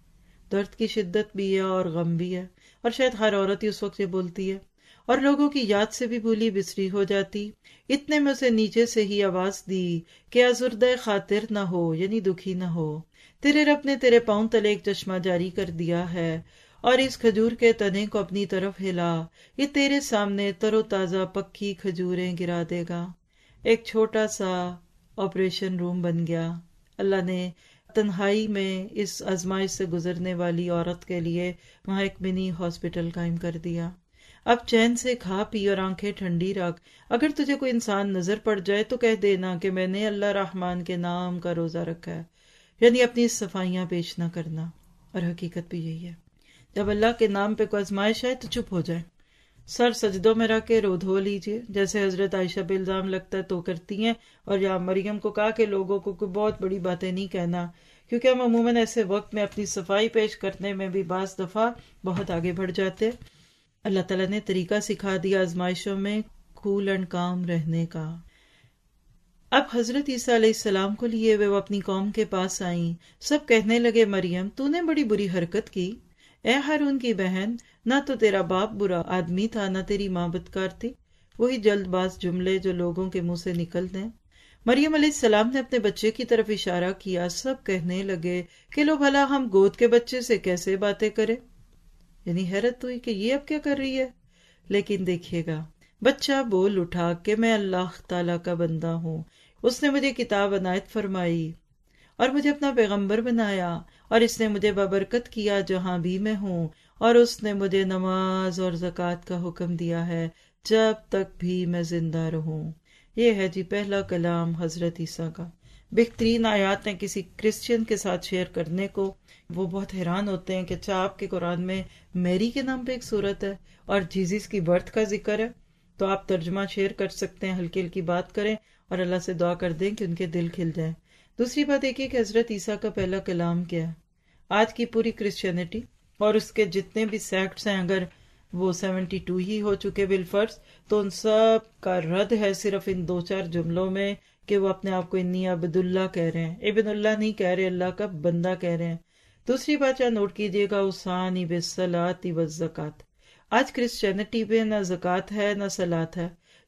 درد کی شدت بھی ہے اور غم بھی ہے، اور شاید ہر عورت ہی اس وقت یہ بولتی ہے، اور لوگوں کی یاد سے بھی بھولی بسری ہو جاتی۔ اتنے میں اسے نیچے سے ہی آواز دی کہ آزردہ خاطر نہ ہو، یعنی دکھی نہ ہو، تیرے رب نے تیرے پاؤں تلے ایک چشمہ جاری کر دیا ہے، اور اس کھجور کے تنے کو اپنی طرف ہلا، یہ تیرے سامنے تر و تازہ پکی کھجوریں گرا دے گا۔ ایک چھوٹا سا آپریشن روم بن گیا۔ اللہ نے تنہائی میں اس آزمائش سے گزرنے والی عورت کے لیے وہاں ایک منی ہاسپٹل قائم کر دیا۔ اب چین سے کھا پی اور آنکھیں ٹھنڈی رکھ، اگر تجھے کوئی انسان نظر پڑ جائے تو کہہ دینا کہ میں نے اللہ رحمان کے نام کا روزہ رکھا ہے، یعنی اپنی صفائیاں پیش نہ کرنا۔ اور حقیقت بھی یہی ہے، جب اللہ کے نام پہ کوئی آزمائش آئے تو چپ ہو جائے، سر سجدوں میں رکھ کے رو دھو لیجئے، جیسے حضرت عائشہ پہ الزام لگتا ہے تو کرتی ہیں، اور یا مریم کو کہا کہ لوگوں کو کوئی بہت بڑی باتیں نہیں کہنا، کیونکہ ہم عموماً ایسے وقت میں اپنی صفائی پیش کرنے میں بھی بعض دفعہ بہت آگے بڑھ جاتے۔ اللہ تعالیٰ نے طریقہ سکھا دیا آزمائشوں میں کول اینڈ کام رہنے کا۔ اب حضرت عیسیٰ علیہ السلام کو لیے وہ اپنی قوم کے پاس آئیں، سب کہنے لگے مریم تو نے بڑی بری حرکت کی، اے ہارون کی بہن، نہ تو تیرا باپ برا آدمی تھا نہ تیری ماں بدکار تھی۔ وہی جلد باز جملے جو لوگوں کے منہ سے نکل دیں۔ مریم علیہ السلام نے اپنے بچے کی طرف اشارہ کیا، سب کہنے لگے کہ لو بھلا ہم گود کے بچے سے کیسے باتیں کریں، یعنی حیرت ہوئی کہ یہ اب کیا کر رہی ہے۔ لیکن دیکھیے گا بچہ بول اٹھا کہ میں اللہ تعالیٰ کا بندہ ہوں، اس نے مجھے کتاب عنایت فرمائی اور مجھے اپنا پیغمبر بنایا، اور اس نے مجھے بابرکت کیا جہاں بھی میں ہوں، اور اس نے مجھے نماز اور زکوٰۃ کا حکم دیا ہے جب تک بھی میں زندہ رہوں۔ یہ ہے جی پہلا کلام حضرت عیسیٰ کا۔ بہترین آیات ہیں کسی کرسچین کے ساتھ شیئر کرنے کو، وہ بہت حیران ہوتے ہیں کہ اچھا آپ کے قرآن میں میری کے نام پہ ایک صورت ہے اور جیزس کی برتھ کا ذکر ہے، تو آپ ترجمہ شیئر کر سکتے ہیں، ہلکی ہلکی بات کریں اور اللہ سے دعا کر دیں کہ ان کے دل کھل جائیں۔ دوسری بات دیکھیے کہ حضرت عیسیٰ کا پہلا کلام کیا ہے۔ آج کی پوری کرسچینٹی اور اس کے جتنے بھی سیکٹس ہیں، اگر وہ سیونٹی ٹو ہی ہو چکے بالفرض، تو ان سب کا رد ہے صرف ان دو چار جملوں میں کہ وہ اپنے آپ کو انی عبد اللہ کہہ رہے ہیں، ابن اللہ نہیں کہہ رہے، اللہ کا بندہ کہہ رہے ہیں۔ دوسری بات یہاں نوٹ کیجئے گا، اوصانی بالصلاۃ والزکوٰۃ۔ آج کرسچینٹی پہ نہ زکوٰۃ ہے نہ صلاۃ ہے،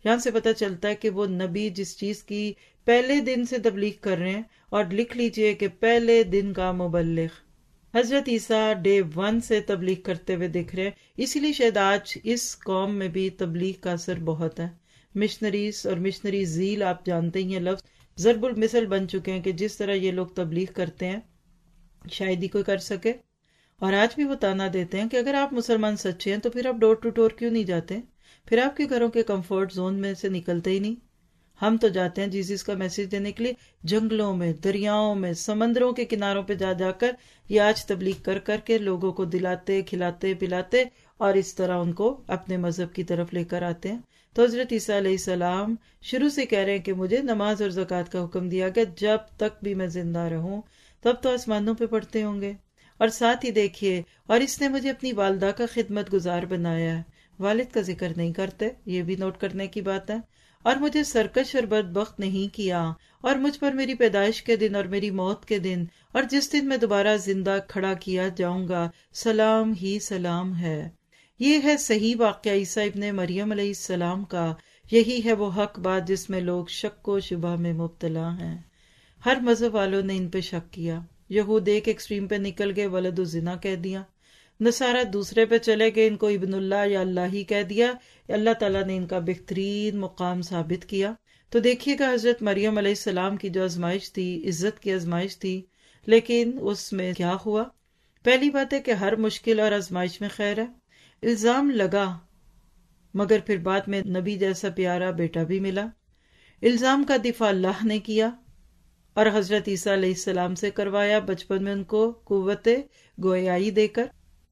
یہاں سے پتہ چلتا ہے کہ وہ نبی جس چیز کی پہلے دن سے تبلیغ کر رہے ہیں، اور لکھ لیجئے کہ پہلے دن کا مبلغ حضرت عیسیٰ ڈے ون سے تبلیغ کرتے ہوئے دکھ رہے ہیں۔ اسی لیے شاید آج اس قوم میں بھی تبلیغ کا اثر بہت ہے۔ مشنریز اور مشنری زیل، آپ جانتے ہی ہیں، لفظ ضرب المثل بن چکے ہیں کہ جس طرح یہ لوگ تبلیغ کرتے ہیں شاید ہی کوئی کر سکے۔ اور آج بھی وہ تانا دیتے ہیں کہ اگر آپ مسلمان سچے ہیں تو پھر آپ ڈور ٹو ڈور کیوں نہیں جاتے، پھر آپ کے گھروں کے کمفرٹ زون میں سے نکلتے ہی نہیں۔ ہم تو جاتے ہیں جیزس کا میسج دینے کے لیے، جنگلوں میں، دریاؤں میں، سمندروں کے کناروں پہ جا جا کر یہ آج تبلیغ کر کر کے لوگوں کو دلاتے، کھلاتے، پلاتے، اور اس طرح ان کو اپنے مذہب کی طرف لے کر آتے ہیں۔ تو حضرت عیسیٰ علیہ السلام شروع سے کہہ رہے ہیں کہ مجھے نماز اور زکوٰۃ کا حکم دیا گیا، جب تک بھی میں زندہ رہوں تب تو آسمانوں پہ پڑھتے ہوں گے۔ اور ساتھ ہی دیکھیے، اور اس نے مجھے اپنی والدہ کا خدمت گزار بنایا ہے۔ والد کا ذکر نہیں کرتے، یہ بھی نوٹ کرنے کی بات ہے۔ اور مجھے سرکش اور بدبخت نہیں کیا، اور مجھ پر میری پیدائش کے دن اور میری موت کے دن اور جس دن میں دوبارہ زندہ کھڑا کیا جاؤں گا سلام ہی سلام ہے۔ یہ ہے صحیح واقعہ عیسیٰ ابن مریم علیہ السلام کا، یہی ہے وہ حق بات جس میں لوگ شک و شبہ میں مبتلا ہیں۔ ہر مذہب والوں نے ان پہ شک کیا۔ یہود ایک ایکسٹریم پہ نکل گئے، ولد الزنا کہہ دیا۔ نصارہ دوسرے پہ چلے گئے، ان کو ابن اللہ یا اللہ ہی کہہ دیا۔ اللہ تعالیٰ نے ان کا بہترین مقام ثابت کیا۔ تو دیکھیے گا حضرت مریم علیہ السلام کی جو آزمائش تھی، عزت کی آزمائش تھی، لیکن اس میں کیا ہوا؟ پہلی بات ہے کہ ہر مشکل اور آزمائش میں خیر ہے۔ الزام لگا، مگر پھر بعد میں نبی جیسا پیارا بیٹا بھی ملا۔ الزام کا دفاع اللہ نے کیا اور حضرت عیسیٰ علیہ السلام سے کروایا، بچپن میں ان کو قوت گویائی دے کر۔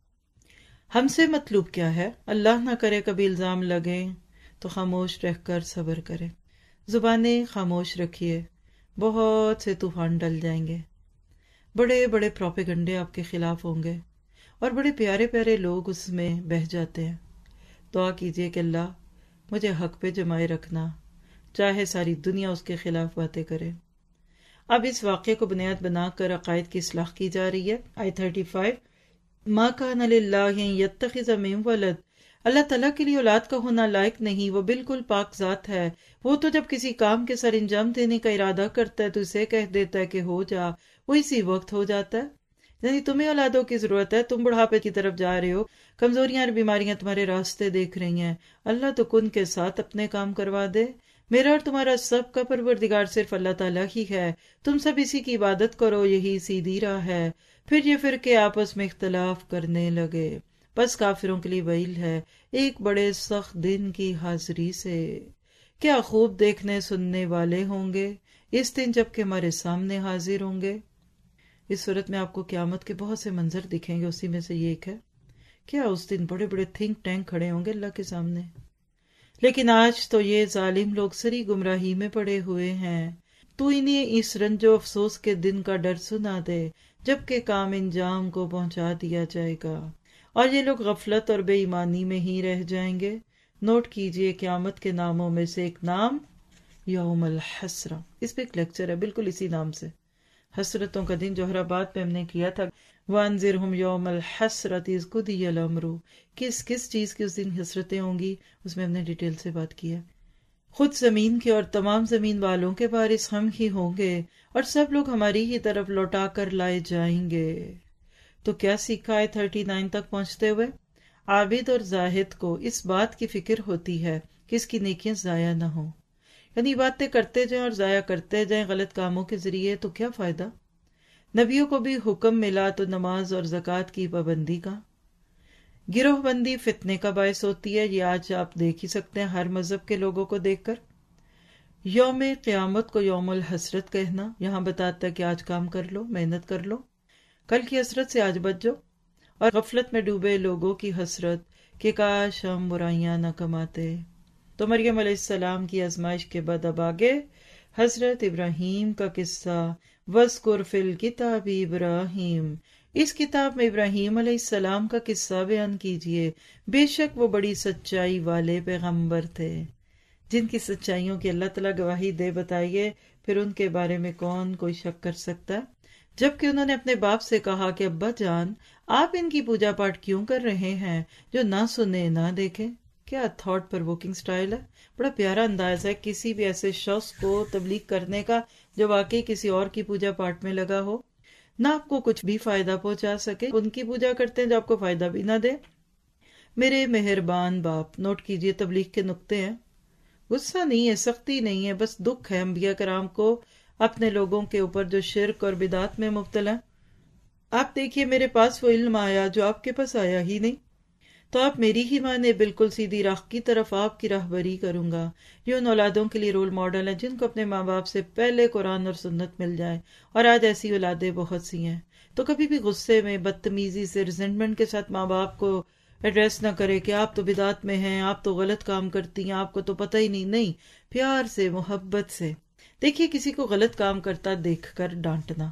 ہم سے مطلوب کیا ہے؟ اللہ نہ کرے کبھی الزام لگے تو خاموش رہ کر صبر کرے، زبانیں خاموش رکھیے، بہت سے طوفان ڈل جائیں گے، بڑے بڑے پروپیگنڈے آپ کے خلاف ہوں گے، اور بڑے پیارے پیارے لوگ اس میں بہہ جاتے ہیں۔ دعا کیجئے کہ اللہ مجھے حق پہ جمائے رکھنا، چاہے ساری دنیا اس کے خلاف باتیں کرے۔ اب اس واقعے کو بنیاد بنا کر عقائد کی اصلاح کی جا رہی ہے۔ آیت تھرٹی فائیو، ما کان للہ یتخذ من ولد، اللہ تعالیٰ کے لیے اولاد کا ہونا لائق نہیں، وہ بالکل پاک ذات ہے۔ وہ تو جب کسی کام کے سر انجام دینے کا ارادہ کرتا ہے تو اسے کہہ دیتا ہے کہ ہو جا، وہ اسی وقت ہو جاتا ہے۔ یعنی تمہیں اولادوں کی ضرورت ہے، تم بڑھاپے کی طرف جا رہے ہو، کمزوریاں اور بیماریاں تمہارے راستے دیکھ رہی ہیں، اللہ تو کن کے ساتھ اپنے کام کروا دے۔ میرا اور تمہارا سب کا پروردگار صرف اللہ تعالیٰ ہی ہے، تم سب اسی کی عبادت کرو، یہی سیدھی راہ ہے۔ پھر یہ فرقے آپس میں اختلاف کرنے لگے، بس کافروں کے لیے ویل ہے ایک بڑے سخت دن کی حاضری سے۔ کیا خوب دیکھنے سننے والے ہوں گے اس دن جب کہ ہمارے سامنے حاضر ہوں گے۔ اس صورت میں آپ کو قیامت کے بہت سے منظر دکھیں گے، اسی میں سے یہ ایک ہے۔ کیا اس دن بڑے بڑے تھنک ٹینک کھڑے ہوں گے اللہ کے سامنے، لیکن آج تو یہ ظالم لوگ سری گمراہی میں پڑے ہوئے ہیں۔ تو انہیں اس رنج و افسوس کے دن کا ڈر سنا دے جبکہ کام انجام کو پہنچا دیا جائے گا، اور یہ لوگ غفلت اور بے ایمانی میں ہی رہ جائیں گے۔ نوٹ کیجئے قیامت کے ناموں میں سے ایک نام یوم الحسرہ، اس پہ ایک لیکچر ہے بالکل اسی نام سے، حسرتوں کا دن، جوہر آباد پہ ہم نے کیا تھا۔ وَأَنذِرْهُمْ يَوْمَ الْحَسْرَةِ إِذْ قُضِيَ الْأَمْرُ، کس کس چیز کی اس دن حسرتیں ہوں گی، اس میں ہم نے ڈیٹیل سے بات کی ہے۔ خود زمین کے اور تمام زمین والوں کے وارث ہم ہی ہوں گے، اور سب لوگ ہماری ہی طرف لوٹا کر لائے جائیں گے۔ تو کیا سیکھا ہے تھرٹی نائن تک پہنچتے ہوئے؟ عابد اور زاہد کو اس بات کی فکر ہوتی ہے کہ اس کی نیکیاں ضائع نہ ہوں، یعنی باتیں کرتے جائیں اور ضائع کرتے جائیں غلط کاموں کے ذریعے، تو کیا فائدہ؟ نبیوں کو بھی حکم ملا تو نماز اور زکوٰۃ کی پابندی کا۔ گروہ بندی فتنے کا باعث ہوتی ہے، یہ آج آپ دیکھ ہی سکتے ہیں ہر مذہب کے لوگوں کو دیکھ کر۔ یوم قیامت کو یوم الحسرت کہنا یہاں بتاتا ہے کہ آج کام کر لو، محنت کر لو، کل کی حسرت سے آج بچ جاؤ، اور غفلت میں ڈوبے لوگوں کی حسرت کہ کاش ہم برائیاں نہ کماتے۔ تو مریم علیہ السلام کی آزمائش کے بعد اب آگے حضرت ابراہیم کا قصہ، وَاذْكُرْ فِي الْكِتَابِ ابراہیم، اس کتاب میں ابراہیم علیہ السلام کا قصہ بیان کیجئے، بے شک وہ بڑی سچائی والے پیغمبر تھے۔ جن کی سچائیوں کی اللہ تعالیٰ گواہی دے بتائیے، پھر ان کے بارے میں کون کوئی شک کر سکتا ہے؟ جبکہ انہوں نے اپنے باپ سے کہا کہ ابا جان آپ ان کی پوجا پاٹ کیوں کر رہے ہیں جو نہ سنے نہ دیکھیں؟ کیا تھاٹ پرووکنگ سٹائل ہے، بڑا پیارا انداز ہے کسی بھی ایسے شخص کو تبلیغ کرنے کا جو واقعی کسی اور کی پوجا پاٹ میں لگا ہو، نہ آپ کو کچھ بھی فائدہ پہنچا سکے، ان کی پوجا کرتے ہیں جو آپ کو فائدہ بھی نہ دے۔ میرے مہربان باپ، نوٹ کیجئے تبلیغ کے نقطے ہیں، غصہ نہیں ہے، سختی نہیں ہے، بس دکھ ہے انبیاء کرام کو اپنے لوگوں کے اوپر جو شرک اور بدعات میں مبتلا۔ آپ دیکھیے میرے پاس وہ علم آیا جو آپ کے پاس آیا ہی نہیں، تو آپ میری ہی مانے بالکل سیدھی راہ کی طرف آپ کی راہبری کروں گا۔ یہ ان اولادوں کے لیے رول ماڈل ہیں جن کو اپنے ماں باپ سے پہلے قرآن اور سنت مل جائے، اور آج ایسی اولادیں بہت سی ہیں۔ تو کبھی بھی غصے میں، بدتمیزی سے، ریزنٹمنٹ کے ساتھ ماں باپ کو ایڈریس نہ کرے کہ آپ تو بدعات میں ہیں، آپ تو غلط کام کرتی ہیں، آپ کو تو پتہ ہی نہیں۔ نہیں، پیار سے، محبت سے دیکھیے، کسی کو غلط کام کرتا دیکھ کر ڈانٹنا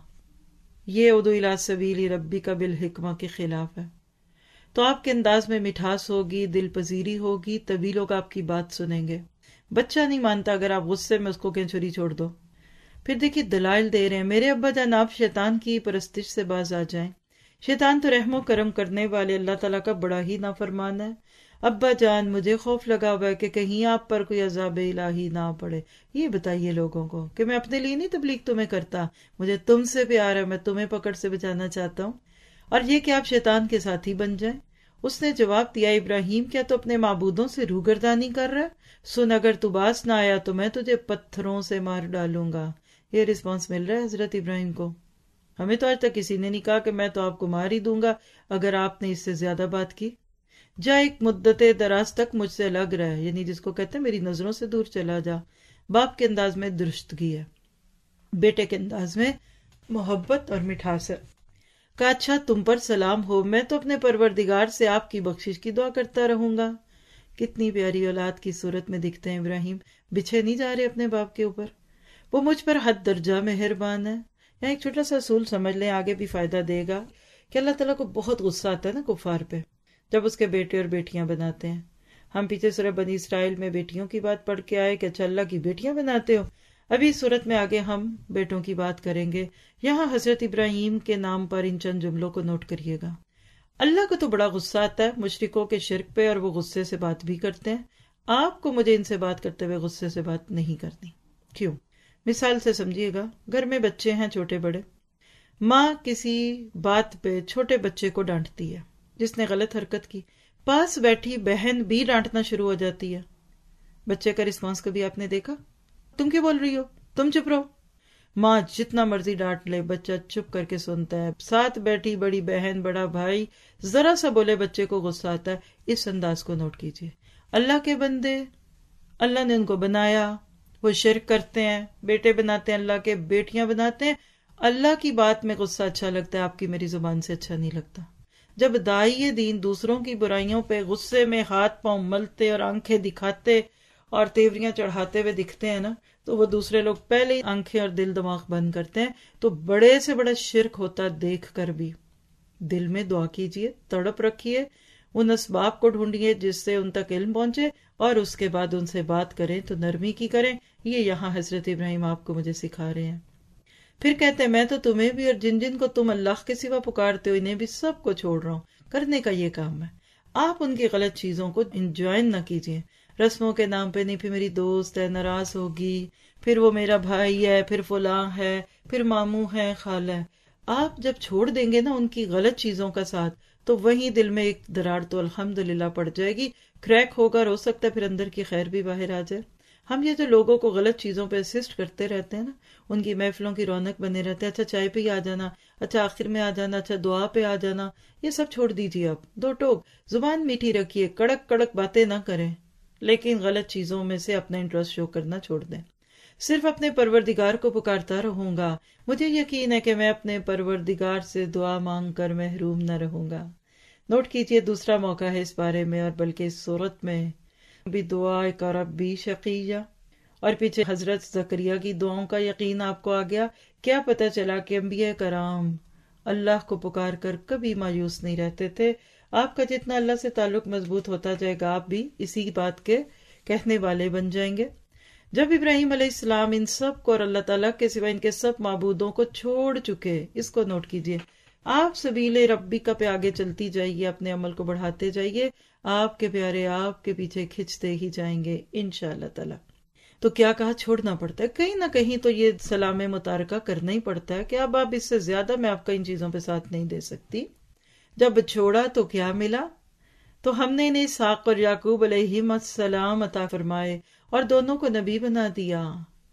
یہ ادعو الی سبیل ربک بالحکمہ کے خلاف ہے۔ تو آپ کے انداز میں مٹھاس ہوگی، دل پذیری ہوگی، تبھی لوگ آپ کی بات سنیں گے۔ بچہ نہیں مانتا اگر آپ غصے میں اس کو کہیں چھری چھوڑ دو۔ پھر دیکھیے دلائل دے رہے ہیں، میرے ابا جان آپ شیطان کی پرستش سے باز آ جائیں۔ شیطان تو رحم و کرم کرنے والے اللہ تعالیٰ کا بڑا ہی نافرمان ہے۔ ابا جان مجھے خوف لگا ہوا ہے کہ کہیں آپ پر کوئی عذاب الہی نہ پڑے۔ یہ بتائیے لوگوں کو کہ میں اپنے لیے نہیں تبلیغ تمہیں کرتا، مجھے تم سے پیار ہے، میں تمہیں پکڑ سے بچانا چاہتا ہوں، اور یہ کہ آپ شیطان کے ساتھی بن جائیں۔ اس نے جواب دیا، ابراہیم کیا تو اپنے معبودوں سے روگردانی کر رہا ہے؟ سن، اگر تو باز نہ آیا تو میں تجھے پتھروں سے مار ڈالوں گا۔ یہ رسپانس مل رہا ہے حضرت ابراہیم کو۔ ہمیں تو آج تک کسی نے نہیں کہا کہ میں تو آپ کو مار ہی دوں گا اگر آپ نے اس سے زیادہ بات کی۔ جا ایک مدت دراز تک مجھ سے لگ رہا ہے، یعنی جس کو کہتے ہیں میری نظروں سے دور چلا جا۔ باپ کے انداز میں درستگی ہے، بیٹے کے انداز میں محبت اور مٹھاس ہے۔ کہا اچھا تم پر سلام ہو، میں تو اپنے پروردگار سے آپ کی بخشش کی دعا کرتا رہوں گا۔ کتنی پیاری اولاد کی صورت میں دکھتے ہیں ابراہیم، بچھے نہیں جا رہے اپنے باپ کے اوپر۔ وہ مجھ پر حد درجہ مہربان ہے۔ یہاں ایک چھوٹا سا اصول سمجھ لیں، آگے بھی فائدہ دے گا، کہ اللہ تعالیٰ کو بہت غصہ آتا ہے نا کفار پہ جب اس کے بیٹے اور بیٹیاں بناتے ہیں۔ ہم پیچھے سورہ بنی اسرائیل میں بیٹیوں کی بات پڑھ کے آئے کہ اچھا اللہ کی بیٹیاں بناتے ہو، ابھی اس صورت میں آگے ہم بیٹوں کی بات کریں گے۔ یہاں حضرت ابراہیم کے نام پر ان چند جملوں کو نوٹ کریے گا۔ اللہ کو تو بڑا غصہ آتا ہے مشرکوں کے شرک پہ، اور وہ غصے سے بات بھی کرتے ہیں۔ آپ کو مجھے ان سے بات کرتے ہوئے غصے سے بات نہیں کرنی۔ کیوں؟ مثال سے سمجھیے گا، گھر میں بچے ہیں چھوٹے بڑے، ماں کسی بات پہ چھوٹے بچے کو ڈانٹتی ہے جس نے غلط حرکت کی، پاس بیٹھی بہن بھی ڈانٹنا شروع ہو جاتی ہے۔ بچے کا رسپانس کبھی آپ نے دیکھا؟ تم کیوں بول رہی ہو، تم چپ رہو۔ ماں جتنا مرضی ڈانٹ لے بچہ چپ کر کے سنتا ہے، ساتھ بیٹھی بڑی بہن بڑا بھائی ذرا سا بولے بچے کو غصہ آتا ہے۔ اس انداز کو نوٹ کیجیے۔ اللہ کے بندے، اللہ نے ان کو بنایا، وہ شرک کرتے ہیں، بیٹے بناتے ہیں اللہ کے، بیٹیاں بناتے ہیں اللہ کی، بات میں غصہ اچھا لگتا ہے، آپ کی میری زبان سے اچھا نہیں لگتا۔ جب داعی دین دوسروں کی برائیوں پہ غصے میں ہاتھ پاؤں ملتے اور آنکھیں دکھاتے اور تیوریاں چڑھاتے ہوئے دکھتے ہیں نا، تو وہ دوسرے لوگ پہلے ہی آنکھیں اور دل دماغ بند کرتے ہیں۔ تو بڑے سے بڑا شرک ہوتا دیکھ کر بھی دل میں دعا کیجئے، تڑپ رکھیے، ان اسباب کو ڈھونڈیے جس سے ان تک علم پہنچے، اور اس کے بعد ان سے بات کریں تو نرمی کی کریں۔ یہ یہاں حضرت ابراہیم آپ کو مجھے سکھا رہے ہیں۔ پھر کہتے ہیں میں تو تمہیں بھی اور جن جن کو تم اللہ کے سوا پکارتے ہو انہیں بھی سب کو چھوڑ رہا ہوں۔ کرنے کا یہ کام ہے، آپ ان کی غلط چیزوں کو انجوائن نہ کیجیے۔ رسموں کے نام پہ نہیں، پھر میری دوست ہے ناراض ہوگی، پھر وہ میرا بھائی ہے، پھر فلاں ہے، پھر ماموں ہے، خالہ ہے۔ آپ جب چھوڑ دیں گے نا ان کی غلط چیزوں کا ساتھ، تو وہیں دل میں ایک دراڑ تو الحمدللہ پڑ جائے گی، کریک ہوگا، ہو سکتا ہے پھر اندر کی خیر بھی باہر آ جائے۔ ہم یہ جو لوگوں کو غلط چیزوں پہ اسسٹ کرتے رہتے ہیں نا، ان کی محفلوں کی رونق بنے رہتے ہیں، اچھا چائے پہ ہی آ جانا، اچھا آخر میں آ جانا، اچھا دعا پہ آ جانا، یہ سب چھوڑ دیجیے۔ اب دو ٹوک زبان میٹھی رکھیے، کڑک کڑک باتیں نہ کریں، لیکن غلط چیزوں میں سے اپنا انٹرسٹ شو کرنا چھوڑ دیں۔ صرف اپنے پروردگار کو پکارتا رہوں گا، مجھے یقین ہے کہ میں اپنے پروردگار سے دعا مانگ کر محروم نہ رہوں گا۔ نوٹ کیجئے دوسرا موقع ہے اس بارے میں، اور بلکہ اس صورت میں بھی دعا کا ربی شقیہ، اور پیچھے حضرت زکریا کی دعاؤں کا یقین آپ کو آ گیا۔ کیا پتہ چلا کہ انبیاء کرام اللہ کو پکار کر کبھی مایوس نہیں رہتے تھے۔ آپ کا جتنا اللہ سے تعلق مضبوط ہوتا جائے گا، آپ بھی اسی بات کے کہنے والے بن جائیں گے۔ جب ابراہیم علیہ السلام ان سب کو اور اللہ تعالیٰ کے سوا ان کے سب معبودوں کو چھوڑ چکے، اس کو نوٹ کیجئے، آپ سبیل ربی کا پہ آگے چلتی جائیے، اپنے عمل کو بڑھاتے جائیے، آپ کے پیارے آپ کے پیچھے کھنچتے ہی جائیں گے انشاءاللہ تعالی۔ تو کیا کہا، چھوڑنا پڑتا ہے کہیں نہ کہیں، تو یہ سلام متارکہ کرنا ہی پڑتا ہے کہ اب آپ اس سے زیادہ میں آپ کا ان چیزوں پہ ساتھ نہیں دے سکتی۔ جب چھوڑا تو کیا ملا، تو ہم نے انہیں اسحاق اور یعقوب علیہم السلام عطا فرمائے اور دونوں کو نبی بنا دیا۔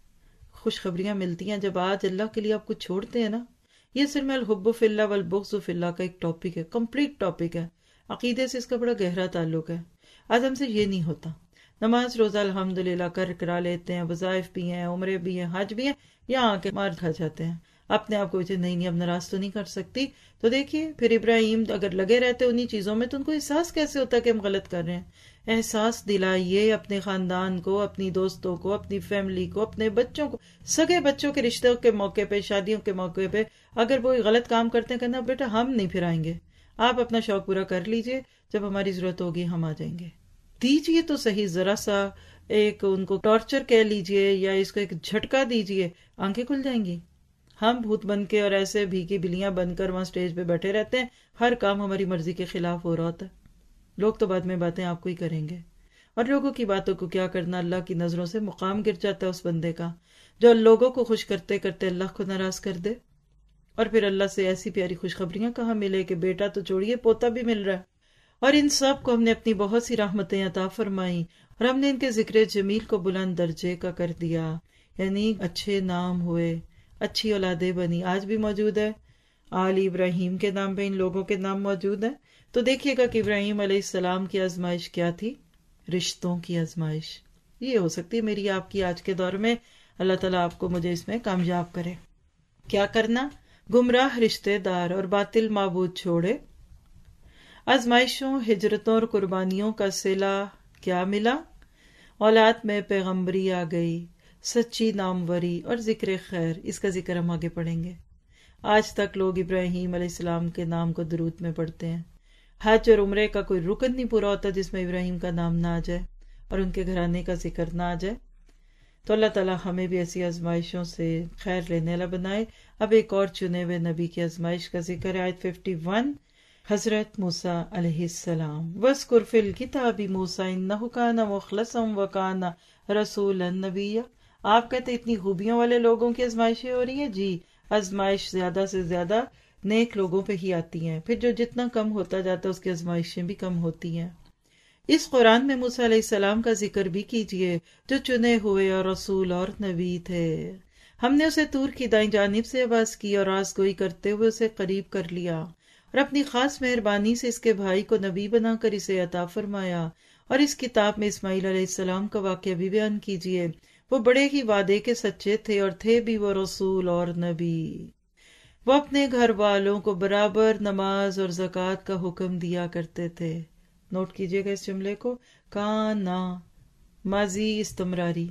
خوشخبریاں ملتی ہیں جب آج اللہ کے لیے آپ کچھ چھوڑتے ہیں نا۔ یہ صرف میں الحب فی اللہ والبغض فی اللہ کا ایک ٹاپک ہے، کمپلیٹ ٹاپک ہے، عقیدے سے اس کا بڑا گہرا تعلق ہے۔ آج ہم سے یہ نہیں ہوتا، نماز روزہ الحمدللہ کر کرا لیتے ہیں، وظائف بھی ہیں، عمرے بھی ہیں، حج بھی ہیں، یہاں آ کے مار کھا جاتے ہیں، اپنے آپ کو نہیں نہیں اب ناراض تو نہیں کر سکتی۔ تو دیکھیے پھر ابراہیم اگر لگے رہتے انہی چیزوں میں تو ان کو احساس کیسے ہوتا کہ ہم غلط کر رہے ہیں۔ احساس دلائیے اپنے خاندان کو، اپنی دوستوں کو، اپنی فیملی کو، اپنے بچوں کو، سگے بچوں کے رشتوں کے موقع پہ، شادیوں کے موقع پہ اگر وہ غلط کام کرتے ہیں کہنا بیٹا ہم نہیں پھر آئیں گے، آپ اپنا شوق پورا کر لیجئے، جب ہماری ضرورت ہوگی ہم آ جائیں گے۔ دیجئے تو صحیح، ذرا سا ایک ان کو ٹارچر کہہ لیجئے یا اس کو ایک جھٹکا دیجئے، آنکھیں کھل جائیں گی۔ ہم بھوت بن کے اور ایسے بھیگی بلیاں بن کر وہاں سٹیج پہ بیٹھے رہتے ہیں، ہر کام ہماری مرضی کے خلاف ہو رہا ہوتا ہے، لوگ تو بعد میں باتیں آپ کو ہی کریں گے، اور لوگوں کی باتوں کو کیا کرنا، اللہ کی نظروں سے مقام گر جاتا ہے اس بندے کا جو لوگوں کو خوش کرتے کرتے اللہ کو ناراض کر دے۔ اور پھر اللہ سے ایسی پیاری خوشخبریاں کہاں ملے کہ بیٹا تو چھوڑیے پوتا بھی مل رہا ہے۔ اور ان سب کو ہم نے اپنی بہت سی رحمتیں عطا فرمائیں، اور ہم نے ان کے ذکر جمیل کو بلند درجے کا کر دیا، یعنی اچھے نام ہوئے، اچھی اولادیں بنی، آج بھی موجود ہے۔ آل ابراہیم کے نام پہ ان لوگوں کے نام موجود ہیں۔ تو دیکھیے گا کہ ابراہیم علیہ السلام کی آزمائش کیا تھی، رشتوں کی آزمائش۔ یہ ہو سکتی ہے میری آپ کی آج کے دور میں، اللہ تعالیٰ آپ کو مجھے اس میں کامیاب کرے۔ کیا کرنا، گمراہ رشتے دار اور باطل معبود چھوڑے۔ آزمائشوں، ہجرتوں اور قربانیوں کا صلہ کیا ملا، اولاد میں پیغمبری آ گئی، سچی ناموری اور ذکر خیر، اس کا ذکر ہم آگے پڑھیں گے۔ آج تک لوگ ابراہیم علیہ السلام کے نام کو درود میں پڑھتے ہیں۔ حج اور عمرے کا کوئی رکن نہیں پورا ہوتا جس میں ابراہیم کا نام نہ آ جائے اور ان کے گھرانے کا ذکر نہ آ جائے۔ تو اللہ تعالیٰ ہمیں بھی ایسی آزمائشوں سے خیر لینے والا بنائے۔ اب ایک اور چنے ہوئے نبی کی آزمائش کا ذکر ہے، آیت ففٹی ون، حضرت موسیٰ علیہ السلام۔ وَاذْكُرْ فِي الْكِتَابِ مُوسَىٰ إِنَّهُ كَانَ مُخْلَصًا وَكَانَ رَسُولًا نَبِيًّا۔ آپ کہتے اتنی خوبیوں والے لوگوں کی آزمائشیں ہو رہی ہیں؟ جی، آزمائش زیادہ سے زیادہ نیک لوگوں پہ ہی آتی ہیں، پھر جو جتنا کم ہوتا جاتا ہے اس کی آزمائشیں بھی کم ہوتی ہیں۔ اس قرآن میں موسیٰ علیہ السلام کا ذکر بھی کیجئے جو چنے ہوئے اور رسول اور نبی تھے۔ ہم نے اسے طور کی دائیں جانب سے آواز کی اور راز گوئی کرتے ہوئے اسے قریب کر لیا، اور اپنی خاص مہربانی سے اس کے بھائی کو نبی بنا کر اسے عطا فرمایا۔ اور اس کتاب میں اسماعیل علیہ السلام کا واقعہ بھی بیان کیجئے، وہ بڑے ہی وعدے کے سچے تھے اور تھے بھی وہ رسول اور نبی۔ وہ اپنے گھر والوں کو برابر نماز اور زکوٰۃ کا حکم دیا کرتے تھے۔ نوٹ کیجئے گا اس جملے کو، کانا، ماضی استمراری،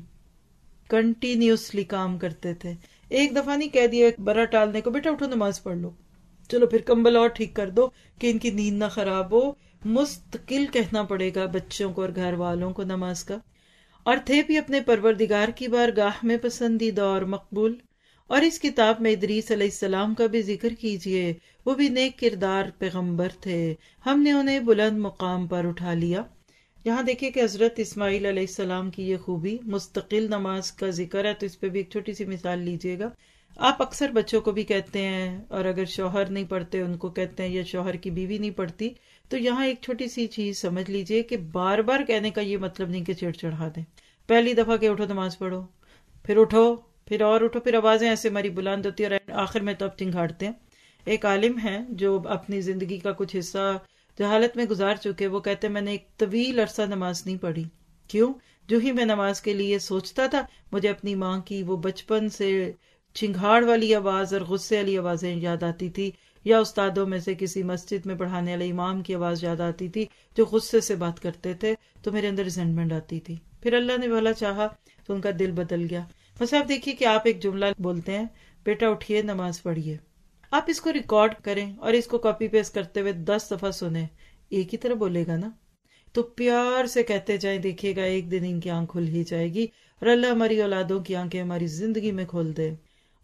کنٹینیوسلی کام کرتے تھے۔ ایک دفعہ نہیں کہہ دیا برا ٹالنے کو، بیٹا اٹھو نماز پڑھ لو، چلو پھر کمبل اور ٹھیک کر دو کہ ان کی نیند نہ خراب ہو۔ مستقل کہنا پڑے گا بچوں کو اور گھر والوں کو نماز کا۔ اور تھے بھی اپنے پروردگار کی بارگاہ میں پسندیدہ اور مقبول۔ اور اس کتاب میں ادریس علیہ السلام کا بھی ذکر کیجئے، وہ بھی نیک کردار پیغمبر تھے، ہم نے انہیں بلند مقام پر اٹھا لیا۔ یہاں دیکھیں کہ حضرت اسماعیل علیہ السلام کی یہ خوبی، مستقل نماز کا ذکر ہے، تو اس پہ بھی ایک چھوٹی سی مثال لیجئے گا۔ آپ اکثر بچوں کو بھی کہتے ہیں، اور اگر شوہر نہیں پڑھتے ان کو کہتے ہیں، یا شوہر کی بیوی نہیں پڑھتی، تو یہاں ایک چھوٹی سی چیز سمجھ لیجئے کہ بار بار کہنے کا یہ مطلب نہیں کہ چڑ چڑھا دیں۔ پہلی دفعہ کہ اٹھو نماز پڑھو، پھر اٹھو، پھر اور اٹھو، پھر آوازیں ایسے ہماری بلند ہوتی ہیں اور آخر میں تو اب چنگھاڑتے ہیں۔ ایک عالم ہیں جو اپنی زندگی کا کچھ حصہ جہالت میں گزار چکے، وہ کہتے ہیں میں نے ایک طویل عرصہ نماز نہیں پڑھی۔ کیوں؟ جو ہی میں نماز کے لیے سوچتا تھا، مجھے اپنی ماں کی وہ بچپن سے چنگھاڑ والی آواز اور غصے والی آوازیں یاد آتی تھی، یا استادوں میں سے کسی مسجد میں پڑھانے والے امام کی آواز یاد آتی تھی جو غصے سے بات کرتے تھے، تو میرے اندر ریزنٹمنٹ آتی تھی۔ پھر اللہ نے بھلا چاہا تو ان کا دل بدل گیا۔ بس آپ دیکھیے کہ آپ ایک جملہ بولتے ہیں، بیٹا اٹھیے نماز پڑھیے، آپ اس کو ریکارڈ کریں اور اس کو کاپی پیسٹ کرتے ہوئے دس دفعہ سنیں، ایک ہی طرح بولے گا نا، تو پیار سے کہتے جائیں، دیکھیے گا ایک دن ان کی آنکھ کھل ہی جائے گی، اور اللہ ہماری اولادوں کی آنکھیں ہماری زندگی میں کھول دے،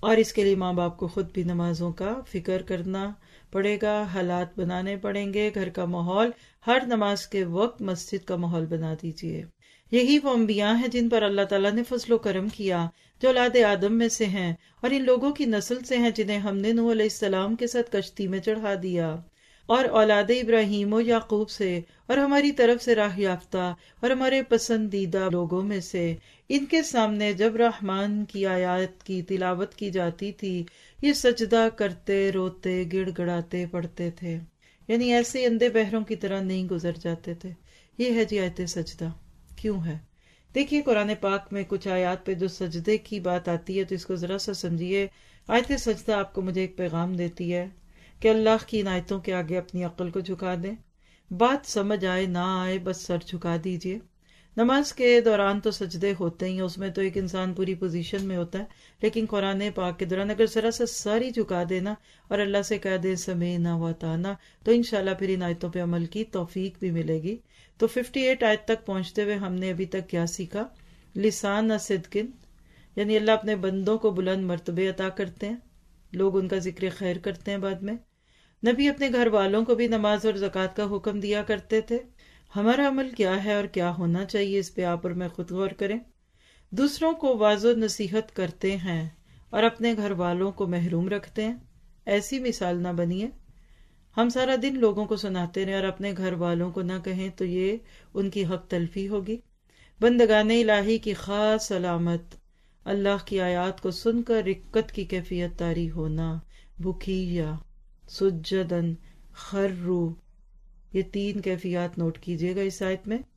اور اس کے لیے ماں باپ کو خود بھی نمازوں کا فکر کرنا پڑے گا، حالات بنانے پڑیں گے، گھر کا ماحول ہر نماز کے وقت مسجد کا ماحول بنا دیجیے۔ یہی وہ انبیاء ہیں جن پر اللہ تعالیٰ نے فضل و کرم کیا، جو اولاد آدم میں سے ہیں اور ان لوگوں کی نسل سے ہیں جنہیں ہم نے نوح علیہ السلام کے ساتھ کشتی میں چڑھا دیا، اور اولاد ابراہیم و یعقوب سے، اور ہماری طرف سے راہ یافتہ اور ہمارے پسندیدہ لوگوں میں سے۔ ان کے سامنے جب رحمان کی آیات کی تلاوت کی جاتی تھی یہ سجدہ کرتے، روتے، گڑ گڑاتے پڑھتے تھے، یعنی ایسے اندھے بہروں کی طرح نہیں گزر جاتے تھے۔ یہ ہے جی آیت سجدہ۔ کیوں ہے؟ دیکھیے قرآن پاک میں کچھ آیات پہ جو سجدے کی بات آتی ہے تو اس کو ذرا سا سمجھیے۔ آیت سجدہ آپ کو مجھے ایک پیغام دیتی ہے کہ اللہ کی عنایتوں کے آگے اپنی عقل کو جھکا دیں، بات سمجھ آئے نہ آئے بس سر جھکا دیجیے۔ نماز کے دوران تو سجدے ہوتے ہی، اس میں تو ایک انسان پوری پوزیشن میں ہوتا ہے، لیکن قرآن پاک کے دوران اگر ذرا سا سر ہی جھکا دینا اور اللہ سے کہہ دے سمیعنا و اطعنا، تو انشاءاللہ پھر ان آیتوں پہ عمل کی توفیق بھی ملے گی۔ تو اٹھاون آیت تک پہنچتے ہوئے ہم نے ابھی تک کیا سیکھا؟ لسان صدقن، یعنی اللہ اپنے بندوں کو بلند مرتبے عطا کرتے ہیں، لوگ ان کا ذکر خیر کرتے ہیں بعد میں۔ نبی اپنے گھر والوں کو بھی نماز اور زکوٰۃ کا حکم دیا کرتے تھے۔ ہمارا عمل کیا ہے اور کیا ہونا چاہیے اس پہ آپ اور میں خود غور کریں۔ دوسروں کو واعظ و نصیحت کرتے ہیں اور اپنے گھر والوں کو محروم رکھتے ہیں، ایسی مثال نہ بنیے۔ ہم سارا دن لوگوں کو سناتے رہیں اور اپنے گھر والوں کو نہ کہیں تو یہ ان کی حق تلفی ہوگی۔ بندگان الہی کی خاص علامت اللہ کی آیات کو سن کر رقت کی کیفیت طاری ہونا، بکیا، سجدن، خرو، یہ تین کیفیات نوٹ کیجیے گا اس آیت میں۔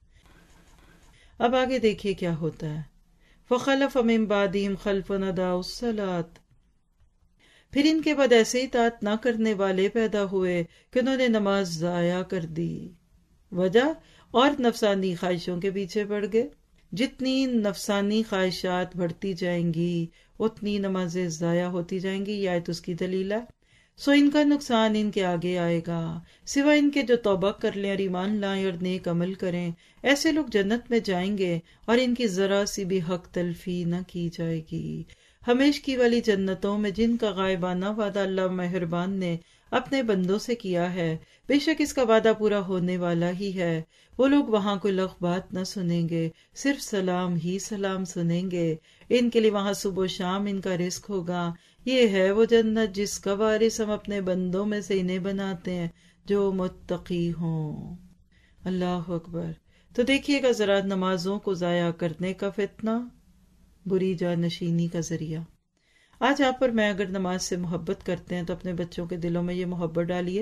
اب آگے دیکھیے کیا ہوتا ہے۔ فَخَلَفَ مِن بَعْدِهِمْ خَلْفٌ أَضَاعُوا الصَّلَاةَ، پھر ان کے بعد ایسے اطاعت نہ کرنے والے پیدا ہوئے کہ انہوں نے نماز ضائع کر دی۔ وجہ اور نفسانی خواہشوں کے پیچھے پڑ گئے۔ جتنی نفسانی خواہشات بڑھتی جائیں گی اتنی نمازیں ضائع ہوتی جائیں گی، یہ آیت اس کی دلیل ہے۔ سو ان کا نقصان ان کے آگے آئے گا، سوائے ان کے جو توبہ کر لیں اور ایمان لائیں اور نیک عمل کریں، ایسے لوگ جنت میں جائیں گے اور ان کی ذرا سی بھی حق تلفی نہ کی جائے گی۔ ہمیشگی والی جنتوں میں جن کا غائبانہ وعدہ اللہ مہربان نے اپنے بندوں سے کیا ہے، بے شک اس کا وعدہ پورا ہونے والا ہی ہے۔ وہ لوگ وہاں کوئی لغو بات نہ سنیں گے، صرف سلام ہی سلام سنیں گے۔ ان کے لیے وہاں صبح و شام ان کا رزق ہوگا۔ یہ ہے وہ جنت جس کا وارث ہم اپنے بندوں میں سے انہیں بناتے ہیں جو متقی ہوں۔ اللہ اکبر۔ تو دیکھیے گا ذرا نمازوں کو ضائع کرنے کا فتنہ، بری جانشینی کا ذریعہ۔ آج آپ اور میں اگر نماز سے محبت کرتے ہیں تو اپنے بچوں کے دلوں میں یہ محبت ڈالیے۔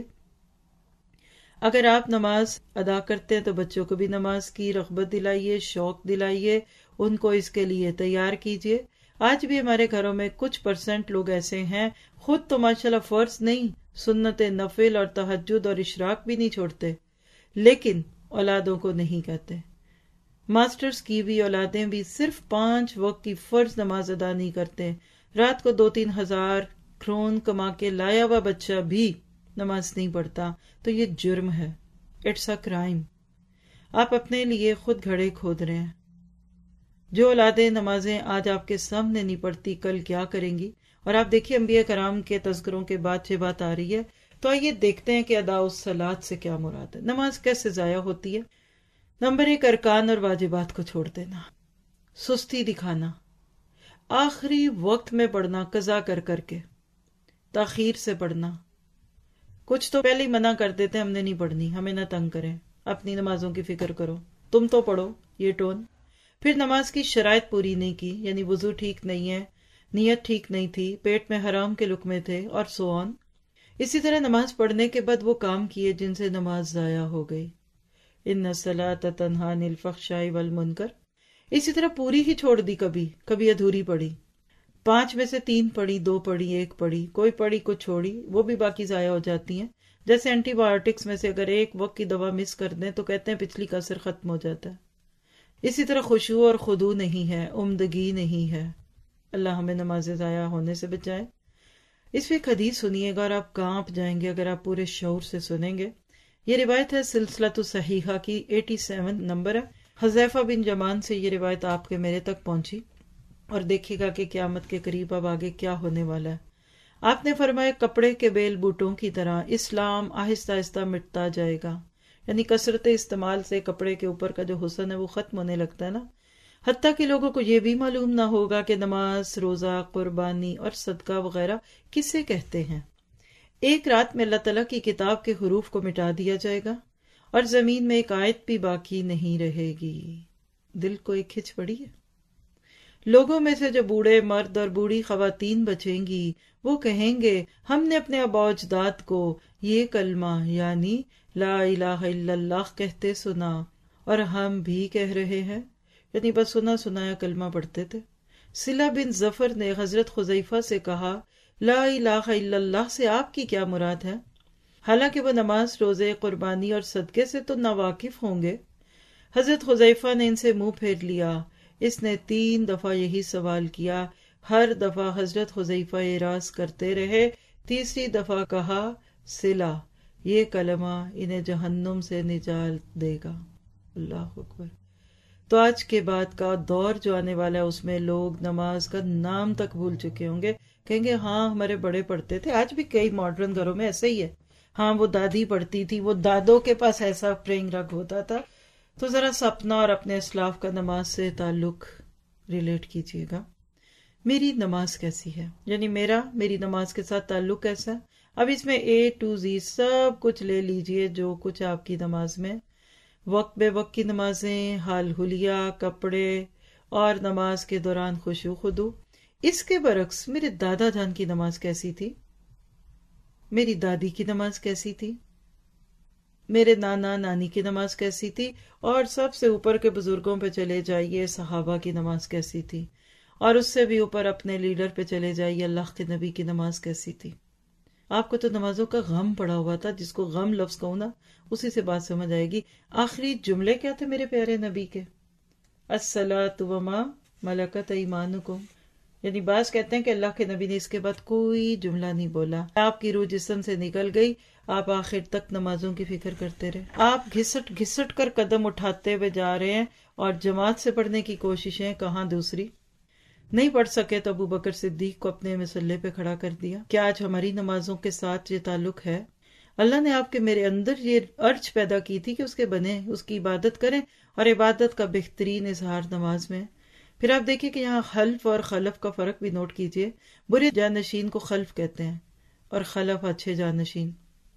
اگر آپ نماز ادا کرتے ہیں تو بچوں کو بھی نماز کی رغبت دلائیے، شوق دلائیے، ان کو اس کے لیے تیار کیجیے۔ آج بھی ہمارے گھروں میں کچھ پرسنٹ لوگ ایسے ہیں، خود تو ماشاءاللہ فرض نہیں، سنت نفل اور تہجد اور اشراق بھی نہیں چھوڑتے، لیکن اولادوں کو نہیں کہتے۔ ماسٹرز کی بھی اولادیں بھی صرف پانچ وقت کی فرض نماز ادا نہیں کرتے، رات کو دو تین ہزار کرون کما کے لایا ہوا بچہ بھی نماز نہیں پڑھتا، تو یہ جرم ہے، اٹس اے کرائم۔ آپ اپنے لیے خود گھڑے کھود رہے ہیں۔ جو اولادیں نمازیں آج آپ کے سامنے نہیں پڑھتی کل کیا کریں گی؟ اور آپ دیکھیے انبیاء کرام کے تذکروں کے بعد یہ بات آ رہی ہے، تو آئیے دیکھتے ہیں کہ اداء الصلاۃ سے کیا مراد ہے، نماز کیسے ضائع ہوتی ہے۔ نمبر ایک، ارکان اور واجبات کو چھوڑ دینا، سستی دکھانا، آخری وقت میں پڑھنا قضا کر کر کے، تاخیر سے پڑھنا۔ کچھ تو پہلے ہی منع کر دیتے ہیں ہم نے نہیں پڑھنی، ہمیں نہ تنگ کریں، اپنی نمازوں کی فکر کرو، تم تو پڑھو، یہ ٹون۔ پھر نماز کی شرائط پوری نہیں کی، یعنی وضو ٹھیک نہیں ہے، نیت ٹھیک نہیں تھی، پیٹ میں حرام کے لقمے تھے، اور سو آن۔ اسی طرح نماز پڑھنے کے بعد وہ کام کیے جن سے نماز ضائع ہو گئی۔ ان الصلاۃ تنہی عن الفحشاء والمنکر۔ اسی طرح پوری ہی چھوڑ دی، کبھی کبھی ادھوری پڑھی، پانچ میں سے تین پڑھی، دو پڑھی، ایک پڑھی، کوئی پڑھی کچھ چھوڑی، وہ بھی باقی ضائع ہو جاتی ہیں۔ جیسے اینٹی بایوٹکس میں سے اگر ایک وقت کی دوا مس کر دیں تو کہتے ہیں پچھلی کا اثر ختم ہو جاتا ہے۔ اسی طرح خشوع اور خضوع نہیں ہے، عمدگی نہیں ہے۔ اللہ ہمیں نماز ضائع ہونے سے بچائے۔ اس پہ ایک حدیث سنیے گا اور آپ کانپ جائیں گے اگر آپ پورے شعور سے سنیں گے۔ یہ روایت ہے سلسلۃ صحیحہ کی اٹھاسی نمبر ہے۔ حذیفہ بن یمان سے یہ روایت آپ کے میرے تک پہنچی۔ اور دیکھے گا کہ قیامت کے قریب اب آگے کیا ہونے والا ہے۔ آپ نے فرمایا کپڑے کے بیل بوٹوں کی طرح اسلام آہستہ آہستہ مٹتا جائے گا، یعنی کثرت استعمال سے کپڑے کے اوپر کا جو حسن ہے وہ ختم ہونے لگتا ہے نا، حتیٰ کہ لوگوں کو یہ بھی معلوم نہ ہوگا کہ نماز، روزہ، قربانی اور صدقہ وغیرہ کسے کہتے ہیں۔ ایک رات میں اللہ تعالیٰ کی کتاب کے حروف کو مٹا دیا جائے گا اور زمین میں ایک آیت بھی باقی نہیں رہے گی۔ دل کو ایک کھچ پڑی ہے۔ لوگوں میں سے جو بوڑھے مرد اور بوڑھی خواتین بچیں گی وہ کہیں گے ہم نے اپنے آباء و اجداد کو یہ کلمہ یعنی لا الہ الا اللہ کہتے سنا اور ہم بھی کہہ رہے ہیں، یعنی بس سنا سنایا کلمہ پڑھتے تھے۔ صلہ بن ظفر نے حضرت حذیفہ سے کہا لا الہ الا اللہ سے آپ کی کیا مراد ہے؟ حالانکہ وہ نماز، روزے، قربانی اور صدقے سے تو ناواقف ہوں گے۔ حضرت حذیفہ نے ان سے منہ پھیر لیا۔ اس نے تین دفعہ یہی سوال کیا، ہر دفعہ حضرت حذیفہ اعراض کرتے رہے۔ تیسری دفعہ کہا صلہ، یہ کلمہ انہیں جہنم سے نجات دے گا۔ اللہ اکبر۔ تو آج کے بعد کا دور جو آنے والا ہے اس میں لوگ نماز کا نام تک بھول چکے ہوں گے، کہیں گے ہاں ہمارے بڑے پڑھتے تھے۔ آج بھی کئی ماڈرن گھروں میں ایسا ہی ہے، ہاں وہ دادی پڑھتی تھی، وہ دادوں کے پاس ایسا پرینگ رگ ہوتا تھا۔ تو ذرا سا اپنا اور اپنے اسلاف کا نماز سے تعلق ریلیٹ کیجیے گا۔ میری نماز کیسی ہے، یعنی میرا میری نماز کے ساتھ تعلق کیسا ہے۔ اب اس میں اے ٹو زی سب کچھ لے لیجئے جو کچھ آپ کی نماز میں، وقت بے وقت کی نمازیں، حال حلیہ، کپڑے اور نماز کے دوران خشوع خضوع۔ اس کے برعکس میرے دادا جان کی نماز کیسی تھی، میری دادی کی نماز کیسی تھی، میرے نانا نانی کی نماز کیسی تھی، اور سب سے اوپر کے بزرگوں پہ چلے جائیے صحابہ کی نماز کیسی تھی، اور اس سے بھی اوپر اپنے لیڈر پہ چلے جائیے اللہ کے نبی کی نماز کیسی تھی۔ آپ کو تو نمازوں کا غم پڑا ہوا تھا، جس کو غم لفظ کہوں نا اسی سے بات سمجھ آئے گی۔ آخری جملے کیا تھے میرے پیارے نبی کے؟ الصلاۃ وما ملکت ایمانکم، یعنی بعض کہتے ہیں کہ اللہ کے نبی نے اس کے بعد کوئی جملہ نہیں بولا۔ آپ کی روح جسم سے نکل گئی، آپ آخر تک نمازوں کی فکر کرتے رہے۔ آپ گھسٹ گھسٹ کر قدم اٹھاتے ہوئے جا رہے ہیں، اور جماعت سے پڑھنے کی کوششیں کہاں دوسری؟ نہیں پڑھ سکے تو ابو بکر صدیق کو اپنے مسلح پہ کھڑا کر دیا۔ کیا آج ہماری نمازوں کے ساتھ یہ تعلق ہے؟ اللہ نے آپ کے میرے اندر یہ ارج پیدا کی تھی کہ اس کے بنے اس کی عبادت کریں، اور عبادت کا بہترین اظہار نماز میں۔ پھر آپ دیکھیں کہ یہاں خلف اور خلف کا فرق بھی نوٹ کیجئے۔ برے جانشین کو خلف کہتے ہیں اور خلف اچھے جانشین۔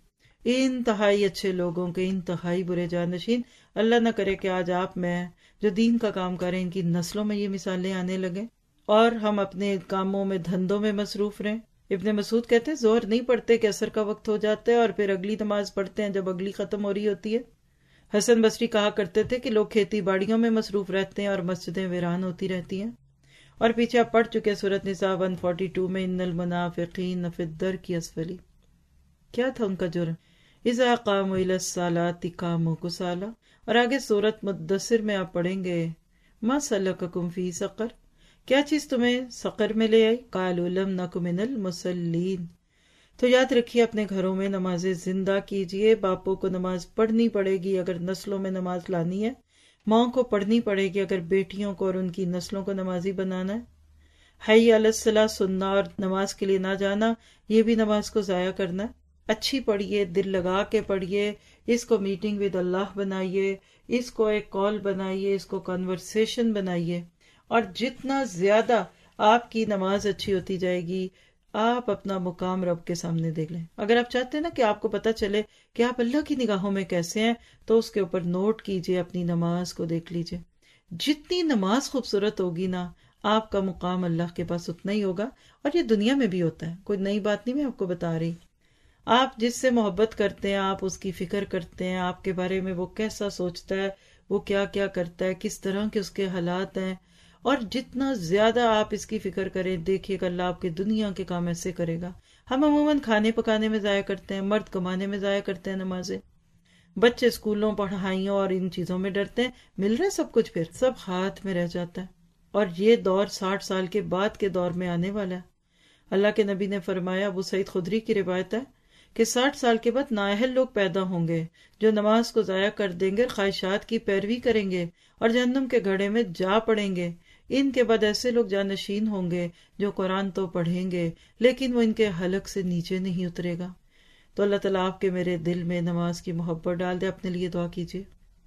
انتہائی اچھے لوگوں کے انتہائی برے جانشین۔ اللہ نہ کرے کہ آج آپ میں جو دین کا کام کریں ان کی نسلوں میں یہ مثالیں آنے لگیں اور ہم اپنے کاموں میں دھندوں میں مصروف رہیں۔ ابن مسعود کہتے ہیں زہر نہیں پڑھتے کہ عصر کا وقت ہو جاتا ہے اور پھر اگلی نماز پڑھتے ہیں جب اگلی ختم ہو رہی ہوتی ہے۔ حسن بصری کہا کرتے تھے کہ لوگ کھیتی باڑیوں میں مصروف رہتے ہیں اور مسجدیں ویران ہوتی رہتی ہیں۔ اور پیچھے آپ پڑھ چکے سورۃ نساء ایک سو بارہ میں ان المنافقین فی الدرک اسفل۔ کیا تھا ان کا جرم؟ اذا قاموا الی الصلاۃ قاموا کسالی۔ اور آگے سورۃ مدثر میں آپ پڑھیں گے ما سلککم فی سقر، کیا چیز تمہیں سقر میں لے آئی؟ قالوا لم نک من المصلین۔ تو یاد رکھیے اپنے گھروں میں نمازیں زندہ کیجئے۔ باپوں کو نماز پڑھنی پڑے گی اگر نسلوں میں نماز لانی ہے، ماں کو پڑھنی پڑے گی اگر بیٹیوں کو اور ان کی نسلوں کو نمازی بنانا ہے۔ حی علی الصلاۃ سننا اور نماز کے لیے نہ جانا، یہ بھی نماز کو ضائع کرنا ہے۔ اچھی پڑھیے، دل لگا کے پڑھیے، اس کو میٹنگ ود اللہ بنائیے، اس کو ایک کال بنائیے، اس کو کنورسیشن بنائیے، اور جتنا زیادہ آپ کی نماز اچھی ہوتی جائے گی آپ اپنا مقام رب کے سامنے دیکھ لیں۔ اگر آپ چاہتے ہیں نا کہ آپ کو پتہ چلے کہ آپ اللہ کی نگاہوں میں کیسے ہیں تو اس کے اوپر نوٹ کیجئے، اپنی نماز کو دیکھ لیجئے۔ جتنی نماز خوبصورت ہوگی نا آپ کا مقام اللہ کے پاس اتنا ہی ہوگا، اور یہ دنیا میں بھی ہوتا ہے، کوئی نئی بات نہیں میں آپ کو بتا رہی۔ آپ جس سے محبت کرتے ہیں، آپ اس کی فکر کرتے ہیں، آپ کے بارے میں وہ کیسا سوچتا ہے، وہ کیا کیا کرتا ہے، کس طرح کے اس کے حالات ہیں، اور جتنا زیادہ آپ اس کی فکر کریں دیکھیے کہ اللہ آپ کے دنیا کے کام ایسے کرے گا۔ ہم عموماً کھانے پکانے میں ضائع کرتے ہیں، مرد کمانے میں ضائع کرتے ہیں نمازیں، بچے اسکولوں پڑھائیوں اور ان چیزوں میں ڈرتے ہیں، مل رہا ہے سب کچھ پھر سب ہاتھ میں رہ جاتا ہے۔ اور یہ دور ساٹھ سال کے بعد کے دور میں آنے والا ہے۔ اللہ کے نبی نے فرمایا، ابو سعید خدری کی روایت ہے کہ ساٹھ سال کے بعد نااہل لوگ پیدا ہوں گے جو نماز کو ضائع کر دیں گے، خواہشات کی پیروی کریں گے اور جہنم کے گڑھے میں جا پڑیں گے۔ ان کے بعد ایسے لوگ جانشین ہوں گے جو قرآن تو پڑھیں گے لیکن وہ ان کے حلق سے نیچے نہیں اترے گا۔ تو اللہ تعالیٰ آپ کے میرے دل میں نماز کی محبت ڈال دے۔ اپنے لیے دعا کیجیے،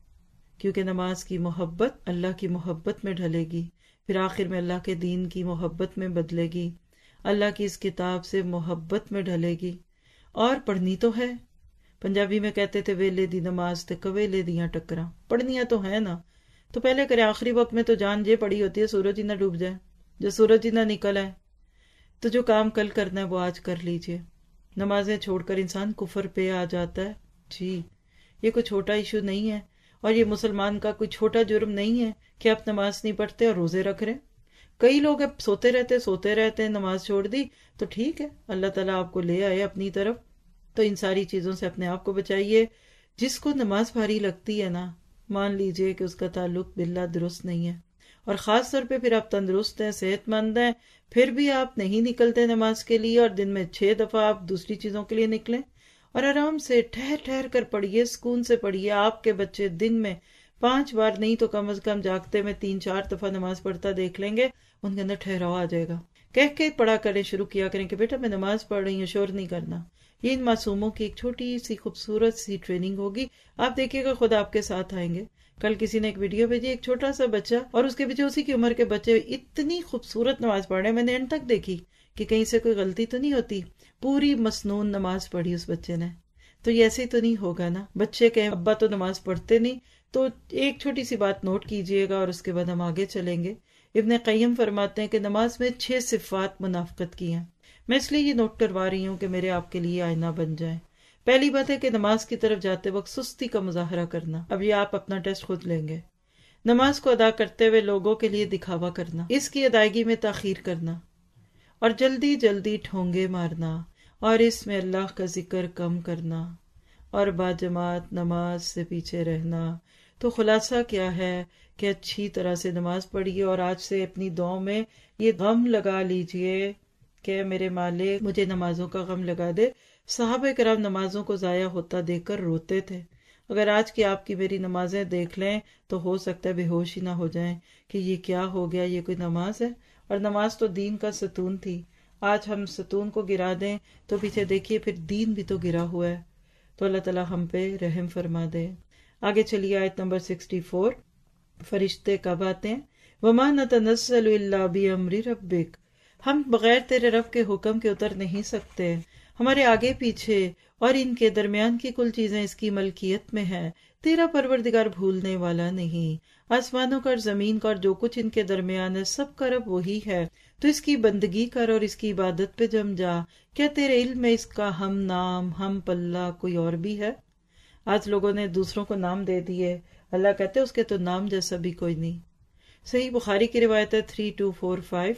کیونکہ نماز کی محبت اللہ کی محبت میں ڈھلے گی، پھر آخر میں اللہ کے دین کی محبت میں بدلے گی، اللہ کی اس کتاب سے محبت میں ڈھلے گی۔ اور پڑھنی تو ہے، پنجابی میں کہتے تھے ویلے دی نماز تے کویلے دیاں ٹکراں، پڑھنیاں تو ہے نا، تو پہلے کرے۔ آخری وقت میں تو جان جے پڑی ہوتی ہے سورج ہی نہ ڈوب جائے، جو سورج ہی نہ نکل آئے، تو جو کام کل کرنا ہے وہ آج کر لیجئے۔ نمازیں چھوڑ کر انسان کفر پہ آ جاتا ہے، جی یہ کوئی چھوٹا ایشو نہیں ہے، اور یہ مسلمان کا کوئی چھوٹا جرم نہیں ہے کہ آپ نماز نہیں پڑھتے اور روزے رکھ رہے۔ کئی لوگ اب سوتے رہتے سوتے رہتے نماز چھوڑ دی، تو ٹھیک ہے، اللہ تعالیٰ آپ کو لے آئے اپنی طرف۔ تو ان ساری چیزوں سے اپنے آپ کو بچائیے۔ جس کو نماز بھاری لگتی ہے نا، مان لیجئے کہ اس کا تعلق باللہ درست نہیں ہے، اور خاص طور پہ پھر آپ تندرست ہیں، صحت مند ہیں، پھر بھی آپ نہیں نکلتے نماز کے لیے، اور دن میں چھ دفعہ آپ دوسری چیزوں کے لیے نکلیں، اور آرام سے ٹھہر ٹھہر کر پڑھیے، سکون سے پڑھیے۔ آپ کے بچے دن میں پانچ بار نہیں تو کم از کم جاگتے میں تین چار دفعہ نماز پڑھتا دیکھ لیں گے، ان کے اندر ٹھہراؤ آ جائے گا۔ کہہ کے پڑھا کریں، شروع کیا کریں کہ بیٹا میں نماز پڑھ رہی ہوں، شور نہیں کرنا۔ یہ ان معصوموں کی ایک چھوٹی سی خوبصورت سی ٹریننگ ہوگی، آپ دیکھیے گا خود آپ کے ساتھ آئیں گے۔ کل کسی نے ایک ویڈیو بھیجی، ایک چھوٹا سا بچہ اور اس کے پیچھے اسی کی عمر کے بچے اتنی خوبصورت نماز پڑھ رہے ہیں، میں نے اینڈ تک دیکھی کہ کہیں سے کوئی غلطی تو نہیں ہوتی، پوری مسنون نماز پڑھی اس بچے نے۔ تو یہ ایسے تو نہیں ہوگا نا، بچے کہیں ابا تو نماز پڑھتے نہیں، تو ایک چھوٹی سی بات نوٹ کیجئے گا اور اس کے بعد ہم آگے چلیں گے۔ ابن قیم فرماتے ہیں کہ نماز میں چھ صفات منافقت کی ہیں، میں اس لیے یہ نوٹ کروا رہی ہوں کہ میرے آپ کے لیے آئینہ بن جائیں۔ پہلی بات ہے کہ نماز کی طرف جاتے وقت سستی کا مظاہرہ کرنا، اب یہ آپ اپنا ٹیسٹ خود لیں گے۔ نماز کو ادا کرتے ہوئے لوگوں کے لیے دکھاوا کرنا، اس کی ادائیگی میں تاخیر کرنا، اور جلدی جلدی ٹھونگے مارنا، اور اس میں اللہ کا ذکر کم کرنا، اور باجماعت نماز سے پیچھے رہنا۔ تو خلاصہ کیا ہے کہ اچھی طرح سے نماز پڑھیے، اور آج سے اپنی دعاؤں میں یہ غم لگا لیجئے کہ میرے مالک مجھے نمازوں کا غم لگا دے۔ صحابہ کرام نمازوں کو ضائع ہوتا دیکھ کر روتے تھے۔ اگر آج کی آپ کی میری نمازیں دیکھ لیں تو ہو سکتا ہے بے ہوش ہی نہ ہو جائیں کہ یہ کیا ہو گیا، یہ کوئی نماز ہے؟ اور نماز تو دین کا ستون تھی، آج ہم ستون کو گرا دیں تو پیچھے دیکھیے پھر دین بھی تو گرا ہوا ہے۔ تو اللہ تعالیٰ ہم پہ رحم فرما دے۔ آگے چلیے آیت نمبر سکسٹی فور، فرشتے کب آتے ہیں؟ وَمَا نَتَنَزَّلُ إِلَّا بِأَمْرِ رَبِّكَ، ہم بغیر تیرے رب کے حکم کے اتر نہیں سکتے، ہمارے آگے پیچھے اور ان کے درمیان کی کل چیزیں اس کی ملکیت میں ہیں، تیرا پروردگار بھولنے والا نہیں۔ آسمانوں کا اور زمین کا اور جو کچھ ان کے درمیان ہے سب کا رب وہی ہے، تو اس کی بندگی کر اور اس کی عبادت پہ جم جا۔ کیا تیرے علم میں اس کا ہم نام ہم پلہ کوئی اور بھی ہے؟ آج لوگوں نے دوسروں کو نام دے دیے، اللہ کہتے اس کے تو نام جیسا بھی کوئی نہیں۔ صحیح بخاری کی روایت ہے تھری ٹو فور فائیو،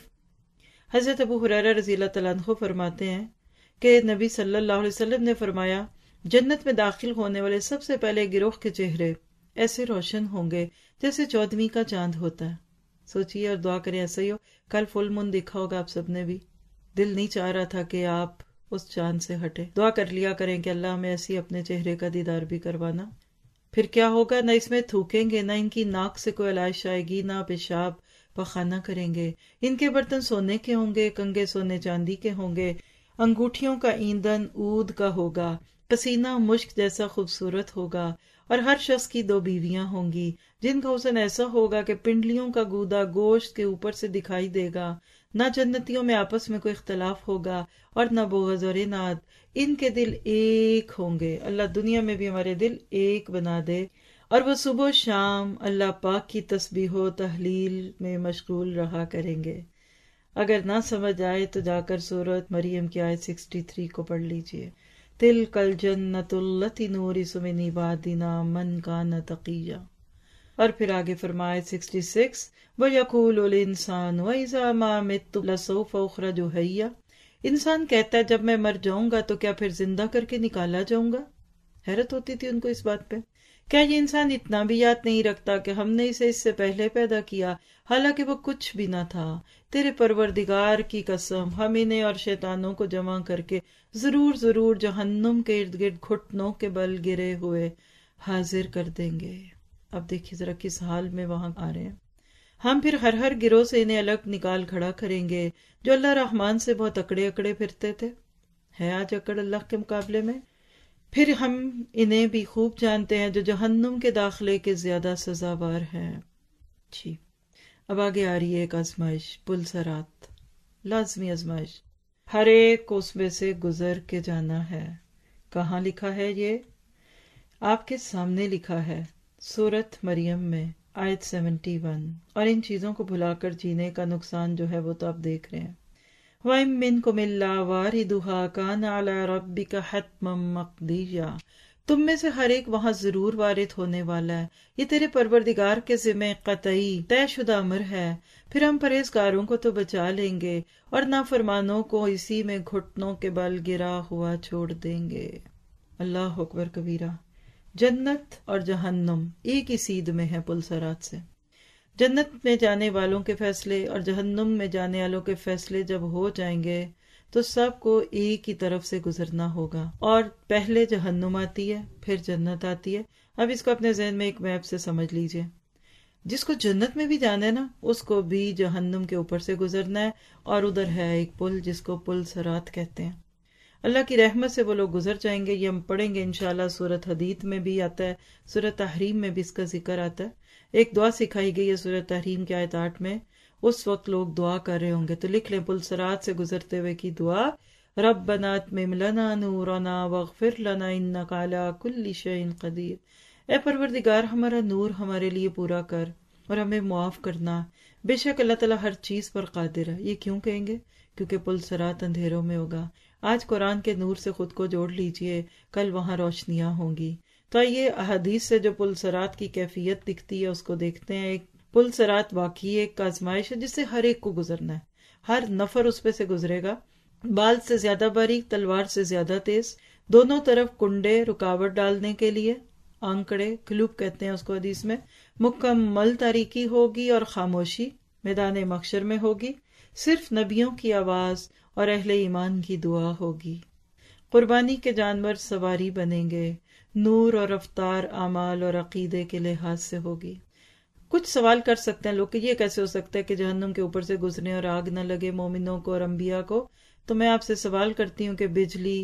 حضرت ابو ہریرہ رضی اللہ تعالیٰ عنہ فرماتے ہیں کہ نبی صلی اللہ علیہ وسلم نے فرمایا، جنت میں داخل ہونے والے سب سے پہلے گروہ کے چہرے ایسے روشن ہوں گے جیسے چودھویں کا چاند ہوتا ہے۔ سوچیے اور دعا کریں ایسا ہی ہو۔ کل فل مون دیکھا ہوگا آپ سب نے بھی، دل نہیں چاہ رہا تھا کہ آپ اس چاند سے ہٹے۔ دعا کر لیا کریں کہ اللہ ہمیں ایسی اپنے چہرے کا دیدار بھی کروانا۔ پھر کیا ہوگا، نہ اس میں تھوکیں گے، نہ ان کی ناک سے کوئی علائش آئے گی، نہ پیشاب پخانہ کریں گے۔ ان کے برتن سونے کے ہوں گے، کنگے سونے چاندی کے ہوں گے، انگوٹھیوں کا ایندھن عود کا ہوگا، پسینہ مشک جیسا خوبصورت ہوگا، اور ہر شخص کی دو بیویاں ہوں گی جن کا حسن ایسا ہوگا کہ پنڈلیوں کا گودا گوشت کے اوپر سے دکھائی دے گا۔ نہ جنتیوں میں آپس میں کوئی اختلاف ہوگا اور نہ بغض اور اناد، ان کے دل ایک ہوں گے۔ اللہ دنیا میں بھی ہمارے دل ایک بنا دے، اور وہ صبح و شام اللہ پاک کی تسبیح و تحلیل میں مشغول رہا کریں گے۔ اگر نہ سمجھ آئے تو جا کر سورۃ مریم کی آیت سکسٹی تھری کو پڑھ لیجئے، تِلْکَ الْجَنَّةُ الَّتِی نُورِثُ مِنْ عِبَادِنَا مَنْ کَانَ تَقِیًّا۔ اور پھر آگے فرمائے سکسٹی سکس، وَيَقُولُ الْإِنسَانُ وَإِذَا مَا مِتُّ لَسَوْفَ أُخْرَجُ حَيًّا، انسان کہتا ہے جب میں مر جاؤں گا تو کیا پھر زندہ کر کے نکالا جاؤں گا؟ حیرت ہوتی تھی ان کو اس بات پہ۔ کیا یہ انسان اتنا بھی یاد نہیں رکھتا کہ ہم نے اسے اس سے پہلے پیدا کیا، حالانکہ وہ کچھ بھی نہ تھا؟ تیرے پروردگار کی قسم، ہم انہیں اور شیطانوں کو جمع کر کے ضرور ضرور جہنم کے ارد گرد گھٹنوں کے بل گرے ہوئے حاضر کر دیں گے۔ اب دیکھیے ذرا کس حال میں وہاں آ رہے ہیں۔ ہم پھر ہر ہر گروہ سے انہیں الگ نکال کھڑا کریں گے جو اللہ رحمان سے بہت اکڑے اکڑے پھرتے تھے. ہے آج اکڑ اللہ کے مقابلے میں؟ پھر ہم انہیں بھی خوب جانتے ہیں جو جہنم کے داخلے کے زیادہ سزاوار ہیں. جی اب آگے آ رہی ہے ایک آزمائش، پل صراط، لازمی آزمائش. ہر ایک کو اس میں سے گزر کے جانا ہے. کہاں لکھا ہے یہ؟ آپ کے سامنے لکھا ہے سورت مریم میں آیت سیونٹی ون. اور ان چیزوں کو بھلا کر جینے کا نقصان جو ہے وہ تو آپ دیکھ رہے ہیں. وَإِن مِّنكُمْ إِلَّا وَارِدُهَا كَانَ عَلَى رَبِّكَ حَتْمًا مَّقْضِيًّا. تم میں سے ہر ایک وہاں ضرور وارد ہونے والا ہے، یہ تیرے پروردگار کے ذمہ قطعی طے شدہ امر ہے. پھر ہم پرہیزگاروں کو تو بچا لیں گے اور نافرمانوں کو اسی میں گھٹنوں کے بل گرا ہوا چھوڑ دیں گے. اللہ اکبر کبیرہ. جنت اور جہنم ایک ہی سیدھ میں ہے پل صراط سے. جنت میں جانے والوں کے فیصلے اور جہنم میں جانے والوں کے فیصلے جب ہو جائیں گے تو سب کو ایک ہی طرف سے گزرنا ہوگا، اور پہلے جہنم آتی ہے پھر جنت آتی ہے. اب اس کو اپنے ذہن میں ایک میپ سے سمجھ لیجئے. جس کو جنت میں بھی جانا ہے نا، اس کو بھی جہنم کے اوپر سے گزرنا ہے، اور ادھر ہے ایک پل جس کو پل صراط کہتے ہیں. اللہ کی رحمت سے وہ لوگ گزر جائیں گے. یہ ہم پڑھیں گے انشاءاللہ. سورۃ حدید میں بھی آتا ہے، سورۃ تحریم میں بھی اس کا ذکر آتا ہے. ایک دعا سکھائی گئی ہے سورۃ تحریم کے آیت آٹھ میں. اس وقت لوگ دعا کر رہے ہوں گے تو لکھ لیں پل صراط سے گزرتے ہوئے کی دعا: ربنا اتمم لنا نورنا واغفر لنا انک علی کل شیء قدیر. اے پروردگار ہمارا نور ہمارے لیے پورا کر اور ہمیں معاف کرنا، بے شک اللہ تعالیٰ ہر چیز پر قادر ہے. یہ کیوں کہیں گے؟ کیونکہ پل صراط اندھیروں میں ہوگا. آج قرآن کے نور سے خود کو جوڑ لیجئے، کل وہاں روشنیاں ہوں گی. تو آئیے احادیث سے جو پل صراط کی کیفیت دکھتی ہے اس کو دیکھتے ہیں. ایک پل صراط واقعی ایک آزمائش ہے جس سے ہر ایک کو گزرنا ہے. ہر نفر اس پہ سے گزرے گا. بال سے زیادہ باریک، تلوار سے زیادہ تیز، دونوں طرف کنڈے رکاوٹ ڈالنے کے لیے، آنکڑے کلوب کہتے ہیں اس کو حدیث میں. مکمل تاریکی ہوگی اور خاموشی میدان محشر میں ہوگی. صرف نبیوں کی آواز اور اہل ایمان کی دعا ہوگی. قربانی کے جانور سواری بنیں گے. نور اور رفتار اعمال اور عقیدے کے لحاظ سے ہوگی. کچھ سوال کر سکتے ہیں لوگ کہ یہ کیسے ہو سکتا ہے کہ جہنم کے اوپر سے گزرنے اور آگ نہ لگے مومنوں کو اور انبیاء کو. تو میں آپ سے سوال کرتی ہوں کہ بجلی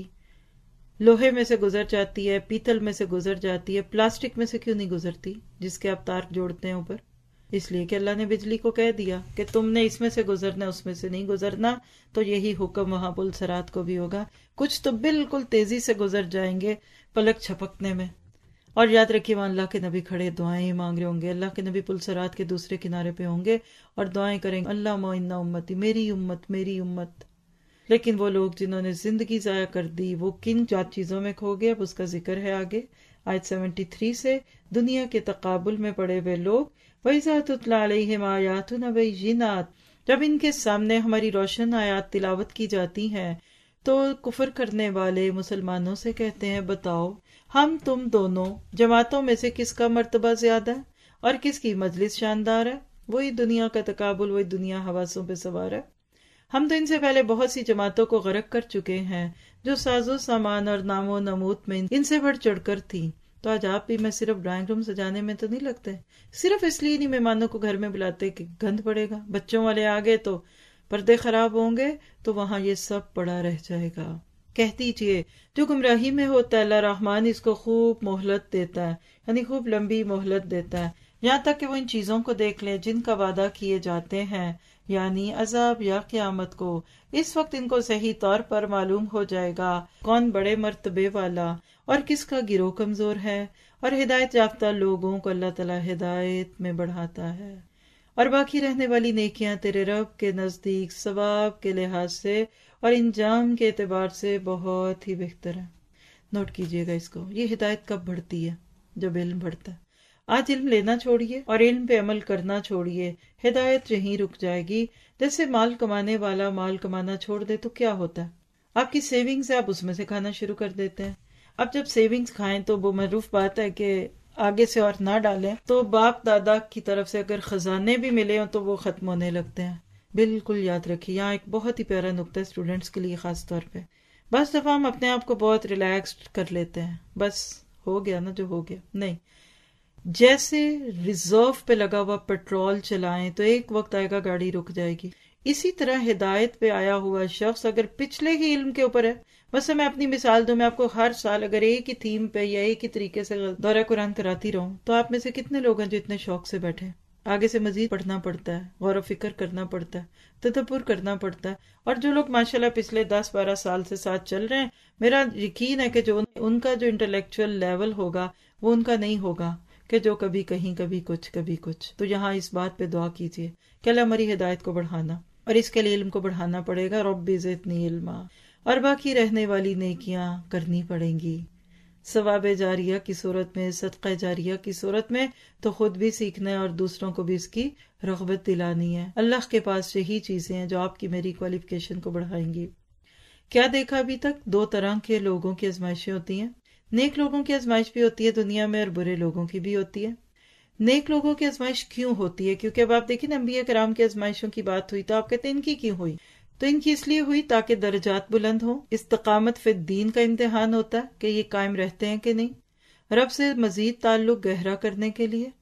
لوہے میں سے گزر جاتی ہے، پیتل میں سے گزر جاتی ہے، پلاسٹک میں سے کیوں نہیں گزرتی جس کے آپ تار جوڑتے ہیں اوپر؟ اس لیے کہ اللہ نے بجلی کو کہہ دیا کہ تم نے اس میں سے گزرنا، اس میں سے نہیں گزرنا. تو یہی حکم وہاں پل صراط کو بھی ہوگا. کچھ تو بالکل تیزی سے گزر جائیں گے پلک چھپکنے میں. اور یاد رکھیے وہاں اللہ کے نبی کھڑے دعائیں مانگ رہے ہوں گے. اللہ کے نبی پل صراط کے دوسرے کنارے پہ ہوں گے اور دعائیں کریں گے: اللہم انا امتی، میری امت میری امت. لیکن وہ لوگ جنہوں نے زندگی ضائع کر دی وہ کن جات چیزوں میں کھو گئے، اب اس کا ذکر ہے آگے آیت سیونٹی تھری سے. دنیا کے تقابل میں پڑے ہوئے لوگ: وَإِذَا تُتْلَىٰ عَلَيْهِمْ آيَاتُنَا بَيِّنَاتٍ، جب ان کے سامنے ہماری روشن آیات تلاوت کی جاتی ہیں تو کفر کرنے والے مسلمانوں سے کہتے ہیں: بتاؤ ہم تم دونوں جماعتوں میں سے کس کا مرتبہ زیادہ ہے اور کس کی مجلس شاندار ہے. وہی دنیا کا تقابل، وہی دنیا حواسوں پہ سوار ہے. ہم تو ان سے پہلے بہت سی جماعتوں کو غرق کر چکے ہیں جو ساز و سامان اور نام و نمود میں ان سے بڑھ چڑھ کر تھی. تو آج آپ بھی میں صرف ڈرائنگ روم سجانے میں تو نہیں لگتے، صرف اس لیے نہیں مہمانوں کو گھر میں بلاتے کہ گند پڑے گا، بچوں والے آگے تو پردے خراب ہوں گے، تو وہاں یہ سب پڑا رہ جائے گا. کہہ دیجئے جو گمراہی میں ہوتا ہے اللہ رحمان اس کو خوب مہلت دیتا ہے، یعنی خوب لمبی مہلت دیتا ہے، یہاں تک کہ وہ ان چیزوں کو دیکھ لیں جن کا وعدہ کیے جاتے ہیں، یعنی عذاب یا قیامت کو. اس وقت ان کو صحیح طور پر معلوم ہو جائے گا کون بڑے مرتبے والا اور کس کا گروہ کمزور ہے. اور ہدایت یافتہ لوگوں کو اللہ تعالیٰ ہدایت میں بڑھاتا ہے. اور باقی رہنے والی نیکیاں تیرے رب کے نزدیک ثواب کے لحاظ سے اور انجام کے اعتبار سے بہت ہی بہتر ہے. نوٹ کیجئے گا اس کو. یہ ہدایت کب بڑھتی ہے؟ جب علم بڑھتا ہے. آج علم لینا چھوڑیے اور علم پہ عمل کرنا چھوڑیے، ہدایت یہیں رک جائے گی. جیسے مال کمانے والا مال کمانا چھوڑ دے تو کیا ہوتا ہے؟ آپ کی سیونگز ہے، آپ اس میں سے کھانا شروع کر دیتے ہیں. اب جب سیونگز کھائیں تو وہ معروف بات ہے کہ آگے سے اور نہ ڈالیں. تو باپ دادا کی طرف سے اگر خزانے بھی ملے ہوں تو وہ ختم ہونے لگتے ہیں. بالکل یاد رکھیے. یہاں ایک بہت ہی پیارا نقطہ ہے اسٹوڈنٹس کے لیے خاص طور پہ. بس دفعہ ہم اپنے آپ کو بہت ریلیکسڈ کر لیتے ہیں، بس ہو گیا نا جو ہو گیا. نہیں، جیسے ریزرو پہ لگا ہوا پیٹرول چلائیں تو ایک وقت آئے گا گاڑی رک جائے گی، اسی طرح ہدایت پہ آیا ہوا شخص اگر پچھلے ہی علم کے اوپر ہے، بس میں اپنی مثال دوں، میں آپ کو ہر سال اگر ایک ہی تھیم پہ یا ایک ہی طریقے سے دورہ قرآن کراتی رہوں تو آپ میں سے کتنے لوگ ہیں جو اتنے شوق سے بیٹھے؟ آگے سے مزید پڑھنا پڑتا ہے، غور و فکر کرنا پڑتا ہے، تدبر کرنا پڑتا ہے. اور جو لوگ ماشاءاللہ پچھلے دس بارہ سال سے ساتھ چل رہے ہیں، میرا یقین ہے کہ جو ان کا جو انٹلیکچوئل لیول ہوگا وہ ان کا نہیں ہوگا کہ جو کبھی کہیں کبھی کچھ کبھی کچھ. تو یہاں اس بات پہ دعا کیجیے کہ اللہ ہماری ہدایت کو بڑھانا، اور اس کے لیے علم کو بڑھانا پڑے گا. رب زدنی علما، اور باقی رہنے والی نیکیاں کرنی پڑیں گی ثواب جاریہ کی صورت میں، صدقہ جاریہ کی صورت میں، تو خود بھی سیکھنا ہے اور دوسروں کو بھی اس کی رغبت دلانی ہے. اللہ کے پاس یہی چیزیں ہیں جو آپ کی میری کوالیفیکیشن کو بڑھائیں گی. کیا دیکھا ابھی تک؟ دو طرح کے لوگوں کی آزمائشیں ہوتی ہیں. نیک لوگوں کی آزمائش بھی ہوتی ہے دنیا میں، اور برے لوگوں کی بھی ہوتی ہے. نیک لوگوں کی آزمائش کیوں ہوتی ہے؟ کیونکہ اب آپ دیکھیں نا، انبیاء کرام کی آزمائشوں کی بات ہوئی تو آپ کہتے ہیں ان کی کیوں ہوئی؟ تو ان کی اس لیے ہوئی تاکہ درجات بلند ہوں. استقامت فی الدین کا امتحان ہوتا ہے کہ یہ قائم رہتے ہیں کہ نہیں، رب سے مزید تعلق گہرا کرنے کے لیے،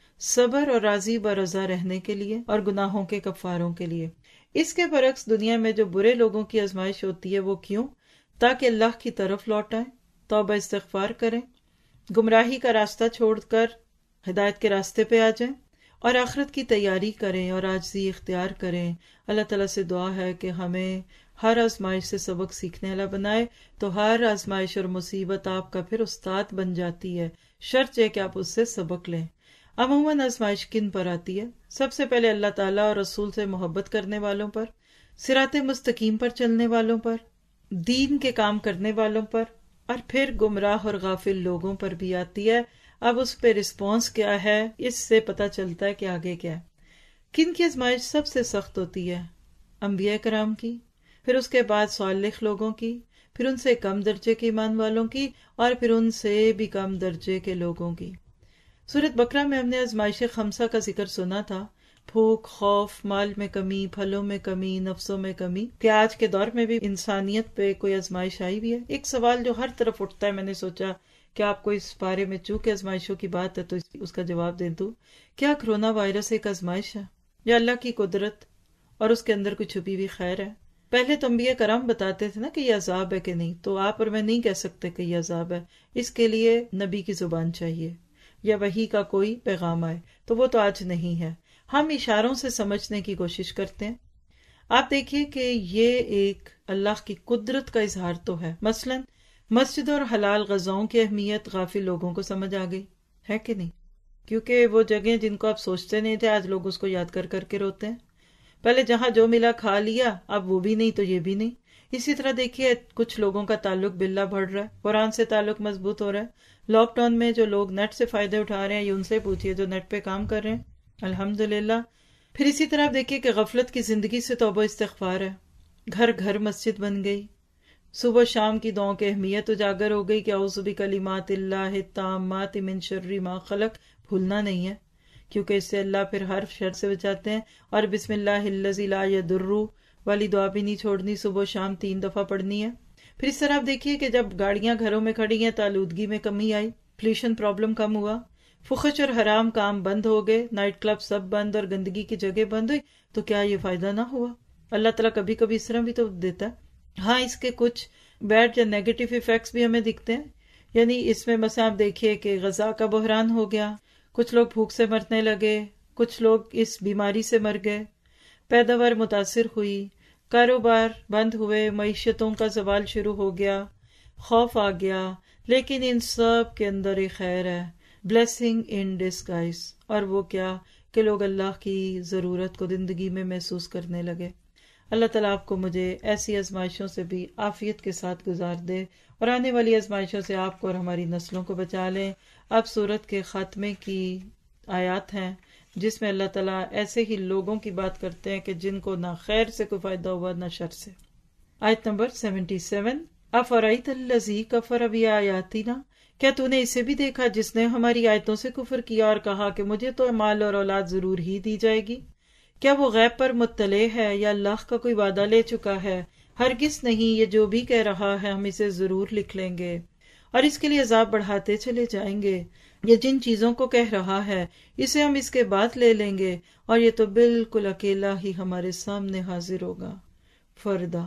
صبر اور راضی برضا رہنے کے لیے، اور گناہوں کے کفاروں کے لیے. اس کے برعکس دنیا میں جو برے لوگوں کی آزمائش ہوتی ہے وہ کیوں؟ تاکہ اللہ کی طرف لوٹ آئیں، توبہ استغفار کریں، گمراہی کا راستہ چھوڑ کر ہدایت کے راستے پہ آ جائیں، اور آخرت کی تیاری کریں اور عاجزی اختیار کریں. اللہ تعالیٰ سے دعا ہے کہ ہمیں ہر آزمائش سے سبق سیکھنے والا بنائے. تو ہر آزمائش اور مصیبت آپ کا پھر استاد بن جاتی ہے، شرط ہے کہ آپ اس سے سبق لیں. عموماً آزمائش کن پر آتی ہے؟ سب سے پہلے اللہ تعالیٰ اور رسول سے محبت کرنے والوں پر، صراط مستقیم پر چلنے والوں پر، دین کے کام کرنے والوں پر، اور پھر گمراہ اور غافل لوگوں پر بھی آتی ہے. اب اس پہ رسپانس کیا ہے، اس سے پتہ چلتا ہے کہ آگے کیا ہے. کن کی آزمائش سب سے سخت ہوتی ہے؟ انبیاء کرام کی، پھر اس کے بعد صالح لوگوں کی، پھر ان سے کم درجے کے ایمان والوں کی، اور پھر ان سے بھی کم درجے کے لوگوں کی. سورۃ بقرہ میں ہم نے آزمائش خمسہ کا ذکر سنا تھا، بھوک، خوف، مال میں کمی، پھلوں میں کمی، نفسوں میں کمی. کہ آج کے دور میں بھی انسانیت پہ کوئی آزمائش آئی بھی ہے؟ ایک سوال جو ہر طرف اٹھتا ہے، میں نے سوچا کہ آپ کو اس بارے میں، چونکہ آزمائشوں کی بات ہے تو اس کا جواب دے دوں. کیا کرونا وائرس ایک آزمائش ہے یا اللہ کی قدرت اور اس کے اندر کوئی چھپی ہوئی خیر ہے؟ پہلے تو انبیاء کرام بتاتے تھے نا کہ یہ عذاب ہے کہ نہیں، تو آپ اور میں نہیں کہہ سکتے کہ یہ عذاب ہے. اس کے لیے نبی کی زبان چاہیے یا وحی کا کوئی پیغام آئے، تو وہ تو آج نہیں ہے. ہم اشاروں سے سمجھنے کی کوشش کرتے ہیں. آپ دیکھیے کہ یہ ایک اللہ کی قدرت کا اظہار تو ہے. مثلا مسجد اور حلال غذاؤں کی اہمیت غافل لوگوں کو سمجھ آ گئی ہے کہ نہیں؟ کیونکہ وہ جگہیں جن کو آپ سوچتے نہیں تھے، آج لوگ اس کو یاد کر کر کے روتے ہیں. پہلے جہاں جو ملا کھا لیا، اب وہ بھی نہیں تو یہ بھی نہیں. اسی طرح دیکھیے کچھ لوگوں کا تعلق باللہ بڑھ رہا ہے، قرآن سے تعلق مضبوط ہو رہا ہے. لاک ڈاؤن میں جو لوگ نیٹ سے فائدے اٹھا رہے ہیں، یہ ان سے پوچھیے جو نیٹ پہ کام کر رہے ہیں، الحمدللہ. پھر اسی طرح آپ دیکھیے کہ غفلت کی زندگی سے توبہ استغفار ہے. گھر گھر مسجد بن گئی. صبح شام کی دعاؤں کی اہمیت اجاگر ہو گئی کہ اعوذ بکلمات اللہ التامات من شر ما خلق بھولنا نہیں ہے، کیونکہ اس سے اللہ پھر ہر شر سے بچاتے ہیں. اور بسم اللہ الذی لا یضر والی دعا بھی نہیں چھوڑنی، صبح شام تین دفعہ پڑھنی ہے. پھر اس طرح آپ دیکھیے کہ جب گاڑیاں گھروں میں کھڑی ہیں تو آلودگی میں کمی آئی، پولیوشن پرابلم کم ہوا، فحش اور حرام کام بند ہو گئے، نائٹ کلب سب بند اور گندگی کی جگہ بند ہوئی. تو کیا یہ فائدہ نہ ہوا؟ اللہ تعالیٰ کبھی کبھی اس طرح بھی تو دیتا ہے. ہاں، اس کے کچھ بیڈ یا نیگیٹو ایفیکٹس بھی ہمیں دکھتے ہیں. یعنی اس میں مثلا آپ دیکھیے کہ غذا کا بحران ہو گیا، کچھ لوگ بھوک سے مرنے لگے، کچھ لوگ اس بیماری سے مر گئے، پیداوار متاثر ہوئی، کاروبار بند ہوئے، معیشتوں کا زوال شروع ہو گیا، خوف آ گیا. لیکن ان سب کے اندر ایک خیر ہے، بلیسنگ ان ڈسگائز. اور وہ کیا کہ لوگ اللہ کی ضرورت کو زندگی میں محسوس کرنے لگے. اللہ تعالیٰ آپ کو مجھے ایسی آزمائشوں سے بھی عافیت کے ساتھ گزار دے، اور آنے والی آزمائشوں سے آپ کو اور ہماری نسلوں کو بچا لیں. اب سورت کے خاتمے کی آیات ہیں جس میں اللہ تعالیٰ ایسے ہی لوگوں کی بات کرتے ہیں کہ جن کو نہ خیر سے کوئی فائدہ ہوا نہ شر سے. آیت نمبر سیونٹی سیون، افرأیت الذی کفر بآیاتنا، کیا تو نے اسے بھی دیکھا جس نے ہماری آیتوں سے کفر کیا اور کہا کہ مجھے تو مال اور اولاد ضرور ہی دی جائے گی؟ کیا وہ غیب پر مطلع ہے یا اللہ کا کوئی وعدہ لے چکا ہے؟ ہرگز نہیں، یہ جو بھی کہہ رہا ہے ہم اسے ضرور لکھ لیں گے اور اس کے لیے عذاب بڑھاتے چلے جائیں گے. یہ جن چیزوں کو کہہ رہا ہے اسے ہم اس کے بعد لے لیں گے اور یہ تو بالکل اکیلا ہی ہمارے سامنے حاضر ہوگا، فردا،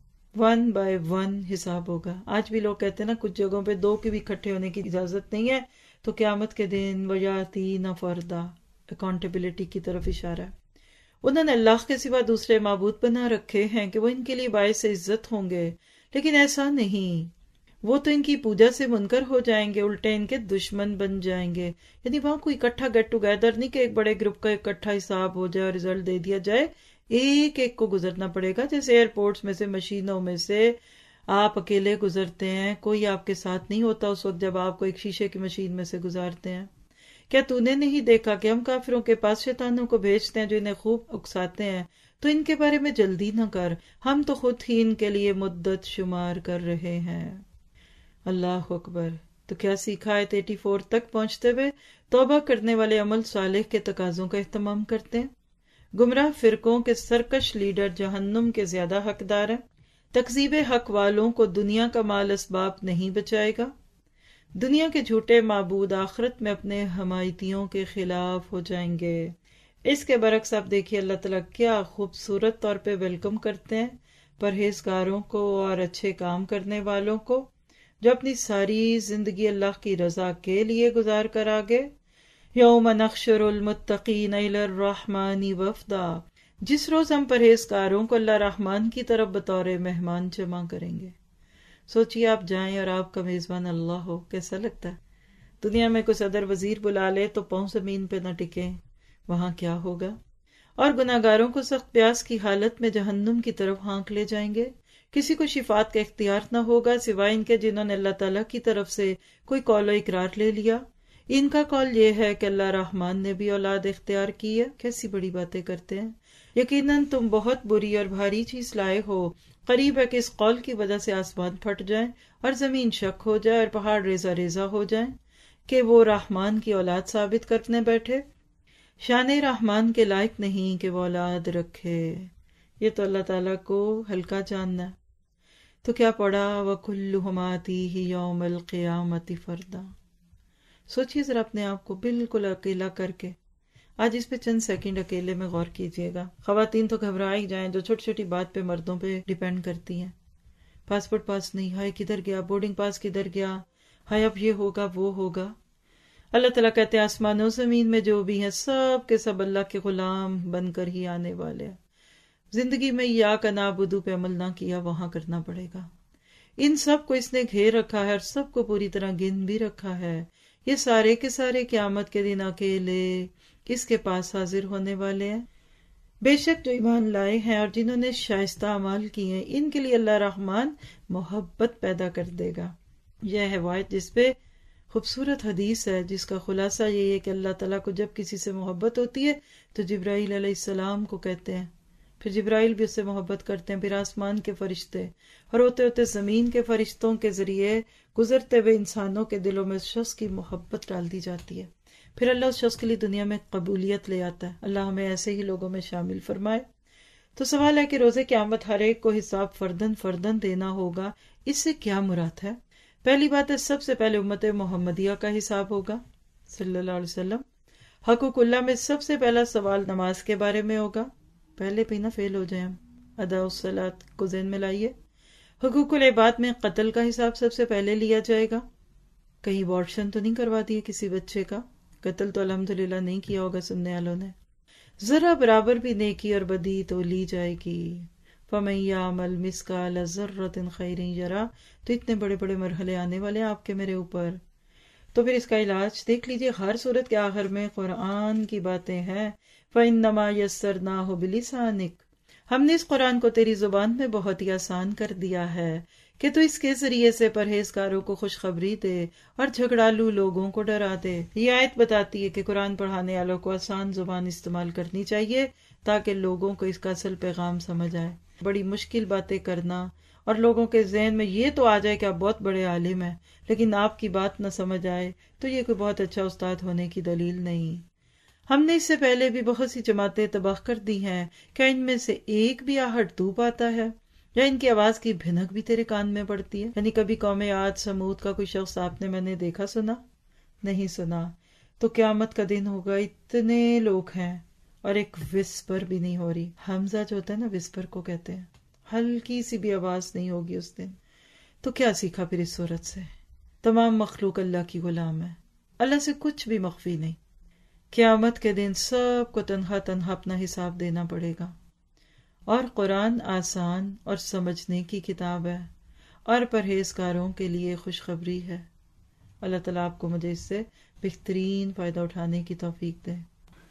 ون بائی ون حساب ہوگا۔ آج بھی لوگ کہتے ہیں نا کچھ جگہوں پہ دو کے بھی اکٹھے ہونے کی اجازت نہیں ہے، تو قیامت کے دن ویاتی نہ فردا، اکاؤنٹیبلٹی کی طرف اشارہ ہے۔ انہوں نے اللہ کے سوا دوسرے معبود بنا رکھے ہیں کہ وہ ان کے لیے باعث عزت ہوں گے، لیکن ایسا نہیں، وہ تو ان کی پوجا سے منکر ہو جائیں گے، الٹے ان کے دشمن بن جائیں گے۔ یعنی وہاں کوئی اکٹھا گیٹ ٹوگیدر نہیں کہ ایک بڑے گروپ کا اکٹھا حساب ہو جائے اور رزلٹ دے دیا جائے، ایک ایک کو گزرنا پڑے گا۔ جیسے ایئرپورٹس میں سے، مشینوں میں سے آپ اکیلے گزرتے ہیں، کوئی آپ کے ساتھ نہیں ہوتا اس وقت جب آپ کو ایک شیشے کی مشین میں سے گزارتے ہیں۔ کیا تو نے نہیں دیکھا کہ ہم کافروں کے پاس شیطانوں کو بھیجتے ہیں جو انہیں خوب اکساتے ہیں؟ تو ان کے بارے میں جلدی نہ کر، ہم تو خود ہی ان کے لیے مدت شمار کر رہے ہیں۔ اللہ اکبر۔ تو کیا سیکھا ہے ایٹی فور تک پہنچتے ہوئے؟ توبہ کرنے والے عمل صالح کے تقاضوں کا اہتمام کرتے ہیں۔ گمراہ فرقوں کے سرکش لیڈر جہنم کے زیادہ حقدار ہیں۔ تکذیب حق والوں کو دنیا کا مال اسباب نہیں بچائے گا۔ دنیا کے جھوٹے معبود آخرت میں اپنے حمایتیوں کے خلاف ہو جائیں گے۔ اس کے برعکس آپ دیکھیے اللہ تعالیٰ کیا خوبصورت طور پہ ویلکم کرتے ہیں پرہیزگاروں کو اور اچھے کام کرنے والوں کو، جو اپنی ساری زندگی اللہ کی رضا کے لیے گزار کر آگے۔ یوم نحشر المتقین الی الرحمن وفدا، جس روز ہم پرہیزگاروں کو اللہ رحمان کی طرف بطور مہمان جمع کریں گے۔ سوچیے آپ جائیں اور آپ کا میزبان اللہ ہو، کیسا لگتا ہے؟ دنیا میں کوئی صدر وزیر بلا لے تو پاؤں زمین پہ نہ ٹکیں، وہاں کیا ہوگا؟ اور گناہگاروں کو سخت پیاس کی حالت میں جہنم کی طرف ہانک لے جائیں گے۔ کسی کو شفاعت کا اختیار نہ ہوگا سوائے ان کے جنہوں نے اللہ تعالیٰ کی طرف سے کوئی قول و اقرار لے لیا۔ ان کا قول یہ ہے کہ اللہ رحمان نے بھی اولاد اختیار کی ہے۔ کیسی بڑی باتیں کرتے ہیں۔ یقیناً تم بہت بری اور بھاری چیز لائے ہو، قریب ہے کہ اس قول کی وجہ سے آسمان پھٹ جائیں اور زمین شک ہو جائے اور پہاڑ ریزہ ریزہ ہو جائیں کہ وہ رحمان کی اولاد ثابت کرنے بیٹھے۔ شان رحمان کے لائق نہیں کہ وہ اولاد رکھے۔ یہ تو اللہ تعالیٰ کو ہلکا جاننا ہے۔ تو کیا پڑھا وَكُلُّهُمْ آتِيهِ يَوْمَ الْقِيَامَةِ فَرْدًا۔ سوچیے ذرا اپنے آپ کو بالکل اکیلا کر کے۔ آج اس پہ چند سیکنڈ اکیلے میں غور کیجیے گا۔ خواتین تو گھبرا ہی جائیں جو چھوٹی چھوٹی بات پہ مردوں پہ ڈیپینڈ کرتی ہیں۔ پاسپورٹ پاس نہیں، ہائے کدھر گیا، بورڈنگ پاس کدھر گیا، ہائے اب یہ ہوگا وہ ہوگا۔ اللہ تعالیٰ کہتے ہیں آسمان و زمین میں جو بھی ہیں سب کے سب اللہ کے غلام بن کر ہی آنے والے ہیں۔ زندگی میں یا کا نعبدو پہ عمل نہ کیا، وہاں کرنا پڑے گا۔ ان سب کو اس نے گھیر رکھا ہے اور سب کو پوری طرح گن بھی رکھا ہے۔ یہ سارے کے سارے قیامت کے دن اکیلے اس کے پاس حاضر ہونے والے ہیں۔ بے شک جو ایمان لائے ہیں اور جنہوں نے شائستہ اعمال کیے ہیں ان کے لیے اللہ رحمان محبت پیدا کر دے گا۔ یہ ہے واحد جس پہ خوبصورت حدیث ہے جس کا خلاصہ یہ ہے کہ اللہ تعالیٰ کو جب کسی سے محبت ہوتی ہے تو جبرائیل علیہ السلام کو کہتے ہیں، پھر جبرائیل بھی اس سے محبت کرتے ہیں، پھر آسمان کے فرشتے، اور ہوتے ہوتے زمین کے فرشتوں کے ذریعے گزرتے ہوئے انسانوں کے دلوں میں اس شخص کی محبت ڈال دی جاتی ہے۔ پھر اللہ اس شخص کے لیے دنیا میں قبولیت لے آتا ہے۔ اللہ ہمیں ایسے ہی لوگوں میں شامل فرمائے۔ تو سوال ہے کہ روز قیامت ہر ایک کو حساب فردن فردن دینا ہوگا۔ اس سے کیا مراد ہے؟ پہلی بات ہے سب سے پہلے امت محمدیہ کا حساب ہوگا صلی اللہ علیہ وسلم۔ حقوق اللہ میں سب سے پہلا سوال نماز کے بارے میں ہوگا۔ پہلے پہ نہ فیل ہو جائیں ہم، ادا الصلاۃ کو ذہن میں لائیے۔ حقوق العباد میں قتل کا حساب سب سے پہلے لیا جائے گا۔ کہیں ابارشن تو نہیں کروا دیے کسی بچے کا؟ قتل تو الحمدللہ نہیں کیا ہوگا سننے والوں نے۔ ذرا برابر بھی نیکی اور بدی تو لی جائے گی۔ فَمَن يَعْمَلْ مِثْقَالَ ذَرَّةٍ خَيْرًا يَرَهُ۔ تو اتنے بڑے بڑے مرحلے آنے والے ہیں آپ کے میرے اوپر۔ تو پھر اس کا علاج دیکھ لیجئے، ہر صورت کے آخر میں قرآن کی باتیں ہیں۔ فَإِنَّمَا يَسَّرْنَاهُ بِلِسَانِكَ۔ ہم نے اس قرآن کو تیری زبان میں بہت ہی آسان کر دیا ہے کہ تو اس کے ذریعے سے پرہیزگاروں کو خوشخبری دے اور جھگڑالو لوگوں کو ڈرا دے۔ یہ آیت بتاتی ہے کہ قرآن پڑھانے والوں کو آسان زبان استعمال کرنی چاہیے تاکہ لوگوں کو اس کا اصل پیغام سمجھ آئے۔ بڑی مشکل باتیں کرنا اور لوگوں کے ذہن میں یہ تو آ جائے کہ آپ بہت بڑے عالم ہیں لیکن آپ کی بات نہ سمجھ آئے تو یہ کوئی بہت اچھا استاد ہونے کی دلیل نہیں۔ ہم نے اس سے پہلے بھی بہت سی جماعتیں تباہ کر دی ہیں، کیا ان میں سے ایک بھی آہٹ تو پاتا ہے یا ان کی آواز کی بھنک بھی تیرے کان میں پڑتی ہے؟ یعنی کبھی قوم عاد سمود کا کوئی شخص آپ نے میں نے دیکھا سنا؟ نہیں سنا. تو قیامت کا دن ہوگا، اتنے لوگ ہیں اور ایک وسپر بھی نہیں ہو رہی. حمزہ جو ہوتا ہے نا، وسپر کو کہتے ہیں، ہلکی سی بھی آواز نہیں ہوگی اس دن. تو کیا سیکھا پھر اس صورت سے؟ تمام مخلوق اللہ کی غلام ہے، اللہ سے کچھ بھی مخفی نہیں. قیامت کے دن سب کو تنہا تنہا اپنا حساب دینا پڑے گا. اور قرآن آسان اور سمجھنے کی کتاب ہے اور پرہیزگاروں کے لیے خوشخبری ہے. اللہ تعالیٰ آپ کو مجھے اس سے بہترین فائدہ اٹھانے کی توفیق دے.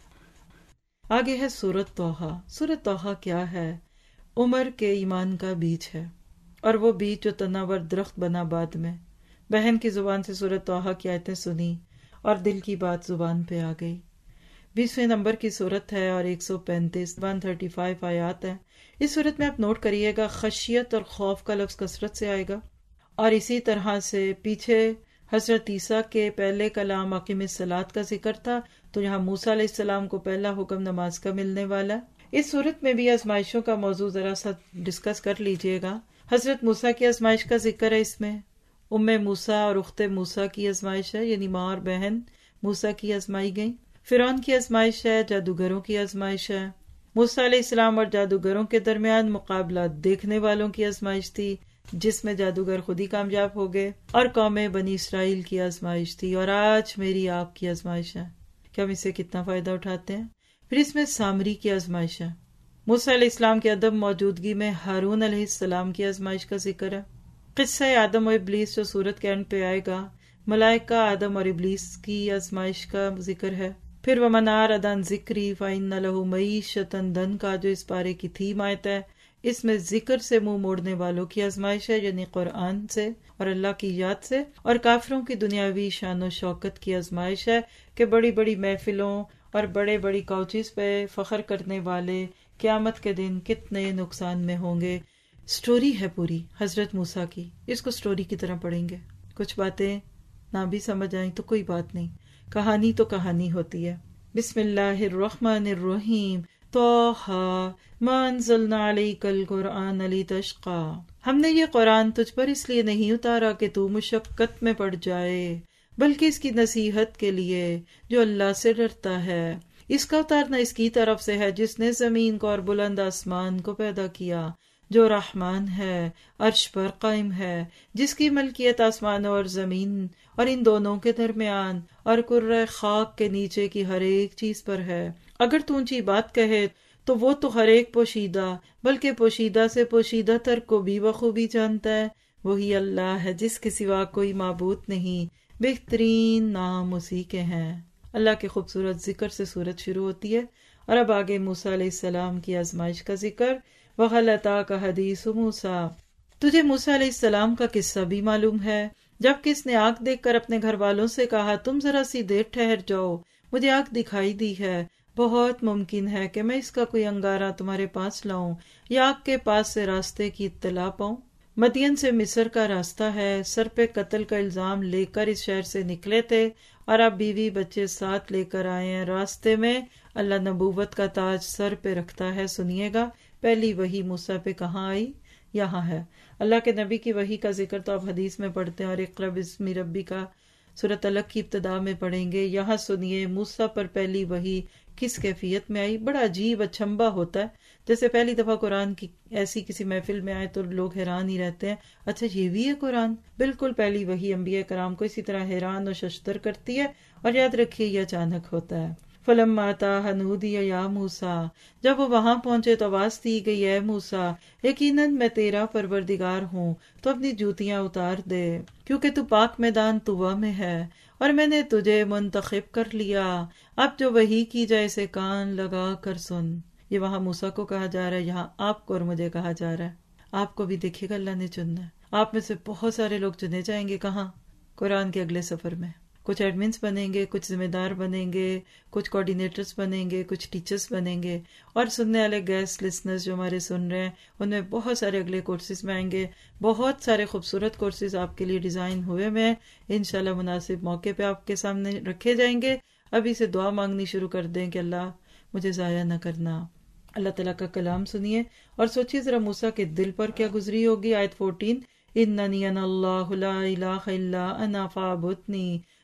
آگے ہے سورۃ طٰہٰ. سورۃ طٰہٰ کیا ہے؟ عمر کے ایمان کا بیج ہے، اور وہ بیج جو تناور درخت بنا بعد میں. بہن کی زبان سے سورۃ طٰہٰ کی آیتیں سنی اور دل کی بات زبان پہ آ گئی. بیسویں نمبر کی صورت ہے اور ایک سو پینتیس ون تھرٹی فائیو آیات ہیں. اس صورت میں آپ نوٹ کریے گا، خشیت اور خوف کا لفظ کثرت سے آئے گا. اور اسی طرح سے پیچھے حضرت عیسیٰ کے پہلے کلام اقیم الصلاۃ کا ذکر تھا، تو یہاں موسیٰ علیہ السلام کو پہلا حکم نماز کا ملنے والا. اس صورت میں بھی آزمائشوں کا موضوع ذرا سا ڈسکس کر لیجئے گا. حضرت موسیٰ کی آزمائش کا ذکر ہے اس میں. ام موسیٰ اور اخت موسیٰ کی آزمائش ہے، یعنی ماں اور بہن موسیٰ کی آزمائی گئیں. فرعون کی آزمائش ہے، جادوگروں کی آزمائش ہے. موسیٰ علیہ السلام اور جادوگروں کے درمیان مقابلہ دیکھنے والوں کی آزمائش تھی، جس میں جادوگر خود ہی کامیاب ہو گئے. اور قوم بنی اسرائیل کی آزمائش تھی، اور آج میری آپ کی آزمائش ہے کہ ہم اسے کتنا فائدہ اٹھاتے ہیں. پھر اس میں سامری کی آزمائش ہے. موسیٰ علیہ السلام کی عدم موجودگی میں ہارون علیہ السلام کی آزمائش کا ذکر ہے. قصہ آدم و ابلیس جو سورت کے اینڈ پہ آئے گا، ملائکہ آدم اور ابلیس کی آزمائش کا ذکر ہے. پھر وَمَنْ أَعْرَضَ عَنْ ذِكْرِي فَإِنَّ لَهُ مَعِيشَةً ضَنْكًا جو اس پارے کی تھیم آیت ہے. اس میں ذکر سے منہ موڑنے والوں کی آزمائش ہے، یعنی قرآن سے اور اللہ کی یاد سے. اور کافروں کی دنیاوی شان و شوکت کی آزمائش ہے کہ بڑی بڑی محفلوں اور بڑے بڑی کوچز پہ فخر کرنے والے قیامت کے دن کتنے نقصان میں ہوں گے. سٹوری ہے پوری حضرت موسیٰ کی، اس کو سٹوری کی طرح پڑھیں گے. کچھ باتیں نہ بھی سمجھ آئیں تو کوئی بات نہیں، کہانی تو کہانی ہوتی ہے. بسم اللہ الرحمن الرحیم. طٰہٰ مَا أَنزَلْنَا عَلَيْكَ الْقُرْآنَ لِتَشْقَىٰ ہم نے یہ قرآن تجھ پر اس لیے نہیں اتارا کہ تو مشقت میں پڑ جائے، بلکہ اس کی نصیحت کے لیے جو اللہ سے ڈرتا ہے. اس کا اتارنا اس کی طرف سے ہے جس نے زمین کو اور بلند آسمان کو پیدا کیا، جو رحمان ہے، عرش پر قائم ہے، جس کی ملکیت آسمانوں اور زمین اور ان دونوں کے درمیان اور کرۂ خاک کے نیچے کی ہر ایک چیز پر ہے. اگر تو اونچی بات کہے تو وہ تو ہر ایک پوشیدہ بلکہ پوشیدہ سے پوشیدہ تر کو بھی بخوبی جانتا ہے. وہی اللہ ہے جس کے سوا کوئی معبود نہیں، بہترین نام اسی کے ہیں. اللہ کے خوبصورت ذکر سے سورت شروع ہوتی ہے. اور اب آگے موسیٰ علیہ السلام کی آزمائش کا ذکر. وَهَلْ أَتَاكَ حَدِيثُ موسیٰ تجھے موسیٰ علیہ السلام کا قصہ بھی معلوم ہے، جب کہ اس نے آگ دیکھ کر اپنے گھر والوں سے کہا تم ذرا سی دیر ٹھہر جاؤ، مجھے آگ دکھائی دی ہے، بہت ممکن ہے کہ میں اس کا کوئی انگارہ تمہارے پاس لاؤں یا آگ کے پاس سے راستے کی اطلاع پاؤں. مدین سے مصر کا راستہ ہے، سر پہ قتل کا الزام لے کر اس شہر سے نکلے تھے اور اب بیوی بچے ساتھ لے کر آئے ہیں. راستے میں اللہ نبوت کا تاج سر پہ رکھتا ہے. سنیے گا پہلی وحی موسیٰ پہ کہاں آئی؟ یہاں ہے. اللہ کے نبی کی وحی کا ذکر تو آپ حدیث میں پڑھتے ہیں اور اقرأ بسم ربک کا سورۃ الگ کی ابتدا میں پڑھیں گے. یہاں سنیے موسیٰ پر پہلی وحی کس کیفیت میں آئی. بڑا عجیب اچھمبا ہوتا ہے، جیسے پہلی دفعہ قرآن کی ایسی کسی محفل میں آئے تو لوگ حیران ہی رہتے ہیں، اچھا یہ بھی ہے قرآن. بالکل پہلی وحی انبیاء کرام کو اسی طرح حیران و ششدر کرتی ہے. اور یاد رکھیے یہ اچانک ہوتا ہے. فَلَمَّا أَتَاهَا نُودِيَ يَا مُوسَىٰ جب وہ وہاں پہنچے تو آواز دی گئی اے موسیٰ یقیناً میں تیرا پروردگار ہوں تو اپنی جوتیاں اتار دے، کیونکہ تو پاک میدان طویٰ میں ہے اور میں نے تجھے منتخب کر لیا. اب جو وحی کی جائے اسے کان لگا کر سن. یہ وہاں موسیٰ کو کہا جا رہا ہے، یہاں آپ کو اور مجھے کہا جا رہا ہے. آپ کو بھی دیکھے گا اللہ نے چننا ہے. آپ میں سے بہت سارے لوگ چنے جائیں گے کہاں؟ قرآن کے اگلے سفر میں. کچھ ایڈمنس بنیں گے، کچھ ذمہ دار بنیں گے، کچھ کوآرڈینیٹرز بنیں گے، کچھ ٹیچرز بنیں گے. اور سننے والے گیسٹ لسنرز جو ہمارے سن رہے ہیں ان میں بہت سارے اگلے کورسز میں آئیں گے. بہت سارے خوبصورت کورسز آپ کے لیے ڈیزائن ہوئے میں انشاءاللہ مناسب موقع پہ آپ کے سامنے رکھے جائیں گے. ابھی سے دعا مانگنی شروع کر دیں کہ اللہ مجھے ضائع نہ کرنا. اللہ تعالیٰ کا کلام سنیے اور سوچیے ذرا موسیٰ کے دل پر کیا گزری ہوگی. آیت فورٹین اننی انا اللہ لا الہ الا انا فاعبدنی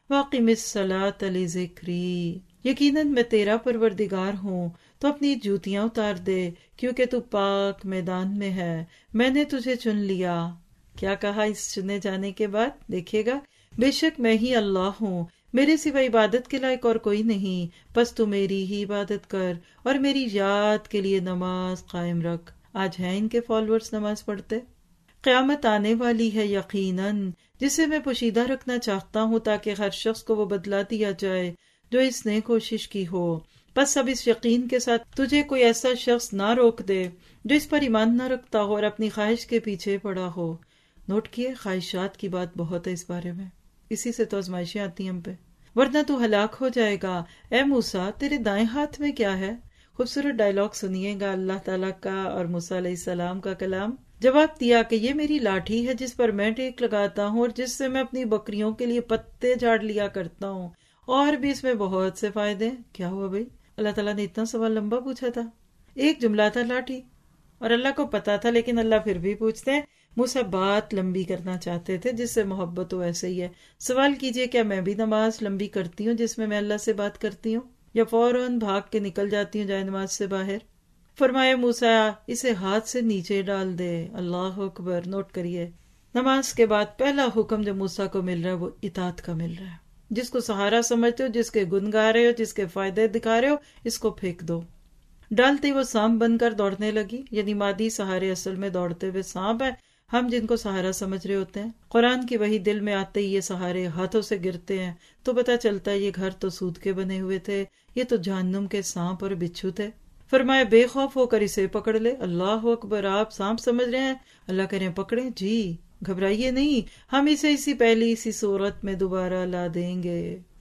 واقم الصلاۃ لذکری، یقیناً میں تیرا پروردگار ہوں تو اپنی جوتیاں اتار دے، کیونکہ تو پاک میدان میں ہے، میں نے تجھے چن لیا۔ کیا کہا اس چنے جانے کے بعد؟ دیکھیے گا، بے شک میں ہی اللہ ہوں، میرے سوا عبادت کے لائق اور کوئی نہیں، بس تو میری ہی عبادت کر اور میری یاد کے لیے نماز قائم رکھ۔ آج ہیں ان کے فالوورز نماز پڑھتے؟ قیامت آنے والی ہے یقیناً، جسے میں پوشیدہ رکھنا چاہتا ہوں تاکہ ہر شخص کو وہ بدلا دیا جائے جو اس نے کوشش کی ہو۔ بس اب اس یقین کے ساتھ تجھے کوئی ایسا شخص نہ روک دے جو اس پر ایمان نہ رکھتا ہو اور اپنی خواہش کے پیچھے پڑا ہو۔ نوٹ کیے، خواہشات کی بات بہت ہے اس بارے میں، اسی سے تو آزمائشیں آتی ہیں ہم پہ، ورنہ تو ہلاک ہو جائے گا۔ اے موسیٰ، تیرے دائیں ہاتھ میں کیا ہے؟ خوبصورت ڈائلاگ سنیے گا اللہ تعالیٰ کا اور موسیٰ علیہ السلام کا کلام۔ جواب دیا کہ یہ میری لاٹھی ہے جس پر میں ٹیک لگاتا ہوں اور جس سے میں اپنی بکریوں کے لیے پتے جھاڑ لیا کرتا ہوں، اور بھی اس میں بہت سے فائدے۔ کیا ہوا بھائی؟ اللہ تعالیٰ نے اتنا سوال لمبا پوچھا تھا؟ ایک جملہ تھا لاٹھی، اور اللہ کو پتا تھا، لیکن اللہ پھر بھی پوچھتے ہیں۔ موسیٰ بات لمبی کرنا چاہتے تھے، جس سے محبت ہو ایسے ہی ہے۔ سوال کیجئے، کیا میں بھی نماز لمبی کرتی ہوں جس میں میں اللہ سے بات کرتی ہوں، یا فوراً بھاگ کے نکل جاتی ہوں جائے نماز سے باہر؟ فرمایا موسیٰ اسے ہاتھ سے نیچے ڈال دے۔ اللہ اکبر۔ نوٹ کریے، نماز کے بعد پہلا حکم جو موسیٰ کو مل رہا ہے وہ اطاعت کا مل رہا ہے۔ جس کو سہارا سمجھتے ہو، جس کے گن گا رہے ہو، جس کے فائدے دکھا رہے ہو، اس کو پھینک دو۔ ڈالتے وہ سانپ بن کر دوڑنے لگی، یعنی مادی سہارے اصل میں دوڑتے ہوئے سانپ ہے، ہم جن کو سہارا سمجھ رہے ہوتے ہیں۔ قرآن کی وہی دل میں آتے ہی یہ سہارے ہاتھوں سے گرتے ہیں تو پتہ چلتا ہے یہ گھر تو سود کے بنے ہوئے تھے، یہ تو جہنم کے سانپ اور بچھو تھے۔ فرمایا بے خوف ہو کر اسے پکڑ لے۔ اللہ اکبر۔ آپ سانپ سمجھ رہے ہیں، اللہ کہہ رہے ہیں پکڑیں، جی گھبرائیے نہیں، ہم اسے اسی پہلی اسی صورت میں دوبارہ لا دیں گے۔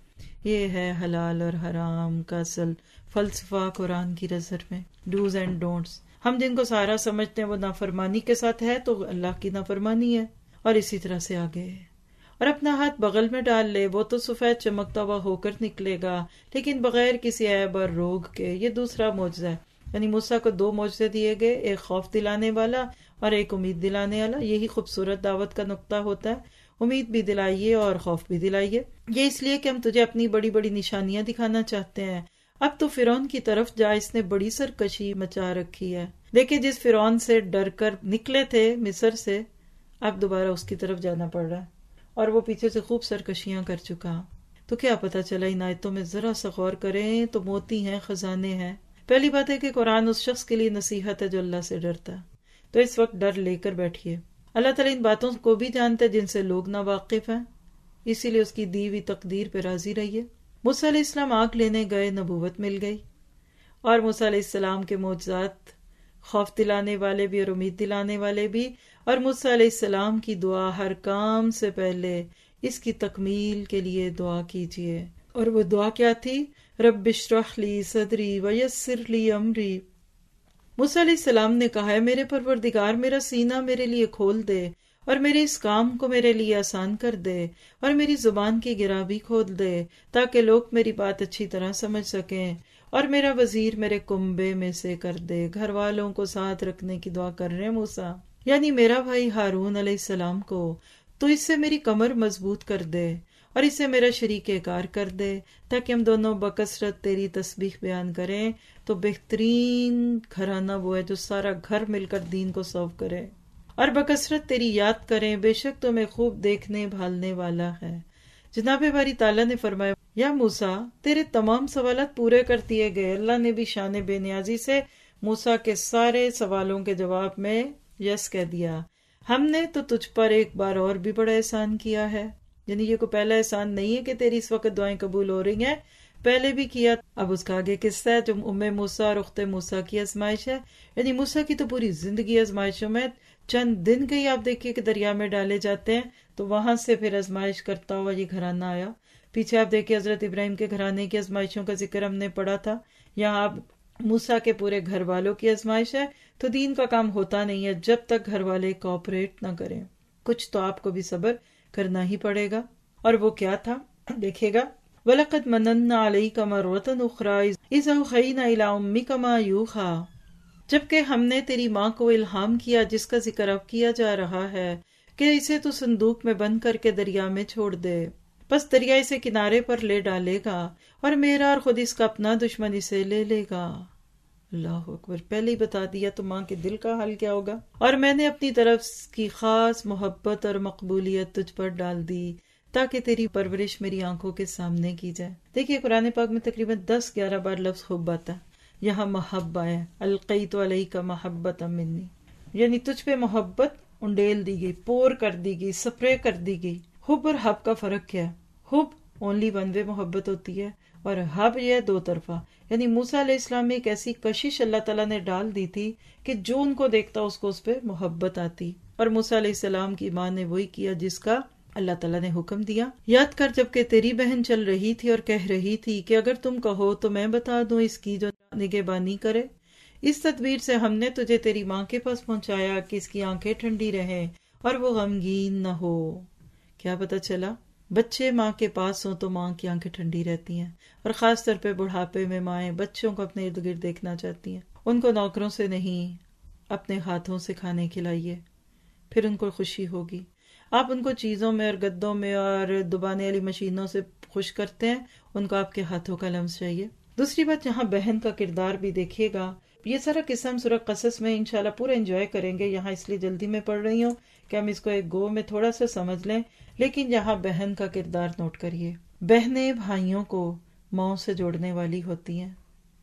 یہ ہے حلال اور حرام کا اصل فلسفہ قرآن کی نظر میں، ڈوز اینڈ ڈونٹس۔ ہم جن کو سارا سمجھتے ہیں وہ نافرمانی کے ساتھ ہے تو اللہ کی نافرمانی ہے، اور اسی طرح سے آگے۔ اور اپنا ہاتھ بغل میں ڈال لے، وہ تو سفید چمکتا ہوا ہو کر نکلے گا، لیکن بغیر کسی عیب اور روگ کے۔ یہ دوسرا معجزہ ہے، یعنی موسیٰ کو دو معجزے دیے گئے، ایک خوف دلانے والا اور ایک امید دلانے والا۔ یہی خوبصورت دعوت کا نقطہ ہوتا ہے، امید بھی دلائیے اور خوف بھی دلائیے۔ یہ اس لیے کہ ہم تجھے اپنی بڑی بڑی نشانیاں دکھانا چاہتے ہیں۔ اب تو فرعون کی طرف جا، اس نے بڑی سرکشی مچا رکھی ہے۔ دیکھیں، جس فرعون سے ڈر کر نکلے تھے مصر سے، اب دوبارہ اس کی طرف جانا پڑ رہا ہے، اور وہ پیچھے سے خوب سرکشیاں کر چکا۔ تو کیا پتہ چلا؟ ان آیتوں میں ذرا سا غور کریں تو موتی ہیں، خزانے ہیں۔ پہلی بات ہے کہ قرآن اس شخص کے لیے نصیحت ہے جو اللہ سے ڈرتا ہے، تو اس وقت ڈر لے کر بیٹھیے۔ اللہ تعالیٰ ان باتوں کو بھی جانتا ہے جن سے لوگ نا واقف ہیں، اسی لیے اس کی دی ہوئی تقدیر پہ راضی رہیے۔ موسیٰ علیہ السلام آگ لینے گئے، نبوت مل گئی، اور موسیٰ علیہ السلام کے معجزات خوف دلانے والے بھی اور امید دلانے والے بھی، اور موسیٰ علیہ السلام کی دعا ہر کام سے پہلے اس کی تکمیل کے لیے دعا کیجیے۔ اور وہ دعا کیا تھی؟ رب اشرح لی صدری ویسر لی امری۔ موسیٰ علیہ السلام نے کہا ہے میرے پروردگار میرا سینہ میرے لیے کھول دے، اور میرے اس کام کو میرے لیے آسان کر دے، اور میری زبان کی گرہ بھی کھول دے تاکہ لوگ میری بات اچھی طرح سمجھ سکیں، اور میرا وزیر میرے کنبے میں سے کر دے۔ گھر والوں کو ساتھ رکھنے کی دعا کر رہے ہیں موسیٰ، یعنی میرا بھائی ہارون علیہ السلام کو، تو اس سے میری کمر مضبوط کر دے اور اسے میرا شریک کار کر دے، تاکہ ہم دونوں بکثرت تیری تسبیح بیان کریں۔ تو بہترین گھرانہ وہ ہے جو سارا گھر مل کر دین کو سرو کرے اور بکثرت تیری یاد کریں، بے شک تو میں خوب دیکھنے بھالنے والا ہے۔ جناب باری تعالیٰ نے فرمایا یا موسیٰ تیرے تمام سوالات پورے کر دیے گئے۔ اللہ نے بھی شان بے نیازی سے موسیٰ کے سارے سوالوں کے جواب میں یس کہہ دیا۔ ہم نے تو تجھ پر ایک بار اور بھی بڑا احسان کیا ہے، یعنی یہ کوئی پہلا احسان نہیں ہے کہ تیری اس وقت دعائیں قبول ہو رہی ہیں، پہلے بھی کیا۔ اب اس کا آگے قصہ ہے جو ام موسیٰ اور اخت موسیٰ کی آزمائش ہے، یعنی موسیٰ کی تو پوری زندگی آزمائشوں میں، چند دن کے ہی آپ دیکھیے کہ دریا میں ڈالے جاتے ہیں، تو وہاں سے پھر آزمائش کرتا ہوا یہ گھرانہ آیا۔ پیچھے آپ دیکھیں حضرت ابراہیم کے گھرانے کی آزمائشوں کا ذکر ہم نے پڑھا تھا، یہاں آپ موسیٰ کے پورے گھر والوں کی آزمائش ہے۔ تو دین کا کام ہوتا نہیں ہے جب تک گھر والے کوآپریٹ نہ کریں، کچھ تو آپ کو بھی صبر کرنا ہی پڑے گا۔ اور وہ کیا تھا دیکھے گا، وَلَقَدْ مَنَنَّا عَلَيْكَ مَرَّةً أُخْرَىٰ إِذْ أَوْحَيْنَا إِلَىٰ أُمِّكَ مَا يُوحَىٰ، جبکہ ہم نے تیری ماں کو الہام کیا جس کا ذکر اب کیا جا رہا ہے کہ اسے تو صندوق میں بند کر کے دریا میں چھوڑ دے۔ بس دریا اسے کنارے پر لے ڈالے گا اور میرا اور خود اس کا اپنا دشمن اسے لے لے گا۔ اللہ اکبر، پہلے ہی بتا دیا تو ماں کے دل کا حال کیا ہوگا۔ اور میں نے اپنی طرف کی خاص محبت اور مقبولیت تجھ پر ڈال دی تاکہ تیری پرورش میری آنکھوں کے سامنے کی جائے۔ دیکھیے قرآن پاک میں تقریباً دس گیارہ بار لفظ حب آتا ہے، یہاں محب آیا، القیت علیک محبۃ منی، یعنی تجھ پہ محبت انڈیل دی گئی، پور کر دی گئی، سپرے کر دی گئی۔ حب اور حب کا فرق کیا ہے؟ حب اونلی ون وے محبت ہوتی ہے اور حب یہ دو طرفہ، یعنی موسیٰ علیہ السلام میں ایک ایسی کشش اللہ تعالیٰ نے ڈال دی تھی کہ جو ان کو دیکھتا اس کو اس پہ محبت آتی، اور موسیٰ علیہ السلام کی ماں نے وہی کیا جس کا اللہ تعالیٰ نے حکم دیا۔ یاد کر جب کہ تیری بہن چل رہی تھی اور کہہ رہی تھی کہ اگر تم کہو تو میں بتا دوں اس کی جو نگہبانی کرے۔ اس تدبیر سے ہم نے تجھے تیری ماں کے پاس پہنچایا کہ اس کی آنکھیں ٹھنڈی رہیں اور وہ غمگین نہ ہو۔ کیا پتہ چلا؟ بچے ماں کے پاس ہوں تو ماں کی آنکھیں ٹھنڈی رہتی ہیں، اور خاص طور پہ بڑھاپے میں مائیں بچوں کو اپنے ارد گرد دیکھنا چاہتی ہیں۔ ان کو نوکروں سے نہیں، اپنے ہاتھوں سے کھانے کھلائیے، پھر ان کو خوشی ہوگی۔ آپ ان کو چیزوں میں اور گدوں میں اور دبانے والی مشینوں سے خوش کرتے ہیں، ان کو آپ کے ہاتھوں کا لمس چاہیے۔ دوسری بات، یہاں بہن کا کردار بھی دیکھیے گا۔ یہ سارا قصہ ہم سورہ قصص میں انشاءاللہ پورا انجوائے کریں گے، یہاں اس لیے جلدی میں پڑھ رہی ہوں کہ ہم اس کو ایک گو میں تھوڑا سا سمجھ لیں، لیکن یہاں بہن کا کردار نوٹ کریے۔ بہنیں بھائیوں کو ماؤں سے جوڑنے والی ہوتی ہیں،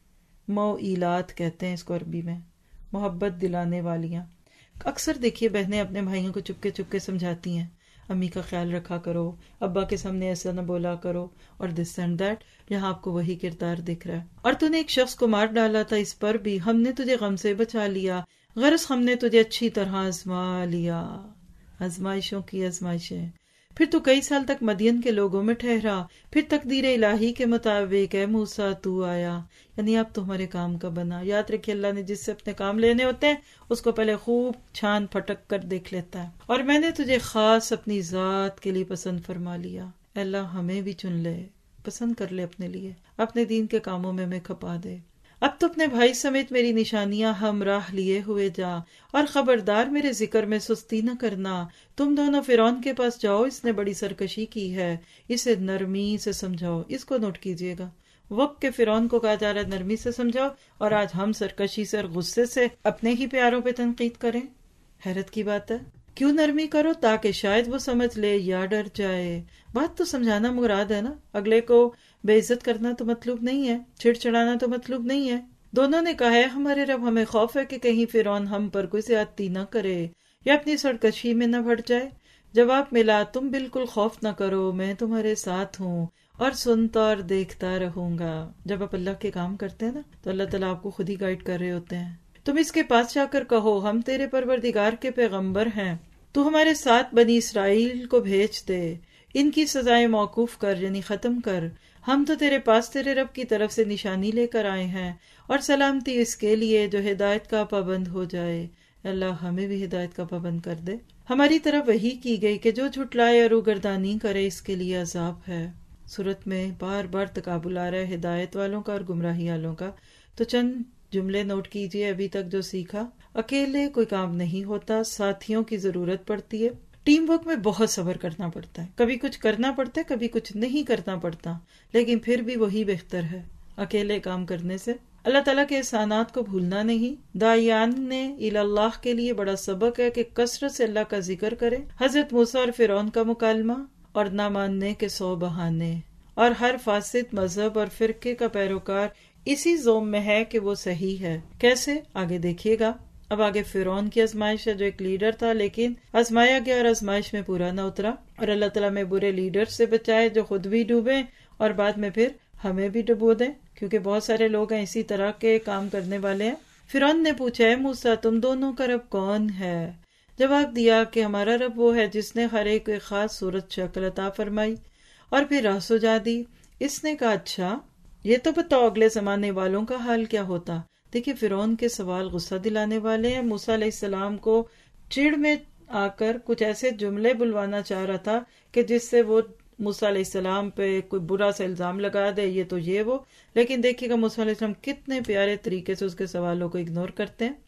موئیلات کہتے ہیں اس کو عربی میں، محبت دلانے والیاں۔ اکثر دیکھیے بہنیں اپنے بھائیوں کو چپکے چپکے سمجھاتی ہیں، امی کا خیال رکھا کرو، ابا کے سامنے ایسا نہ بولا کرو، اور دس اینڈ دیٹ۔ یہاں آپ کو وہی کردار دکھ رہا ہے۔ اور تو نے ایک شخص کو مار ڈالا تھا، اس پر بھی ہم نے تجھے غم سے بچا لیا، غرض ہم نے تجھے اچھی طرح آزما لیا۔ آزمائشوں کی آزمائشیں۔ پھر تو کئی سال تک مدین کے لوگوں میں ٹھہرا، پھر تقدیر الہی کے مطابق اے موسیٰ تو آیا، یعنی اب تمہارے کام کا بنا۔ یاد رکھیے اللہ نے جس سے اپنے کام لینے ہوتے ہیں اس کو پہلے خوب چھان پھٹک کر دیکھ لیتا ہے۔ اور میں نے تجھے خاص اپنی ذات کے لیے پسند فرما لیا۔ اے اللہ ہمیں بھی چن لے، پسند کر لے اپنے لیے، اپنے دین کے کاموں میں ہمیں کھپا دے۔ اب تو اپنے بھائی سمیت میری نشانیاں ہمراہ لیے ہوئے جا، اور خبردار میرے ذکر میں سستی نہ کرنا۔ تم دونوں فرعون کے پاس جاؤ، اس نے بڑی سرکشی کی ہے، اسے نرمی سے سمجھاؤ۔ اس کو نوٹ کیجئے گا، وقت کے فرعون کو کہا جا رہا ہے نرمی سے سمجھاؤ، اور آج ہم سرکشی سے اور غصے سے اپنے ہی پیاروں پہ تنقید کریں۔ حیرت کی بات ہے۔ کیوں نرمی کرو؟ تاکہ شاید وہ سمجھ لے یا ڈر جائے۔ بات تو سمجھانا مراد ہے نا، اگلے کو بے عزت کرنا تو مطلوب نہیں ہے، چھڑ چھڑانا تو مطلوب نہیں ہے۔ دونوں نے کہا ہے ہمارے رب ہمیں خوف ہے کہ کہیں فرعون ہم پر کوئی زیادتی نہ کرے یا اپنی سرکشی میں نہ بڑھ جائے۔ جواب ملا، تم بالکل خوف نہ کرو، میں تمہارے ساتھ ہوں اور سنتا اور دیکھتا رہوں گا۔ جب آپ اللہ کے کام کرتے ہیں نا تو اللہ تعالیٰ آپ کو خود ہی گائیڈ کر رہے ہوتے ہیں۔ تم اس کے پاس جا کر کہو ہم تیرے پروردگار کے پیغمبر ہیں، تو ہمارے ساتھ بنی اسرائیل کو بھیج دے، ان کی سزائیں موقوف کر یعنی ختم کر۔ ہم تو تیرے پاس تیرے رب کی طرف سے نشانی لے کر آئے ہیں، اور سلامتی اس کے لیے جو ہدایت کا پابند ہو جائے۔ اللہ ہمیں بھی ہدایت کا پابند کر دے۔ ہماری طرف وحی کی گئی کہ جو جھٹلائے اور روگردانی کرے اس کے لیے عذاب ہے۔ سورت میں بار بار تقابل آ رہا ہے ہدایت والوں کا اور گمراہی والوں کا، تو چند جملے نوٹ کیجئے ابھی تک جو سیکھا۔ اکیلے کوئی کام نہیں ہوتا، ساتھیوں کی ضرورت پڑتی ہے۔ ٹیم ورک میں بہت صبر کرنا پڑتا ہے، کبھی کچھ کرنا پڑتا ہے کبھی کچھ نہیں کرنا پڑتا، لیکن پھر بھی وہی بہتر ہے اکیلے کام کرنے سے۔ اللہ تعالیٰ کے احسانات کو بھولنا نہیں۔ داعیان نے اللہ کے لیے بڑا سبق ہے کہ کثرت سے اللہ کا ذکر کرے۔ حضرت موسیٰ اور فرعون کا مکالمہ اور نہ ماننے کے سو بہانے، اور ہر فاسد مذہب اور فرقے کا پیروکار اسی زوم میں ہے کہ وہ صحیح ہے۔ کیسے؟ آگے دیکھیے گا۔ اب آگے فرعون کی آزمائش ہے، جو ایک لیڈر تھا لیکن آزمایا گیا اور آزمائش میں پورا نہ اترا، اور اللہ تعالیٰ میں برے لیڈر سے بچائے جو خود بھی ڈوبے اور بعد میں پھر ہمیں بھی ڈبو دیں، کیونکہ بہت سارے لوگ ہیں اسی طرح کے کام کرنے والے ہیں۔ فرعون نے پوچھا، اے موسیٰ تم دونوں کا رب کون ہے؟ جواب دیا کہ ہمارا رب وہ ہے جس نے ہر ایک کو ایک خاص صورت شکل عطا فرمائی اور پھر راہ سجا دی۔ اس نے کہا اچھا یہ تو بتاؤ اگلے زمانے والوں کا حال کیا ہوتا۔ دیکھیے فرعون کے سوال غصہ دلانے والے ہیں۔ موسیٰ علیہ السلام کو چڑ میں آ کر کچھ ایسے جملے بلوانا چاہ رہا تھا کہ جس سے وہ موسیٰ علیہ السلام پہ کوئی برا سا الزام لگا دے، یہ تو یہ وہ، لیکن دیکھیے گا موسیٰ علیہ السلام کتنے پیارے طریقے سے اس کے سوالوں کو اگنور کرتے ہیں۔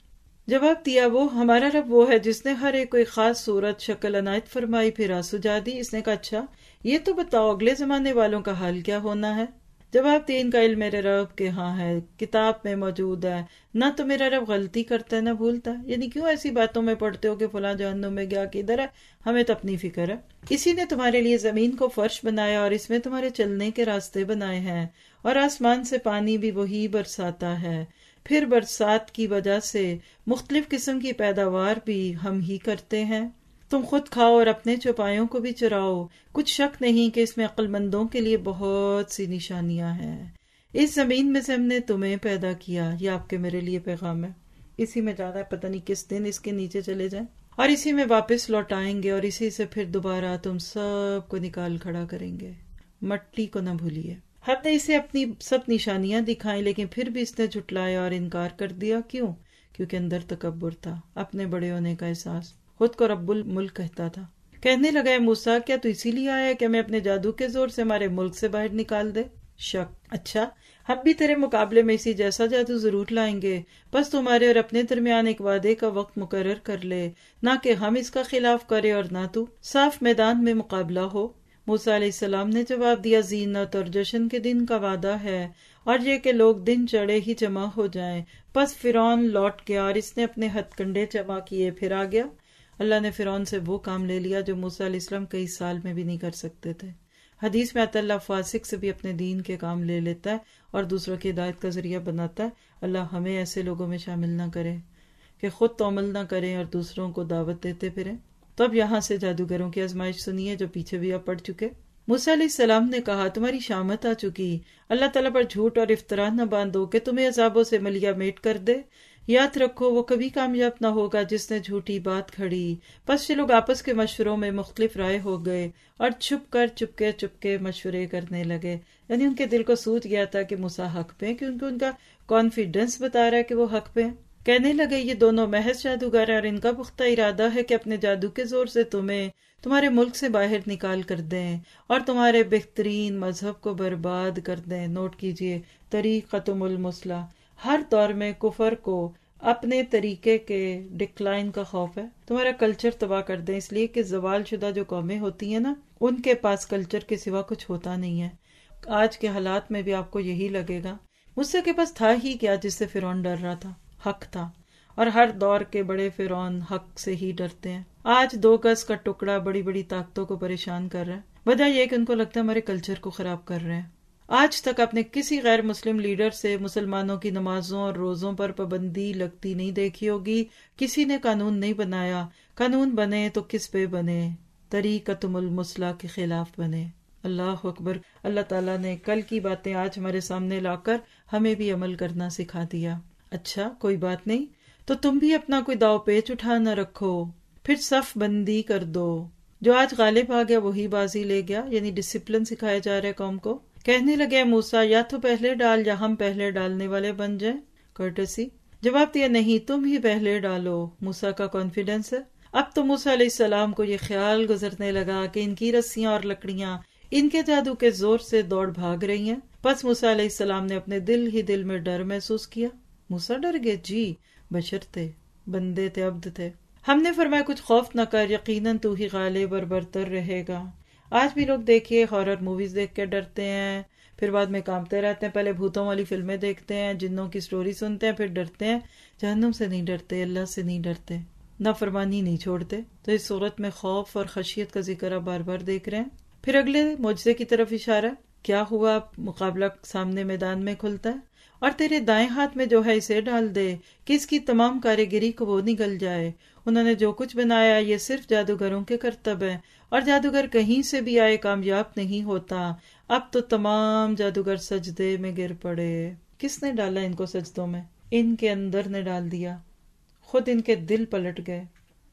جواب دیا وہ ہمارا رب وہ ہے جس نے ہر ایک کوئی خاص صورت شکل عنایت فرمائی پھر آنسو جا دی۔ اس نے کہا اچھا یہ تو بتاؤ اگلے زمانے والوں کا حال کیا ہونا ہے؟ جواب دیا ان کا علم میرے رب کے ہاں ہے، کتاب میں موجود ہے، نہ تو میرا رب غلطی کرتا ہے نہ بھولتا ہے۔ یعنی کیوں ایسی باتوں میں پڑھتے ہو کہ فلاں جہنم میں گیا کدھر ہے، ہمیں تو اپنی فکر ہے۔ اسی نے تمہارے لیے زمین کو فرش بنایا اور اس میں تمہارے چلنے کے راستے بنائے ہیں، اور آسمان سے پانی بھی وہی برساتا ہے، پھر برسات کی وجہ سے مختلف قسم کی پیداوار بھی ہم ہی کرتے ہیں۔ تم خود کھاؤ اور اپنے چوپایوں کو بھی چراؤ، کچھ شک نہیں کہ اس میں عقل مندوں کے لیے بہت سی نشانیاں ہیں۔ اس زمین میں سے ہم نے تمہیں پیدا کیا، یہ آپ کے میرے لیے پیغام ہے۔ اسی میں جانا ہے، پتہ نہیں کس دن اس کے نیچے چلے جائیں، اور اسی میں واپس لوٹائیں گے، اور اسی سے پھر دوبارہ تم سب کو نکال کھڑا کریں گے۔ مٹی کو نہ بھولیے۔ ہم نے اسے اپنی سب نشانیاں دکھائیں، لیکن پھر بھی اس نے جھٹلایا اور انکار کر دیا۔ کیوں؟ کیونکہ اندر تکبر تھا، اپنے بڑے ہونے کا احساس، خود کو رب الملک کہتا تھا۔ کہنے لگا اے موسیٰ کیا تو اسی لیے آیا ہے کہ ہمیں اپنے جادو کے زور سے ہمارے ملک سے باہر نکال دے؟ شک، اچھا ہم بھی تیرے مقابلے میں اسی جیسا جادو ضرور لائیں گے، بس تمہارے اور اپنے درمیان ایک وعدے کا وقت مقرر کر لے، نہ کہ ہم اس کا خلاف کرے اور نہ تو، صاف میدان میں مقابلہ ہو۔ موسیٰ علیہ السلام نے جواب دیا زینت اور جشن کے دن کا وعدہ ہے، اور یہ کہ لوگ دن چڑھے ہی جمع ہو جائیں۔ پس فرعون لوٹ گیا اور اس نے اپنے ہتھ کنڈے جمع کیے، پھر آ گیا۔ اللہ نے فرعون سے وہ کام لے لیا جو موسیٰ علیہ السلام کئی سال میں بھی نہیں کر سکتے تھے۔ حدیث میں آتا ہے اللہ فاسق سے بھی اپنے دین کے کام لے لیتا ہے اور دوسروں کی ہدایت کا ذریعہ بناتا ہے۔ اللہ ہمیں ایسے لوگوں میں شامل نہ کرے کہ خود تو عمل نہ کریں اور دوسروں کو دعوت دیتے پھریں۔ تو اب یہاں سے جادوگروں کی آزمائش سنیے جو پیچھے بھی آپ پڑھ چکے۔ موسیٰ علیہ السلام نے کہا تمہاری شامت آ چکی، اللہ تعالیٰ پر جھوٹ اور افطرا نہ باندھو کہ تمہیں عذابوں سے ملیا میٹ کر دے۔ یاد رکھو وہ کبھی کامیاب نہ ہوگا جس نے جھوٹی بات کھڑی۔ پس یہ لوگ آپس کے مشوروں میں مختلف رائے ہو گئے اور چھپ کر چپکے چپکے مشورے کرنے لگے۔ یعنی ان کے دل کو سوچ گیا تھا کہ موسیٰ حق پہ، کیونکہ ان کا کانفیڈنس بتا رہا ہے کہ وہ حق پہ ہیں۔ کہنے لگے یہ دونوں محض جادوگر ہیں اور ان کا پختہ ارادہ ہے کہ اپنے جادو کے زور سے تمہیں تمہارے ملک سے باہر نکال کر دیں اور تمہارے بہترین مذہب کو برباد کر دیں۔ نوٹ کیجئے طریقتم المثلیٰ، ہر دور میں کفر کو اپنے طریقے کے ڈکلائن کا خوف ہے، تمہارا کلچر تباہ کر دیں، اس لیے کہ زوال شدہ جو قومیں ہوتی ہیں نا ان کے پاس کلچر کے سوا کچھ ہوتا نہیں ہے۔ آج کے حالات میں بھی آپ کو یہی لگے گا۔ موسیٰ کے پاس تھا ہی کیا جس سے فرعون ڈر رہا تھا؟ حق تھا، اور ہر دور کے بڑے فرعون حق سے ہی ڈرتے ہیں۔ آج دو گز کا ٹکڑا بڑی بڑی طاقتوں کو پریشان کر رہا ہے، وجہ یہ کہ ان کو لگتا ہے ہمارے کلچر کو خراب کر رہے ہیں۔ آج تک آپ نے کسی غیر مسلم لیڈر سے مسلمانوں کی نمازوں اور روزوں پر پابندی لگتی نہیں دیکھی ہوگی۔ کسی نے قانون نہیں بنایا، قانون بنے تو کس پہ بنے؟ طریقتم المثلیٰ کے خلاف بنے۔ اللہ اکبر۔ اللہ تعالیٰ نے کل کی باتیں آج ہمارے سامنے لا کر ہمیں بھی عمل کرنا سکھا دیا۔ اچھا کوئی بات نہیں، تو تم بھی اپنا کوئی داؤ پیچ اٹھا نہ رکھو، پھر صف بندی کر دو۔ جو آج غالب آ گیا وہی بازی لے گیا، یعنی ڈسپلن سکھایا جا رہا ہے قوم کو۔ کہنے لگے موسیٰ یا تو پہلے ڈال یا ہم پہلے ڈالنے والے بن جائیں، کرٹسی۔ جواب دیا نہیں تم ہی پہلے ڈالو۔ موسیٰ کا کانفیڈنس ہے۔ اب تو موسیٰ علیہ السلام کو یہ خیال گزرنے لگا کہ ان کی رسیاں اور لکڑیاں ان کے جادو کے زور سے دوڑ بھاگ رہی ہیں۔ پس موسیٰ علیہ السلام نے اپنے دل ہی دل میں ڈر محسوس کیا۔ موسیٰ ڈر گئے؟ جی، بشر تھے، بندے تھے، عبد تھے۔ ہم نے فرمایا کچھ خوف نہ کر، یقیناً تو ہی غالب اور برتر رہے گا۔ آج بھی لوگ دیکھیے ہارر موویز دیکھ کے ڈرتے ہیں، پھر بعد میں کانپتے رہتے ہیں۔ پہلے بھوتوں والی فلمیں دیکھتے ہیں، جنوں کی سٹوری سنتے ہیں، پھر ڈرتے ہیں۔ جہنم سے نہیں ڈرتے، اللہ سے نہیں ڈرتے، نافرمانی نہیں چھوڑتے۔ تو اس صورت میں خوف اور خشیت کا ذکر آپ بار بار دیکھ رہے ہیں۔ پھر اگلے معجزے کی طرف اشارہ، کیا ہوا؟ مقابلہ سامنے میدان میں کھلتا ہے، اور تیرے دائیں ہاتھ میں جو ہے اسے ڈال دے کہ اس کی تمام کاریگری کو وہ نگل جائے۔ انہوں نے جو کچھ بنایا یہ صرف جادوگروں کے کرتب ہے، اور جادوگر کہیں سے بھی آئے کامیاب نہیں ہوتا۔ اب تو تمام جادوگر سجدے میں گر پڑے۔ کس نے ڈالا ان کو سجدوں میں؟ ان کے اندر نے ڈال دیا، خود ان کے دل پلٹ گئے۔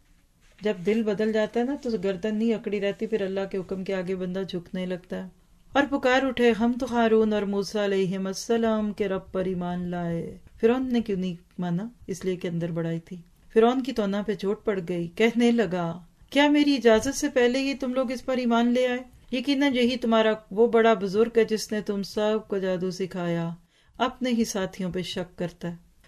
جب دل بدل جاتا ہے نا تو گردن نہیں اکڑی رہتی، پھر اللہ کے حکم کے آگے بندہ جھکنے لگتا ہے۔ اور پکار اٹھے ہم تو ہارون اور موسیٰ علیہم السلام کے رب پر ایمان لائے۔ فرعون نے کیوں نہیں مانا؟ اس لیے کہ اندر بڑائی تھی۔ فرعون کی تونا پہ چوٹ پڑ گئی، کہنے لگا کیا میری اجازت سے پہلے ہی تم لوگ اس پر ایمان لے آئے؟ یقیناً یہی تمہارا وہ بڑا بزرگ ہے جس نے تم سب کو جادو سکھایا۔ اپنے ہی ساتھیوں پہ شک کرتا ہے۔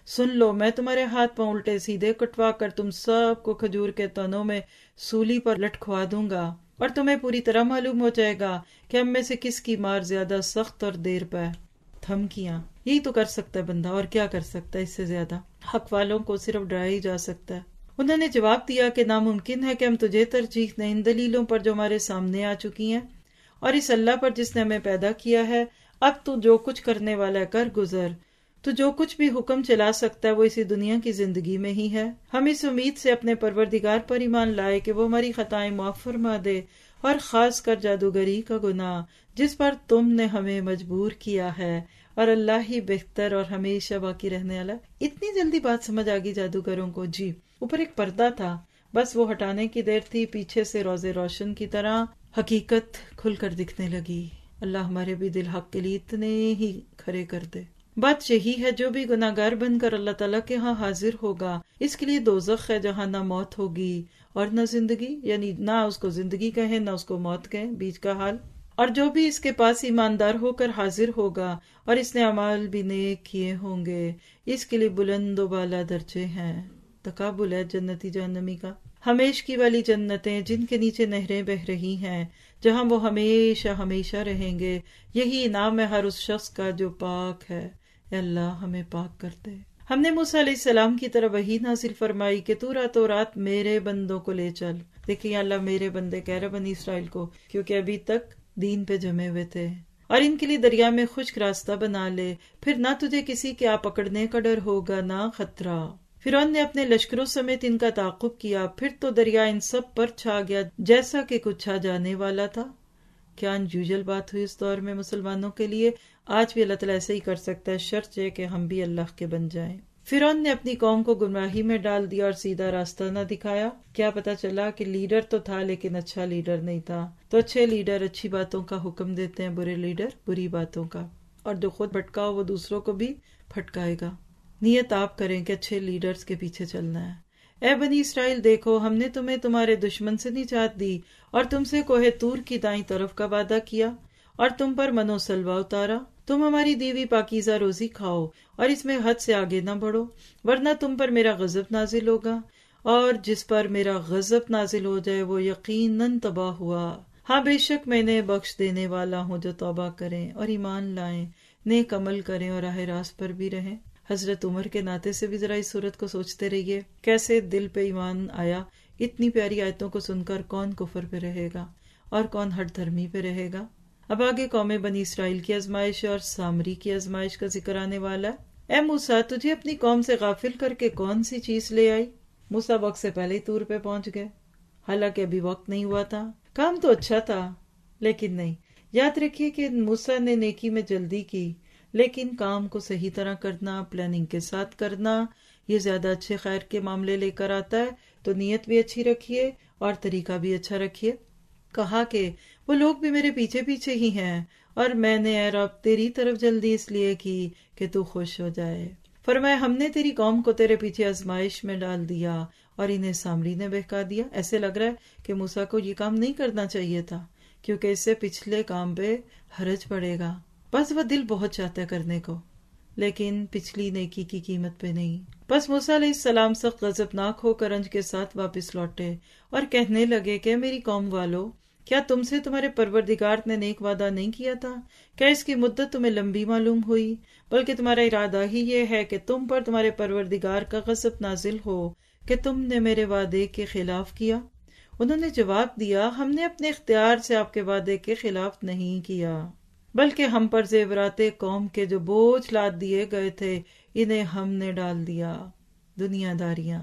سن لو، میں تمہارے ہاتھ پاؤں الٹے سیدھے کٹوا کر تم سب کو کھجور کے تنوں میں سولی پر لٹکوا دوں گا، اور تمہیں پوری طرح معلوم ہو جائے گا کہ ہم میں سے کس کی مار زیادہ سخت اور دیر پہ۔ دھمکیاں، یہی تو کر سکتا ہے بندہ، اور کیا کر سکتا ہے اس سے زیادہ؟ حق والوں کو صرف ڈرایا ہی جا سکتا ہے۔ انہوں نے جواب دیا کہ ناممکن ہے کہ ہم تجھے ترجیح دیں ان دلیلوں پر جو ہمارے سامنے آ چکی ہیں، اور اس اللہ پر جس نے ہمیں پیدا کیا ہے۔ اب تو جو کچھ کرنے والا ہے کر گزر، تو جو کچھ بھی حکم چلا سکتا ہے وہ اسی دنیا کی زندگی میں ہی ہے۔ ہم اس امید سے اپنے پروردگار پر ایمان لائے کہ وہ ہماری خطائیں معاف فرما دے، اور خاص کر جادوگری کا گناہ جس پر تم نے ہمیں مجبور کیا ہے، اور اللہ ہی بہتر اور ہمیشہ باقی رہنے والا۔ اتنی جلدی بات سمجھ آگی جادوگروں کو؟ جی، اوپر ایک پردہ تھا، بس وہ ہٹانے کی دیر تھی، پیچھے سے روزے روشن کی طرح حقیقت کھل کر دکھنے لگی۔ اللہ ہمارے بھی دل حق کے لیے اتنے ہی کھرے کر دے۔ بات یہی ہے، جو بھی گناہ گار بن کر اللہ تعالیٰ کے ہاں حاضر ہوگا، اس کے لیے دوزخ ہے جہاں نہ موت ہوگی اور نہ زندگی، یعنی نہ اس کو زندگی کہیں نہ اس کو موت کہیں، بیچ کا حال۔ اور جو بھی اس کے پاس ایماندار ہو کر حاضر ہوگا اور اس نے اعمال بھی نیک کیے ہوں گے، اس کے لیے بلند و بالا درجے ہیں۔ تقابل ہے جنتی جہنمی کا۔ ہمیشگی والی جنتیں جن کے نیچے نہریں بہہ رہی ہیں، جہاں وہ ہمیشہ ہمیشہ رہیں گے، یہی انعام ہے ہر اس شخص کا جو پاک ہے۔ اے اللہ ہمیں پاک کر دے۔ ہم نے موسیٰ علیہ السلام کی طرف وحی نازل فرمائی کہ تو راتوں رات میرے بندوں کو لے چل۔ دیکھیں اللہ میرے بندے کہہ رہے بنی اسرائیل کو، کیونکہ ابھی تک دین پہ جمے ہوئے تھے، اور ان کے لیے دریا میں خشک راستہ بنا لے، پھر نہ تجھے کسی کے آ پکڑنے کا ڈر ہوگا نہ خطرہ۔ فرعون نے اپنے لشکروں سمیت ان کا تعاقب کیا، پھر تو دریا ان سب پر چھا گیا جیسا کہ کچھ چھا جانے والا تھا۔ کیا انیوژل بات ہوئی اس دور میں مسلمانوں کے لیے؟ آج بھی اللہ تعالیٰ ایسے ہی کر سکتا ہے، شرط یہ کہ ہم بھی اللہ کے بن جائیں۔ فرعون نے اپنی قوم کو گمراہی میں ڈال دیا اور سیدھا راستہ نہ دکھایا۔ کیا پتا چلا کہ لیڈر تو تھا لیکن اچھا لیڈر نہیں تھا۔ تو اچھے لیڈر اچھی باتوں کا حکم دیتے ہیں، برے لیڈر بری باتوں کا، اور جو خود بھٹکا ہو وہ دوسروں کو بھی بھٹکائے گا۔ نیت آپ کریں کہ اچھے لیڈرز کے پیچھے چلنا ہے۔ اے بنی اسرائیل دیکھو، ہم نے تمہیں تمہارے دشمن سے نجات دی اور تم سے کوہ طور کی دائیں طرف کا وعدہ کیا اور تم پر من و سلوہ اتارا۔ تم ہماری دیوی پاکیزہ روزی کھاؤ اور اس میں حد سے آگے نہ بڑھو، ورنہ تم پر میرا غضب نازل ہوگا، اور جس پر میرا غضب نازل ہو جائے وہ یقیناً تباہ ہوا۔ ہاں بے شک میں نے بخش دینے والا ہوں جو توبہ کریں اور ایمان لائیں، نیک عمل کریں اور راہ راست پر بھی رہیں۔ حضرت عمر کے ناطے سے بھی ذرا اس صورت کو سوچتے رہیے، کیسے دل پہ ایمان آیا۔ اتنی پیاری آیتوں کو سن کر کون کفر پہ رہے گا اور کون ہٹ دھرمی پہ رہے گا؟ اب آگے قوم بنی اسرائیل کی آزمائش اور سامری کی آزمائش کا ذکر آنے والا ہے۔ اے موسیٰ، تجھے اپنی قوم سے غافل کر کے کون سی چیز لے آئی؟ موسیٰ وقت سے پہلے ہی طور پہ پہنچ گئے، حالانکہ ابھی وقت نہیں ہوا تھا۔ کام تو اچھا تھا لیکن نہیں۔ یاد رکھیے کہ موسیٰ نے نیکی میں جلدی کی، لیکن کام کو صحیح طرح کرنا، پلاننگ کے ساتھ کرنا، یہ زیادہ اچھے خیر کے معاملے لے کر آتا ہے۔ تو نیت بھی اچھی رکھیے اور طریقہ بھی اچھا رکھیے۔ کہا کہ وہ لوگ بھی میرے پیچھے پیچھے ہی ہیں، اور میں نے اے رب تیری طرف جلدی اس لیے کی کہ تو خوش ہو جائے۔ فرمایا ہم نے تیری قوم کو تیرے پیچھے آزمائش میں ڈال دیا اور انہیں سامری نے بہکا دیا۔ ایسے لگ رہا ہے کہ موسیٰ کو یہ کام نہیں کرنا چاہیے تھا، کیونکہ اس سے پچھلے کام پہ حرج پڑے گا۔ بس وہ دل بہت چاہتا ہے کرنے کو، لیکن پچھلی نیکی کی قیمت پہ نہیں۔ بس موسیٰ علیہ السلام سخت غضبناک ہو کر رنج کے ساتھ واپس لوٹے اور کہنے لگے کہ میری قوم والو، کیا تم سے تمہارے پروردگار نے نیک وعدہ نہیں کیا تھا؟ کیا اس کی مدت تمہیں لمبی معلوم ہوئی؟ بلکہ تمہارا ارادہ ہی یہ ہے کہ تم پر تمہارے پروردگار کا غضب نازل ہو کہ تم نے میرے وعدے کے خلاف کیا۔ انہوں نے جواب دیا، ہم نے اپنے اختیار سے آپ کے وعدے کے خلاف نہیں کیا، بلکہ ہم پر زیورات قوم کے جو بوجھ لاد دیے گئے تھے انہیں ہم نے ڈال دیا۔ دنیا داریاں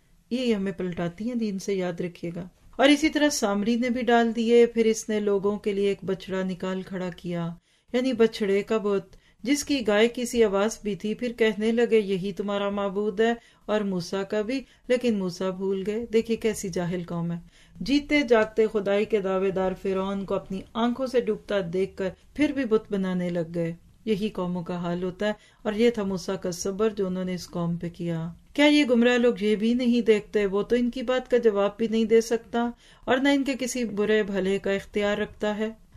یہ ہمیں پلٹاتی ہیں دین سے، یاد رکھیے گا۔ اور اسی طرح سامری نے بھی ڈال دیے۔ پھر اس نے لوگوں کے لیے ایک بچڑا نکال کھڑا کیا، یعنی بچڑے کا بت، جس کی گائے کی سی آواز بھی تھی۔ پھر کہنے لگے یہی تمہارا معبود ہے، اور موسیٰ کا بھی، لیکن موسیٰ بھول گئے۔ دیکھیے کیسی جاہل قوم ہے۔ جیتے جاگتے خدائی کے دعوے دار فرعون کو اپنی آنکھوں سے ڈوبتا دیکھ کر پھر بھی بت بنانے لگ گئے۔ یہی قوموں کا حال ہوتا ہے، اور یہ تھا موسیٰ کا صبر جو انہوں نے اس قوم پہ کیا۔ کیا یہ گمراہ لوگ یہ بھی نہیں دیکھتے؟ وہ تو ان کی بات کا جواب بھی نہیں دے سکتا اور نہ ان کے کسی برے بھلے کا اختیار رکھتا ہے۔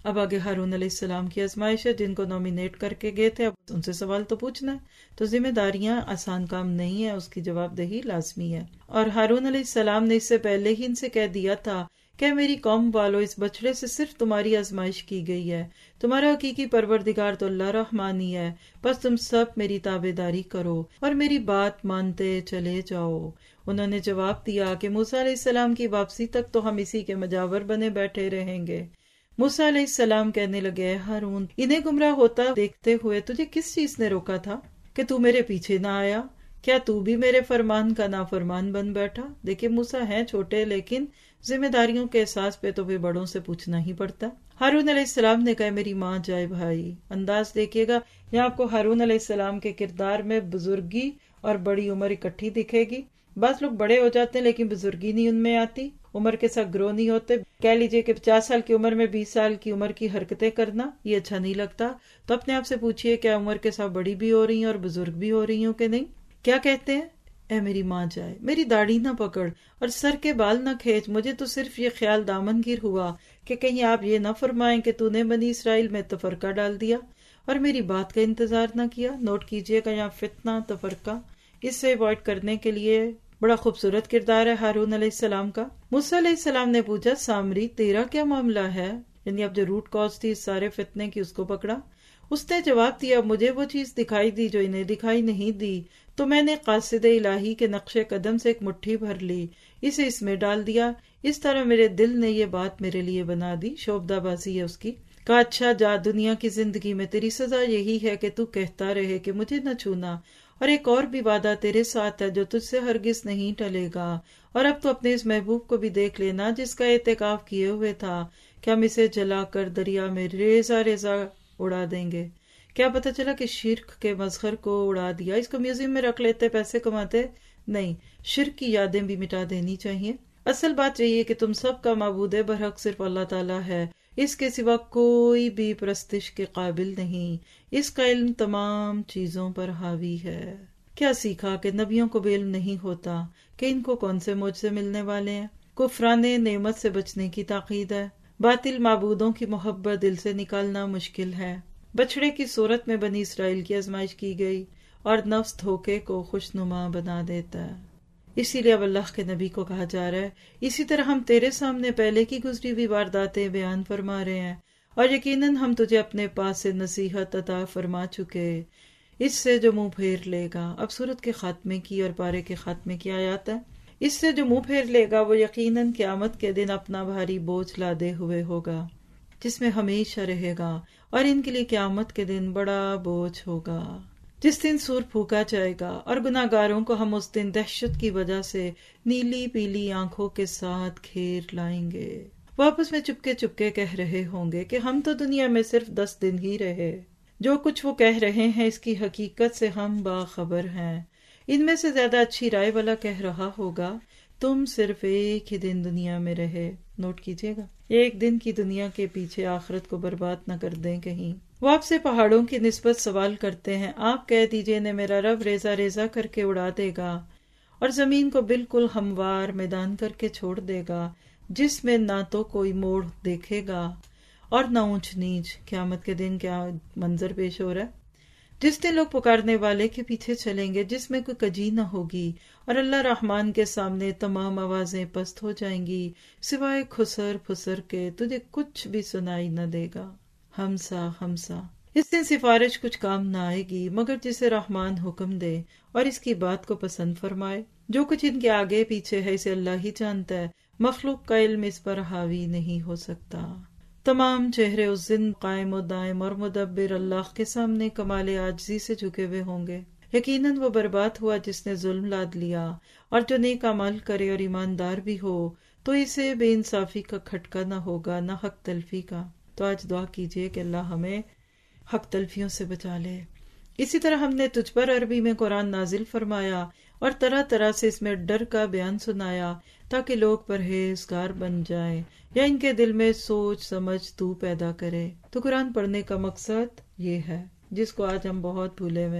اب آگے ہارون علیہ السلام کی آزمائش ہے، جن کو نامینیٹ کر کے گئے تھے، اب ان سے سوال تو پوچھنا ہے، تو ذمہ داریاں آسان کام نہیں ہے، اس کی جواب دہی لازمی ہے۔ اور ہارون علیہ السلام نے اس سے پہلے ہی ان سے کہہ دیا تھا کہ میری قوم والو، اس بچڑے سے صرف تمہاری آزمائش کی گئی ہے، تمہارا حقیقی پروردگار تو اللہ رحمان ہی ہے، بس تم سب میری تابع داری کرو اور میری بات مانتے چلے جاؤ۔ انہوں نے جواب دیا کہ موسیٰ علیہ السلام کی واپسی تک تو ہم اسی کے مجاور بنے بیٹھے رہیں گے۔ موسیٰ علیہ السلام کہنے لگے، اے ہارون، انہیں گمراہ ہوتا دیکھتے ہوئے تجھے کس چیز نے روکا تھا کہ تو میرے پیچھے نہ آیا؟ کیا تو بھی میرے فرمان کا نافرمان بن بیٹھا؟ دیکھیں موسیٰ ہیں چھوٹے، لیکن ذمہ داریوں کے احساس پہ تو بھی بڑوں سے پوچھنا ہی پڑتا۔ ہارون علیہ السلام نے کہا، میری ماں جائے بھائی۔ انداز دیکھیے گا، یہاں آپ کو ہارون علیہ السلام کے کردار میں بزرگی اور بڑی عمر اکٹھی دکھے گی۔ بعض لوگ بڑے ہو جاتے ہیں لیکن بزرگی نہیں ان میں آتی، عمر کے ساتھ گرو نہیں ہوتے۔ کہہ لیجئے کہ پچاس سال کی عمر میں بیس سال کی عمر کی حرکتیں کرنا یہ اچھا نہیں لگتا، تو اپنے آپ سے پوچھئے کیا عمر کے ساتھ بڑی بھی ہو رہی ہیں اور بزرگ بھی ہو رہی ہوں کہ نہیں؟ کیا کہتے ہیں؟ اے میری ماں جائے، میری داڑھی نہ پکڑ اور سر کے بال نہ کھینچ، مجھے تو صرف یہ خیال دامن گیر ہوا کہ کہیں آپ یہ نہ فرمائیں کہ تو نے بنی اسرائیل میں تفرقہ ڈال دیا اور میری بات کا انتظار نہ کیا۔ نوٹ کیجئے گا یہاں فتنہ، تفرقہ، اس سے اوائڈ کرنے کے لیے بڑا خوبصورت کردار ہے ہارون علیہ السلام کا۔ موسیٰ علیہ السلام نے پوچھا، سامری تیرا کیا معاملہ ہے؟ یعنی اب جو روٹ کاز تھی اس سارے فتنے کی، اس کو پکڑا۔ اس نے جواب دیا، مجھے وہ چیز دکھائی دی جو انہیں دکھائی نہیں دی، تو میں نے قاصد الہی کے نقش قدم سے ایک مٹھی بھر لی، اسے اس میں ڈال دیا، اس طرح میرے دل نے یہ بات میرے لیے بنا دی۔ شوبدہ بازی ہے اس کی۔ کہا، اچھا جا، دنیا کی زندگی میں تیری سزا یہی ہے کہ تو کہتا رہے کہ مجھے نہ چھونا، اور ایک اور بھی وعدہ تیرے ساتھ ہے جو تجھ سے ہرگز نہیں ٹلے گا، اور اب تو اپنے اس محبوب کو بھی دیکھ لینا جس کا اعتکاف کیے ہوئے تھا کہ ہم اسے جلا کر دریا میں ریزہ ریزہ اڑا دیں گے۔ کیا پتہ چلا کہ شرک کے مظہر کو اڑا دیا، اس کو میوزیم میں رکھ لیتے، پیسے کماتے، نہیں، شرک کی یادیں بھی مٹا دینی چاہیے۔ اصل بات یہی ہے کہ تم سب کا معبود برحق صرف اللہ تعالیٰ ہے، اس کے سوا کوئی بھی پرستش کے قابل نہیں، اس کا علم تمام چیزوں پر حاوی ہے۔ کیا سیکھا کہ نبیوں کو بھی علم نہیں ہوتا کہ ان کو کون سے معجزے ملنے والے ہیں۔ کفران نعمت سے بچنے کی تاکید ہے، باطل معبودوں کی محبت دل سے نکالنا مشکل ہے۔ بچڑے کی صورت میں بنی اسرائیل کی آزمائش کی گئی اور نفس دھوکے کو خوشنما بنا دیتا ہے، اسی لیے اب اللہ کے نبی کو کہا جا رہا ہے، اسی طرح ہم تیرے سامنے پہلے کی گزری ہوئی وارداتیں بیان فرما رہے ہیں، اور یقیناً ہم تجھے اپنے پاس سے نصیحت عطا فرما چکے، اس سے جو منہ پھیر لے گا۔ اب سورت کے خاتمے کی اور پارے کے خاتمے کی آیات ہے، اس سے جو منہ پھیر لے گا وہ یقیناً قیامت کے دن اپنا بھاری بوجھ لادے ہوئے ہوگا، جس میں ہمیشہ رہے گا، اور ان کے لیے قیامت کے دن بڑا بوجھ ہوگا، جس دن سور پھونکا جائے گا، اور گناہ گاروں کو ہم اس دن دہشت کی وجہ سے نیلی پیلی آنکھوں کے ساتھ گھیر لائیں گے۔ وہ آپس میں چپکے چپکے کہہ رہے ہوں گے کہ ہم تو دنیا میں صرف دس دن ہی رہے، جو کچھ وہ کہہ رہے ہیں اس کی حقیقت سے ہم باخبر ہیں۔ ان میں سے زیادہ اچھی رائے والا کہہ رہا ہوگا، تم صرف ایک ہی دن دنیا میں رہے۔ نوٹ کیجئے گا، ایک دن کی دنیا کے پیچھے آخرت کو برباد نہ کر دیں کہیں۔ وہ آپ سے پہاڑوں کی نسبت سوال کرتے ہیں، آپ کہہ دیجئے نے میرا رب ریزہ ریزہ کر کے اڑا دے گا اور زمین کو بالکل ہموار میدان کر کے چھوڑ دے گا، جس میں نہ تو کوئی موڑ دیکھے گا اور نہ اونچ نیچ۔ قیامت کے دن کیا منظر پیش ہو رہا ہے، جس دن لوگ پکارنے والے کے پیچھے چلیں گے، جس میں کوئی کجی نہ ہوگی، اور اللہ رحمان کے سامنے تمام آوازیں پست ہو جائیں گی، سوائے خسر پھسر کے تجھے کچھ بھی سنائی نہ دے گا۔ ہمسا ہمسا، اس دن سفارش کچھ کام نہ آئے گی مگر جسے رحمان حکم دے اور اس کی بات کو پسند فرمائے۔ جو کچھ ان کے آگے پیچھے ہے اسے اللہ ہی جانتا ہے، مخلوق کا علم اس پر حاوی نہیں ہو سکتا۔ تمام چہرے اس دن قائم و دائم اور مدبر اللہ کے سامنے کمال عاجزی سے جھکے ہوئے ہوں گے۔ یقیناً وہ برباد ہوا جس نے ظلم لاد لیا، اور جو نیک عمل کرے اور ایماندار بھی ہو تو اسے بے انصافی کا کھٹکا نہ ہوگا، نہ حق تلفی کا۔ تو آج دعا کیجئے کہ اللہ ہمیں حق تلفیوں سے بچا لے۔ اسی طرح ہم نے تجھ پر عربی میں قرآن نازل فرمایا اور طرح طرح سے اس میں ڈر کا بیان سنایا تاکہ لوگ پرہیزگار بن جائیں یا ان کے دل میں سوچ سمجھ تو پیدا کرے۔ تو قرآن پڑھنے کا مقصد یہ ہے جس کو آج ہم بہت بھولے ہوئے ہیں۔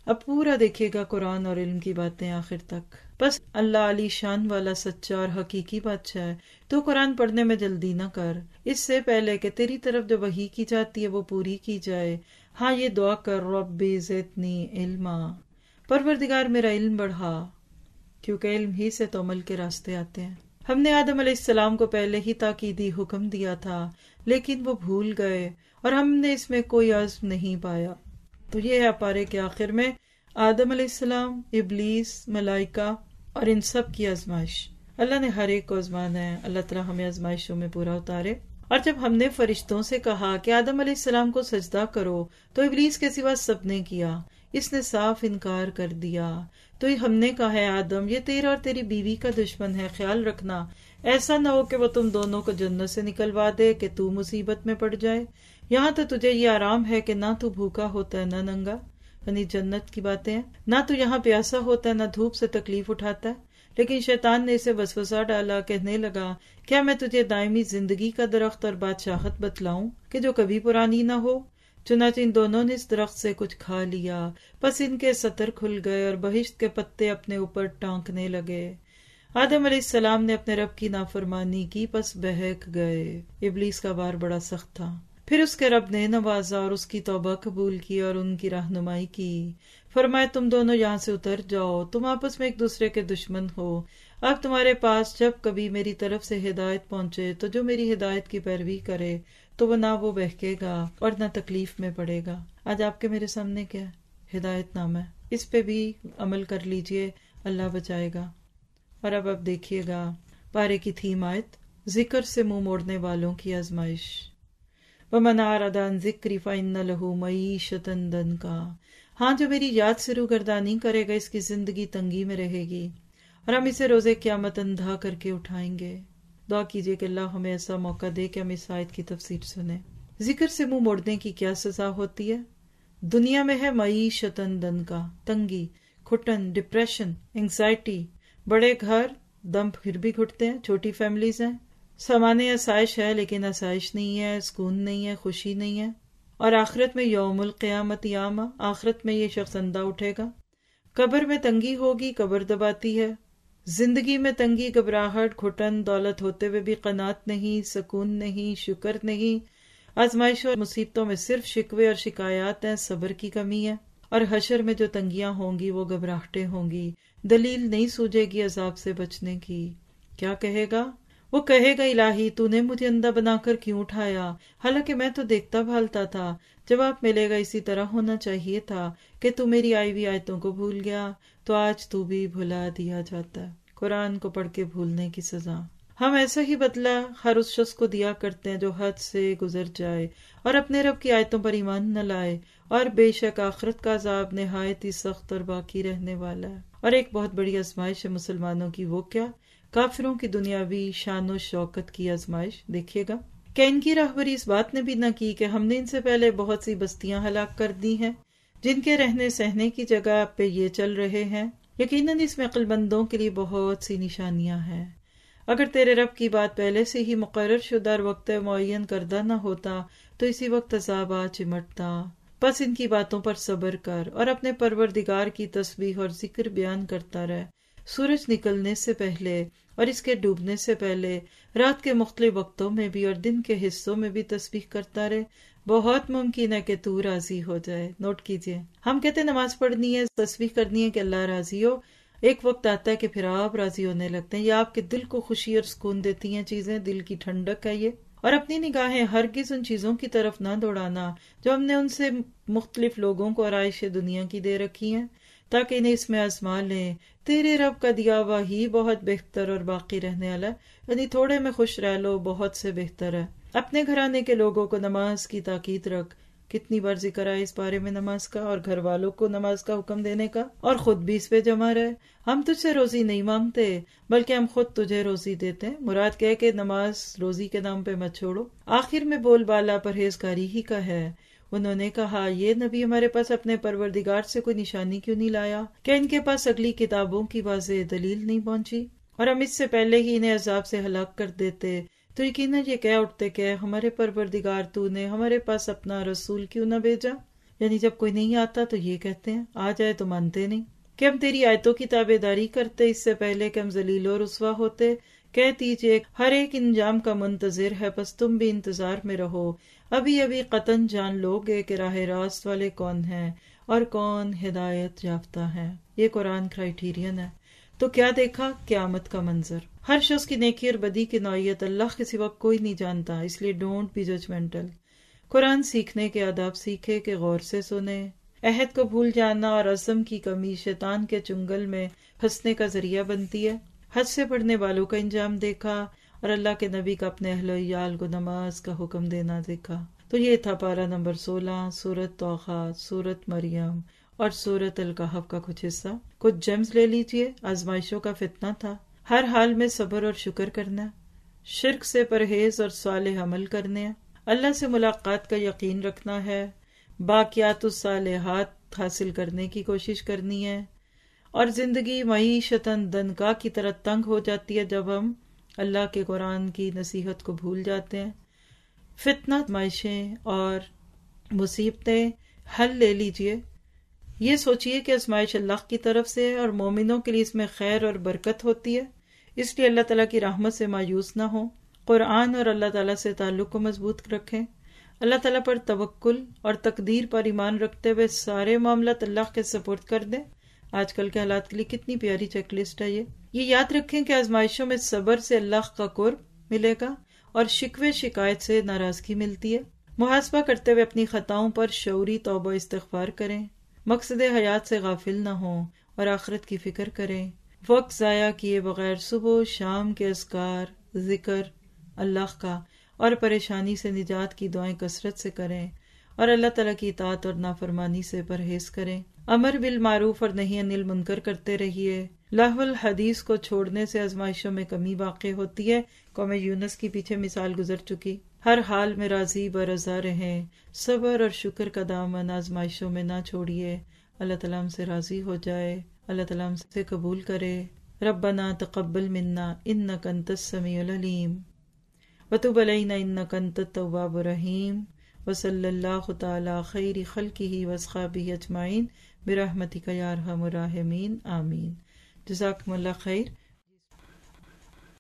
اب پورا دیکھیے گا قرآن اور علم کی باتیں آخر تک. بس اللہ علی شان والا سچا اور حقیقی بادشاہ ہے. تو قرآن پڑھنے میں جلدی نہ کر، اس سے پہلے کہ تیری طرف جو وحی کی جاتی ہے وہ پوری کی جائے. ہاں یہ دعا کر، رب زدنی علما، پروردگار میرا علم بڑھا، کیونکہ علم ہی سے تو عمل کے راستے آتے ہیں. ہم نے آدم علیہ السلام کو پہلے ہی تاکیدی حکم دیا تھا، لیکن وہ بھول گئے اور ہم نے اس میں کوئی عزم نہیں پایا. تو یہ ہے پارے کے آخر میں آدم علیہ السلام، ابلیس، ملائکہ اور ان سب کی آزمائش. اللہ نے ہر ایک کو آزمانا ہے. اللہ تعالیٰ ہمیں آزمائشوں میں پورا اتارے. اور جب ہم نے فرشتوں سے کہا کہ آدم علیہ السلام کو سجدہ کرو تو ابلیس کے سوا سب نے کیا، اس نے صاف انکار کر دیا. تو ہم نے کہا ہے آدم یہ تیرا اور تیری بیوی کا دشمن ہے، خیال رکھنا ایسا نہ ہو کہ وہ تم دونوں کو جنت سے نکلوا دے کہ تو مصیبت میں پڑ جائے. یہاں تو تجھے یہ آرام ہے کہ نہ تو بھوکا ہوتا ہے نہ ننگا، یعنی جنت کی باتیں ہیں، نہ تو یہاں پیاسا ہوتا ہے نہ دھوپ سے تکلیف اٹھاتا ہے. لیکن شیطان نے اسے وسوسہ ڈالا، کہنے لگا کیا میں تجھے دائمی زندگی کا درخت اور بادشاہت بتلاؤں کہ جو کبھی پرانی نہ ہو. چنانچہ ان دونوں نے اس درخت سے کچھ کھا لیا، پس ان کے ستر کھل گئے اور بہشت کے پتے اپنے اوپر ٹانکنے لگے. آدم علیہ السلام نے اپنے رب کی نافرمانی کی، پس بہک گئے. ابلیس کا وار بڑا سخت تھا. پھر اس کے رب نے نوازا اور اس کی توبہ قبول کی اور ان کی رہنمائی کی. فرمایا تم دونوں یہاں سے اتر جاؤ، تم آپس میں ایک دوسرے کے دشمن ہو. اب تمہارے پاس جب کبھی میری طرف سے ہدایت پہنچے تو جو میری ہدایت کی پیروی کرے تو وہ نہ وہ بہکے گا اور نہ تکلیف میں پڑے گا. آج آپ کے میرے سامنے کیا ہے؟ ہدایت نامہ ہے. اس پہ بھی عمل کر لیجئے، اللہ بچائے گا. اور اب اب دیکھیے گا پارے کی تھیم آیت، ذکر سے منہ موڑنے والوں کی آزمائش. وَمَنْ أَعْرَضَ عَنْ ذِكْرِي فَإِنَّ لَهُ مَعِيشَةً ضَنْكًا. ہاں جو میری یاد سے روگردانی کرے گا اس کی زندگی تنگی میں رہے گی اور ہم اسے روزے قیامت اندھا کر کے اٹھائیں گے. دعا کیجئے کہ اللہ ہمیں ایسا موقع دے کہ ہم اس آیت کی تفسیر سنیں. ذکر سے منہ موڑنے کی کیا سزا ہوتی ہے؟ دنیا میں ہے معیشتاً ضنکا، تنگی، گھٹن، ڈپریشن، انگزائٹی. بڑے گھر دم پھر بھی گھٹتے ہیں، چھوٹی فیملیز ہیں، سامانے آسائش ہے لیکن آسائش نہیں ہے، سکون نہیں ہے، خوشی نہیں ہے. اور آخرت میں یوم القیامت یاما، آخرت میں یہ شخص اندھا اٹھے گا. قبر میں تنگی ہوگی، قبر دباتی ہے. زندگی میں تنگی، گھبراہٹ، گھٹن، دولت ہوتے ہوئے بھی قناعت نہیں، سکون نہیں، شکر نہیں. آزمائشوں اور مصیبتوں میں صرف شکوے اور شکایات ہیں، صبر کی کمی ہے. اور حشر میں جو تنگیاں ہوں گی وہ گھبراہٹیں ہوں گی، دلیل نہیں سوجے گی عذاب سے بچنے کی. کیا کہے گا؟ وہ کہے گا الہی تو نے مجھے اندھا بنا کر کیوں اٹھایا، حالانکہ میں تو دیکھتا بھالتا تھا. جواب ملے گا اسی طرح ہونا چاہیے تھا کہ تو میری آئی ہوئی آیتوں کو بھول گیا تو آج تو بھی بھلا دیا جاتا ہے. قرآن کو پڑھ کے بھولنے کی سزا. ہم ایسا ہی بدلہ ہر اس شخص کو دیا کرتے ہیں جو حد سے گزر جائے اور اپنے رب کی آیتوں پر ایمان نہ لائے. اور بے شک آخرت کا عذاب نہایت ہی سخت اور باقی رہنے والا ہے. اور ایک بہت بڑی آزمائش ہے مسلمانوں کی، وہ کیا؟ کافروں کی دنیاوی شان و شوکت کی آزمائش. دیکھیے گا کہ ان کی راہبری اس بات نے بھی نہ کی کہ ہم نے ان سے پہلے بہت سی بستیاں ہلاک کر دی ہیں جن کے رہنے سہنے کی جگہ پہ یہ چل رہے ہیں. یقیناً اس میں عقل مندوں کے لیے بہت سی نشانیاں ہیں. اگر تیرے رب کی بات پہلے سے ہی مقرر شدہ اور وقت معین کردہ نہ ہوتا تو اسی وقت عذاب آ چمٹتا. بس ان کی باتوں پر صبر کر اور اپنے پروردگار کی تسبیح اور ذکر بیان کرتا رہ. سورج نکلنے سے پہلے اور اس کے ڈوبنے سے پہلے، رات کے مختلف وقتوں میں بھی اور دن کے حصوں میں بھی تسبیح کرتا رہے. بہت ممکن ہے کہ تو راضی ہو جائے. نوٹ کیجئے، ہم کہتے ہیں نماز پڑھنی ہے، تسبیح کرنی ہے کہ اللہ راضی ہو. ایک وقت آتا ہے کہ پھر آپ راضی ہونے لگتے ہیں. یہ آپ کے دل کو خوشی اور سکون دیتی ہیں چیزیں، دل کی ٹھنڈک ہے یہ. اور اپنی نگاہیں ہرگز ان چیزوں کی طرف نہ دوڑانا جو ہم نے ان سے مختلف لوگوں کو آرائش دنیا کی دے رکھی ہیں تاکہ انہیں اس میں آزما لیں. تیرے رب کا دیا ہوا ہی بہت بہتر اور باقی رہنے والا ہے. یعنی تھوڑے میں خوش رہ لو، بہت سے بہتر ہے. اپنے گھرانے کے لوگوں کو نماز کی تاکید رکھ. کتنی بار ذکر آئے اس بارے میں نماز کا اور گھر والوں کو نماز کا حکم دینے کا، اور خود بھی اس پہ جمع رہے. ہم تجھ سے روزی نہیں مانگتے بلکہ ہم خود تجھے روزی دیتے ہیں. مراد کہے کہ نماز روزی کے نام پہ مت چھوڑو. آخر میں بول بالا پرہیزگاری ہی کا ہے. انہوں نے کہا یہ نبی ہمارے پاس اپنے پروردگار سے کوئی نشانی کیوں نہیں لایا؟ کیا ان کے پاس اگلی کتابوں کی واضح دلیل نہیں پہنچی اور ہم اس سے پہلے ہی انہیں عذاب سے ہلاک کر دیتے تو یقیناً یہ کہہ اٹھتے کہ ہمارے پروردگار تو نے ہمارے پاس اپنا رسول کیوں نہ بھیجا. یعنی جب کوئی نہیں آتا تو یہ کہتے ہیں آ جائے تو مانتے نہیں کہ ہم تیری آیتوں کی تابع داری کرتے اس سے پہلے کہ ہم ذلیل و رسوا ہوتے. کہہ دیجیے ہر ایک انجام کا منتظر ہے، بس تم بھی انتظار میں رہو. ابھی ابھی قطن جان لو گے کہ راہ راست والے کون ہیں اور کون ہدایت یافتہ ہے. یہ قرآن کرائیٹیرین ہے. تو کیا دیکھا؟ قیامت کا منظر. ہر شخص کی نیکی اور بدی کی نوعیت اللہ کے سوا کوئی نہیں جانتا، اس لیے ڈونٹ بی ججمنٹل. قرآن سیکھنے کے آداب سیکھے کہ غور سے سنے. عہد کو بھول جانا اور عزم کی کمی شیطان کے چنگل میں پھنسنے کا ذریعہ بنتی ہے. حد سے پڑھنے والوں کا انجام دیکھا اور اللہ کے نبی کا اپنے اہل و عیال کو نماز کا حکم دینا دیکھا. تو یہ تھا پارہ نمبر سولہ، سورت توحہ، سورت مریم اور سورت الکہف کا کچھ حصہ. کچھ جیمز لے لیجئے. آزمائشوں کا فتنہ تھا، ہر حال میں صبر اور شکر کرنا، شرک سے پرہیز اور صالح عمل کرنے، اللہ سے ملاقات کا یقین رکھنا ہے، باقیات الصالحات حاصل کرنے کی کوشش کرنی ہے. اور زندگی معیشتاً دنکا کی طرح تنگ ہو جاتی ہے جب ہم اللہ کے قرآن کی نصیحت کو بھول جاتے ہیں. فتنہ، آزمائشیں اور مصیبتیں حل لے لیجئے. یہ سوچئے کہ آزمائش اللہ کی طرف سے ہے اور مومنوں کے لیے اس میں خیر اور برکت ہوتی ہے، اس لیے اللہ تعالیٰ کی رحمت سے مایوس نہ ہوں. قرآن اور اللہ تعالیٰ سے تعلق کو مضبوط رکھیں. اللہ تعالیٰ پر توکل اور تقدیر پر ایمان رکھتے ہوئے سارے معاملات اللہ کے سپرد کر دیں. آج کل کے حالات کے لیے کتنی پیاری چیک لسٹ ہے یہ. یہ یاد رکھیں کہ آزمائشوں میں صبر سے اللہ کا قرب ملے گا اور شکوے شکایت سے ناراضگی ملتی ہے. محاسبہ کرتے ہوئے اپنی خطاؤں پر شعوری توبہ استغفار کریں. مقصد حیات سے غافل نہ ہوں اور آخرت کی فکر کریں. وقت ضائع کیے بغیر صبح و شام کے اذکار، ذکر اللہ کا اور پریشانی سے نجات کی دعائیں کثرت سے کریں اور اللہ تعالیٰ کی اطاعت اور نافرمانی سے پرہیز کریں. امر بالمعروف اور نہی عن المنکر کرتے رہیے. لہو الحدیث کو چھوڑنے سے آزمائشوں میں کمی واقع ہوتی ہے. قوم یونس کی پیچھے مثال گزر چکی. ہر حال میں راضی برضا رہیں. صبر اور شکر کا دامن آزمائشوں میں نہ چھوڑیے. اللہ تعالیٰ ہم سے راضی ہو جائے، اللہ تعالیٰ ہم سے قبول کرے. ربنا تقبل منا انک انت السمیع العلیم وتب علینا انک انت التواب الرحیم وصلی اللہ تعالی خیر خلقہ واصحابہ اجمعین برحمتک یا ارحم الراحمین آمین. جزاکم اللہ خیر.